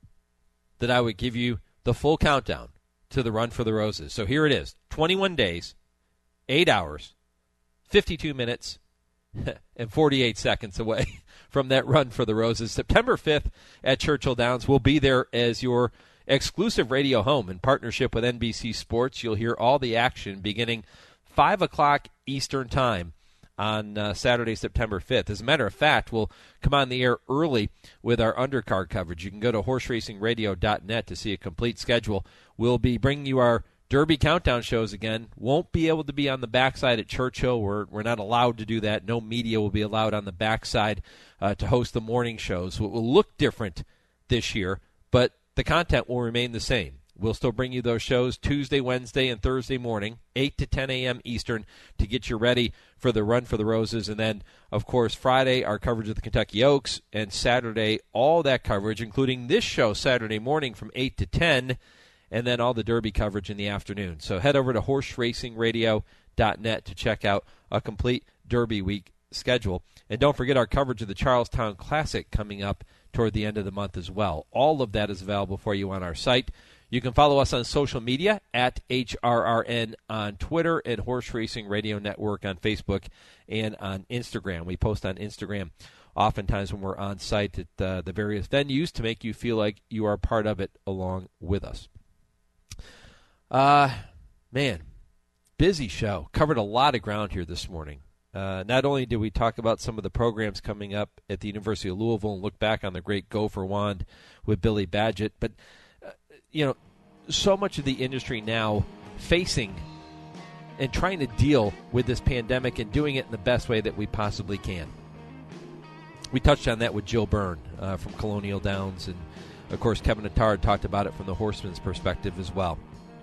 [SPEAKER 6] that I would give you the full countdown to the Run for the Roses. So here it is, 21 days, 8 hours, 52 minutes, and 48 seconds away from that Run for the Roses. September 5th at Churchill Downs. We'll be there as your exclusive radio home in partnership with NBC Sports. You'll hear all the action beginning 5 o'clock Eastern Time on Saturday, September 5th. As a matter of fact, we'll come on the air early with our undercard coverage. You can go to horseracingradio.net to see a complete schedule. We'll be bringing you our Derby countdown shows again. Won't be able to be on the backside at Churchill. We're not allowed to do that. No media will be allowed on the backside to host the morning shows. So it will look different this year, but the content will remain the same. We'll still bring you those shows Tuesday, Wednesday, and Thursday morning, 8 to 10 a.m. Eastern, to get you ready for the Run for the Roses. And then, of course, Friday, our coverage of the Kentucky Oaks, and Saturday, all that coverage, including this show Saturday morning from 8 to 10, and then all the Derby coverage in the afternoon. So head over to horseracingradio.net to check out a complete Derby week schedule. And don't forget our coverage of the Charlestown Classic coming up toward the end of the month as well. All of that is available for you on our site. You can follow us on social media at HRRN on Twitter and Horse Racing Radio Network on Facebook and on Instagram. We post on Instagram oftentimes when we're on site at the various venues to make you feel like you are part of it along with us. Man, busy show. Covered a lot of ground here this morning. Not only did we talk about some of the programs coming up at the University of Louisville and look back on the great Go for Wand with Billy Badgett, but so much of the industry now facing and trying to deal with this pandemic and doing it in the best way that we possibly can. We touched on that with Jill Byrne from Colonial Downs, and of course Kevin Attard talked about it from the horseman's perspective as well.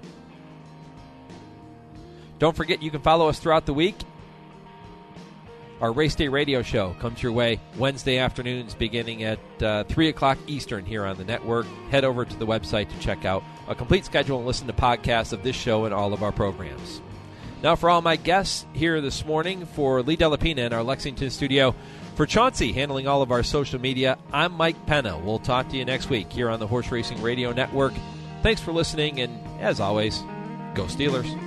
[SPEAKER 6] Don't forget, you can follow us throughout the week. Our Race Day radio show comes your way Wednesday afternoons beginning at 3 o'clock Eastern here on the network. Head over to the website to check out a complete schedule and listen to podcasts of this show and all of our programs. Now, for all my guests here this morning, for Lee Delapina in our Lexington studio, for Chauncey handling all of our social media, I'm Mike Penna. We'll talk to you next week here on the Horse Racing Radio Network. Thanks for listening, and as always, go Steelers.